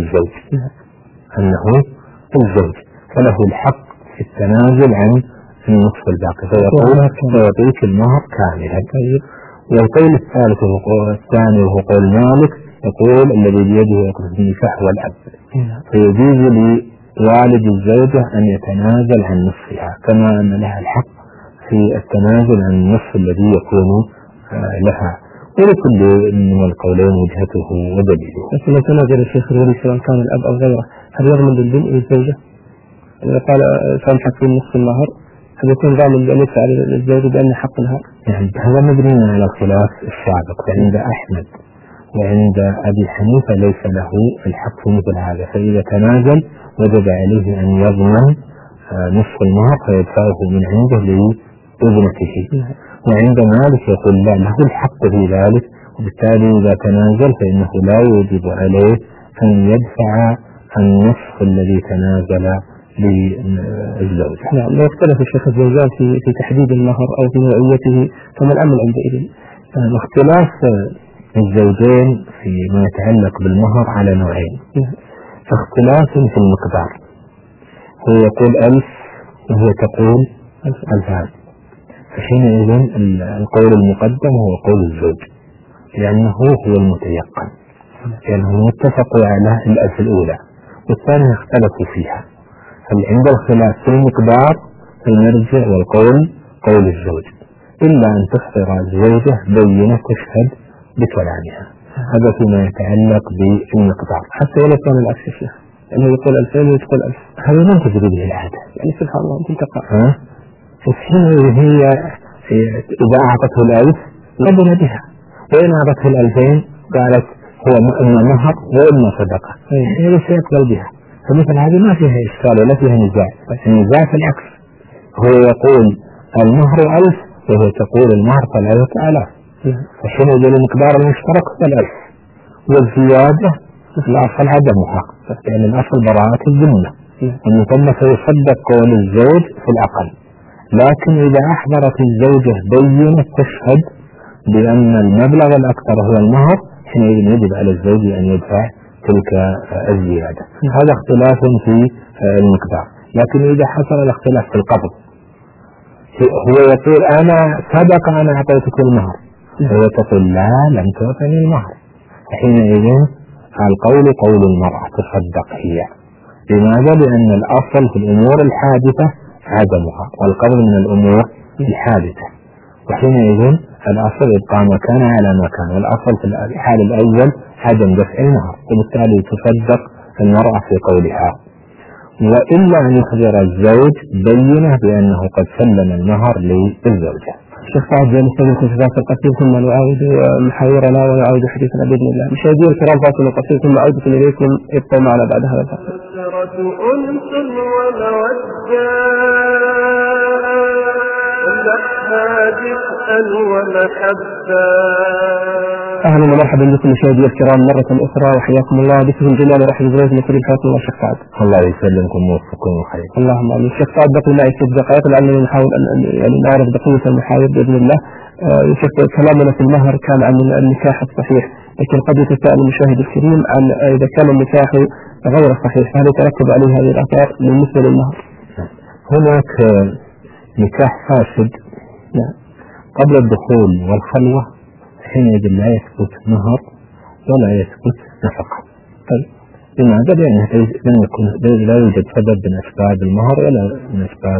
أنه الزوج فله الحق في التنازل عن النصف الباقي فيعطيك المهر كاملا. والقول الثاني وهو قول مالك يقول الذي بيده عقدة النكاح هو الأب، فيجوز لوالد الزوجة أن يتنازل عن نصفها كما أن لها الحق في التنازل عن النصف الذي يكون لها، ولكل من القولين وجهته ودليله. لكن لو تنازل الشيخ الولي سواء كان الأب أو غيره هل يضمن للبنت الزوجة؟ إذا قال سامحك في نصف المهر هل يكون ضامن بأن يدفع للزوجة بأن حق لها؟ يعني هذا مبني على الخلاف السابق، فعند أحمد وعند أبي حنيفة ليس له الحق في مثل هذا، فإذا تنازل وجب عليه أن يضمن نصف المهر فيدفعه من عنده ابنته، وعند مالك يقول لا، له الحق في ذلك، وبالتالي إذا تنازل فإنه لا يجب عليه أن يدفع النصف الذي تنازل للزوج. نعم. لا يختلف الشيخ الزوجان في تحديد المهر أو في نوعيته، فما الأمر عندئذ؟ اختلاف الزوجين فيما يتعلق بالمهر على نوعين. اختلاف في المقدار، هو يقول 1000 وهي تقول 2000، فحينئذ القول المقدم هو قول الزوج، لأنه هو المتيقن، لأنهم اتفقوا على 1000 الأولى والثانية اختلفوا فيها. فعند الخلاف في المقدار المرجع والقول قول الزوج، إلا أن تحضر الزوجة بينة تشهد بكلامها. هذا فيما يتعلق بالمقدار. حتى ولو كان العكس يا شيخ، أنه يقول 2000 ويقول 1000، هذا ما تجري به العادة، يعني سبحان الله ممكن تقع. فحينئذ هي إذا أعطته 1000 قبل بها، وإن أعطته 2000 قالت هو إما مهر وإما صدقة، هي سيقبل بها. فمثل هذه ما فيها إشكال ولا فيها نزاع. النزاع في العكس، هو يقول المهر 1000 وهي تقول المهر 3000، فحينئذ المقدار المشترك 1000، والزيادة الأصل عدمها، يعني الأصل براءة الذمة، أن ثم سيصدق قول الزوج في الأقل. لكن إذا أحضرت الزوجة بينة تشهد بأن المبلغ الأكثر هو المهر، حينئذ يجب على الزوج أن يدفع تلك الزيادة. هذا اختلاف في المقدار. لكن إذا حصل الاختلاف في القبض، هو يقول أنا سبق أنا أعطيتك المهر، هو تقول لا لم تعطني المهر، حينئذ القول قول المرأة تصدق هي. لماذا؟ لأن الأصل في الأمور الحادثة عدمها، والقبض من الأمور الحادثة، وحينئذ الأصل يبقى مكان على مكان، والأصل في الحال الأول عدم دفع المهر، وبالتالي تصدق المرأة في قولها. وإلا أن يحضر الزوج بينه بأنه قد سلم المهر للزوجة. الشيخ سعد جل نستمر في ذات القصير ثم نعاود محاورنا ونعاود حديثنا بإذن الله. مشاهدينا الكرام، فاصل قصير ثم عودة إليكم، ابقوا معنا بعد هذا الفاصل. أهلا ومرحبا بكم مشاهدي الكرام مرة أخرى، وحياكم الله بكم جميعا ورحمة الله وبركاته. حياكم الله شيخ سعد. الله يسلمكم ويوفقكم وخير. اللهم آمين. شيخ سعد بقي معي 6 دقائق لعلنا نحاول أن نعرف بقية المحاور بإذن الله. شيخ كلامنا في المهر كان عن النكاح الصحيح، لكن قد يتساءل المشاهد الكريم عن إذا كان النكاح غير صحيح هل يترتب عليه هذه الآثار بالنسبة للمهر؟ هناك نكاح فاسد قبل الدخول والخلوة، حينئذ لا يثبت مهر ولا يثبت نفقة. لماذا؟ لأنه لا يوجد سبب من أسباب المهر ولا من أسباب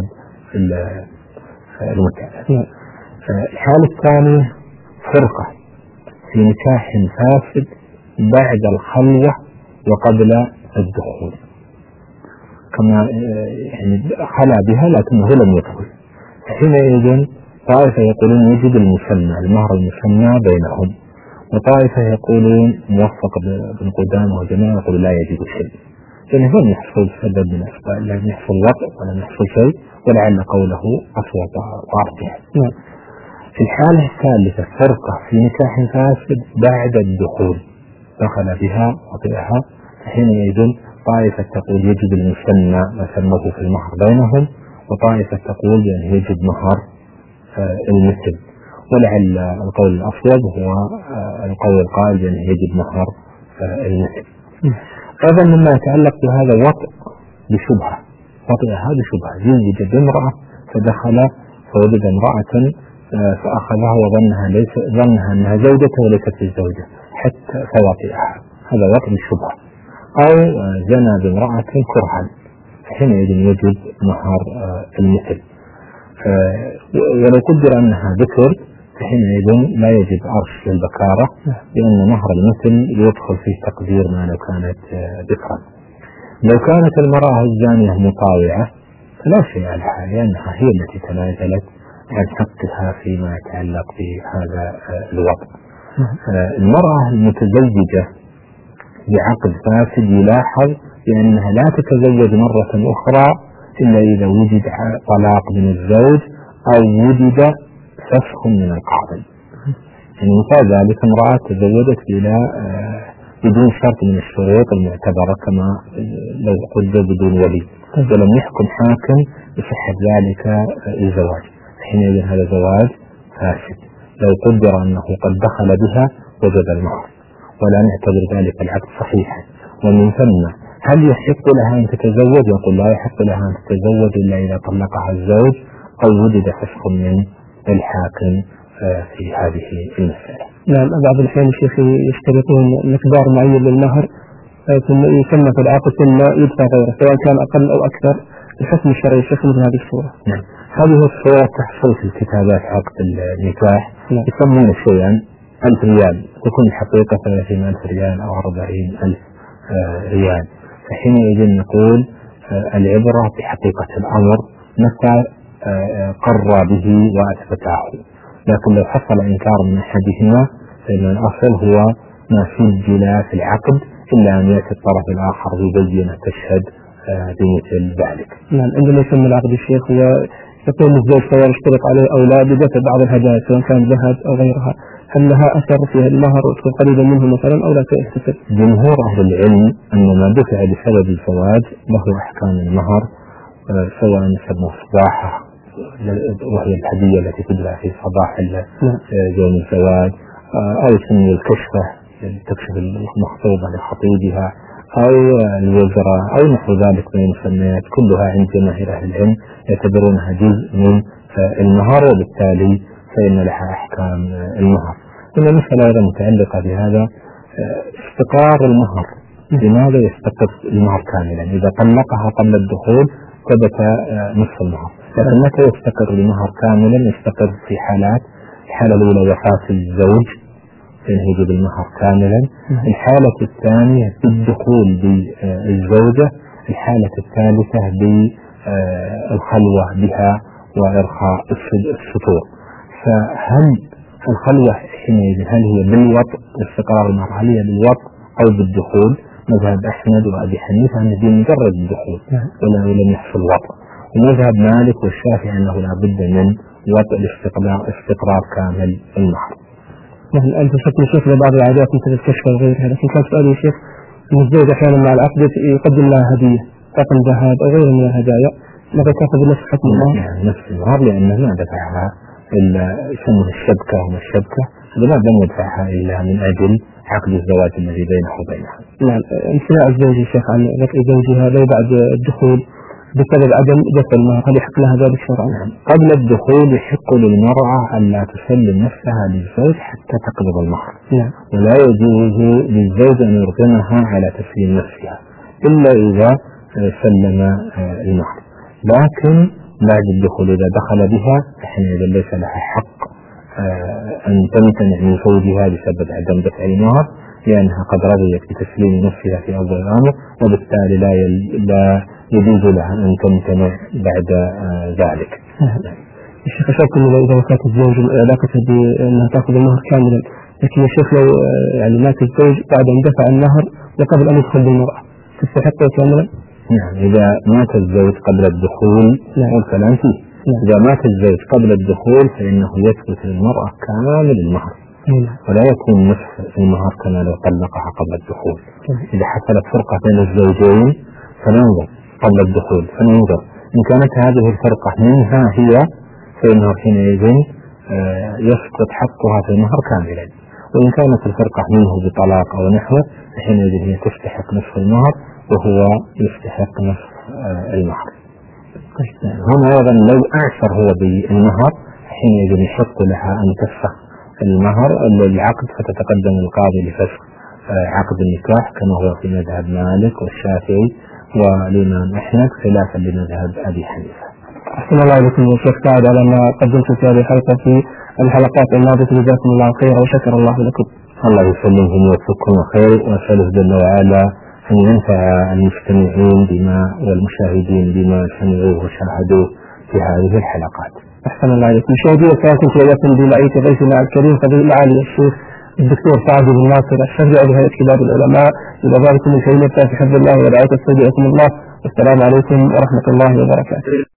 المتعة. الحالة الثانية فرقة في نكاح فاسد بعد الخلوة وقبل الدخول، كما يعني خلى بها لكنه لم يدخل، حينئذ طائفة يقولون يجب المثنى المهر المثنى بينهم، وطائفة يقولون موفق بن قدامة وجماعة يقولون لا يجب شيء، لأنه لم يحصل سبب من أسباب، لم يحصل وقت ولم يحصل شيء، ولعل قوله أصوات وارجح. في الحالة الثالثة فرقة في نكاح فاسد بعد الدخول، دخل بها وطئها، حينئذ طائفة تقول يجب المثنى ما سموه في المهر بينهم، وطائفة تقول بأن يجب مهر المثل، ولعل القول الأفضل هو القول القائل بأن يجب مهر المثل. أيضا مما يتعلق بهذا وطئ بشبهة، وطئ هذه شبهة، يوجد امرأة فدخل فوجد امرأة فأخذها ظنها أنها زوجته وليست الزوجة حتى فوطئها، هذا وطئ بشبهة. أو زنى بامرأة كرها، حينئذ يجب مهر المثل. ولو قدر أنها ذكر فحينئذ لا يجب عرش للبكارة، لأن مهر المثل يدخل فيه تقدير ما لو كانت ذكرا. لو كانت المرأة الزانية مطاوعة فلا شيء عليها، لأنها هي التي تنازلت عن حقها فيما يتعلق بهذا الوضع. المرأة المتزوجة بعقد فاسد يلاحظ بأنها لا تتزوج مرة أخرى إلا إذا وجد طلاق من الزوج أو وجد فسخ من القاضي. يعني مثال ذلك امرأة تزوجت بدون شرط من الشروط المعتبرة كما لو قدر بدون ولي، ولم يحكم حاكم بصحة ذلك الزواج، حينئذ هذا زواج فاسد. لو قدر أنه قد دخل بها وجب المهر ولا نعتبر ذلك العقد صحيحا. ومن ثم هل يحق لها أن تتزوج؟ يقول لا يحق لها أن تتزوج إلا إذا طلقها الزوج أو وجد فسخ من الحاكم في هذه المسألة. نعم، بعض الأحيان الشيخ يشترطون مقدار معين للمهر ثم يسمى في العقد ثم يدفع غيره سواء كان أقل أو أكثر. الحكم الشرعي الشيخ مثل هذه الصورة. نعم، هذه الصورة تحصل في الكتابات عقد النكاح. يسمون شيئا 1000 ريال، تكون الحقيقة 30,000 ريال أو 40,000 ريال. فحينئذ نقول العبرة بحقيقة الأمر متى قر به وأثبته، لكن لو حصل إنكار من أحدهما فإن الأصل هو ما سجل في العقد إلا أن يأتي الطرف الآخر ببينة تشهد بمثل ذلك. نعم، عندما يسمى العقد الشيخ يقول الزوج سواء اشترط عليه أو لا بدفع بعض الهدايا سواء كان ذهب أو غيرها، هل لها أثر في المهر وتكون قريبا منه مثلا أو لا تأثر؟ جمهور أهل العلم أن ما دفع بسبب الزواج له أحكام المهر، سواء يسمى صباحه وهي الهدية التي تدفع في صباح يوم الزواج، أو يسمى الكشفة تكشف المخطوبة لخطيبها، أو الوزرة أو نحو ذلك من المسميات، كلها عند جماهير أهل العلم يعتبرونها جزء من المهر وبالتالي فإن لها أحكام المهر. إن المسألة أيضا متعلقة بهذا استقرار المهر. لماذا يستقر المهر كاملا؟ إذا طلقها قبل الدخول ثبت نصف المهر، لكن متى يستقر المهر كاملا؟ يستقر في حالات: الحالة الأولى وفاة الزوج يجب المهر كاملا، الحالة الثانية بالدخول بالزوجة، الحالة الثالثة بالخلوة بها وإرخاء السطور. فهل الخلوة حينئذ هل هي بالوطء استقرار المهر، هل هي بالوطء أو بالدخول؟ مذهب أحمد وأبي حنيفة أن دي مجرد الدخول ولم يحصل وطء، ومذهب مالك والشافعي أنه لا بد من وطء استقرار كامل المهر. مثل أنت شفت الشيخ لبعض العادات مثل الكشف وغيرها، لكن كان سؤالي يا شيخ أن الزوج أحيانا مع العقد يقدم لها هدية طاقم ذهب أو غيره من الهدايا، ماذا تأخذ نفس حكم الله؟ نفس المهر لأنه ما دفعها إلا يسمونها الشبكة والشبكة، هذا لم يدفعها إلا من أجل عقد الزواج الذي بينه وبينها. نعم، امتناع الزوج يا شيخ عن وطء زوجها لو بعد الدخول بسبب عدم دفع المهر، هل يحق لها ذلك شرعا؟ قبل الدخول يحق للمرأة أن لا تسلم نفسها للزوج حتى تقبض المهر. ولا يجوز للزوج أن يرغمها على تسليم نفسها إلا إذا سلم المهر، لكن بعد الدخول إذا دخل بها فحينئذ ليس لها حق أن تمتنع من زوجها بسبب عدم دفع المهر، لأنها قد رضيت بتسليم نفسها في أول الأمر، وبالتالي لا يجوز لها أن تمتنع بعد ذلك. الشيخ أشرت أنه إذا وفاة الزوج علاقته بأنها تأخذ المهر كاملا، لكن يا شيخ لو يعني مات الزوج بعد أن دفع المهر وقبل أن يدخل بالمرأة تستحقه كاملا؟ نعم، إذا مات الزوج قبل الدخول والكلام فيه. إذا مات الزوج قبل الدخول فإنه يثبت للمرأة كامل المهر، ولا يكون نصف المهر كما لو طلقها قبل الدخول. إذا حصلت فرقة بين الزوجين فننظر قبل الدخول، فننظر إن كانت هذه الفرقة منها هي فإنه حينئذ يسقط حقها في المهر كاملا، وإن كانت الفرقة منه بطلاق أو نحوه فحينئذ هي تستحق نصف المهر وهو يستحق نصف المهر. هنا أيضا لو أعسر هو بالمهر حينئذ يحق لها أن تفسخ المهر العقد، فتتقدم القاضي لفسخ عقد النكاح كما هو في مذهب مالك والشافعي والإمام أحمد خلافا لمذهب أبي حنيفة. أحسن الله إليكم يا شيخ سعد على ما قدمت في هذه الحلقة في الحلقات الماضية، جزاكم الله خيرا وشكر الله لكم. الله يسلمكم ويوفقكم خير، وأسأله جل وعلا أن ينفع المستمعين بما والمشاهدين بما سمعوه وشاهدوه في هذه الحلقات. أحسن الله إليكم. مشاهدينا كانت وياكم بمعية ضيفنا الكريم فضيلة معالي الشيخ الدكتور سعد بن ناصر الشرعي بهيئة كبار العلماء. إلى ذلك من كلمة في حفظ الله ورعاية، استودعكم الله، والسلام عليكم ورحمة الله وبركاته.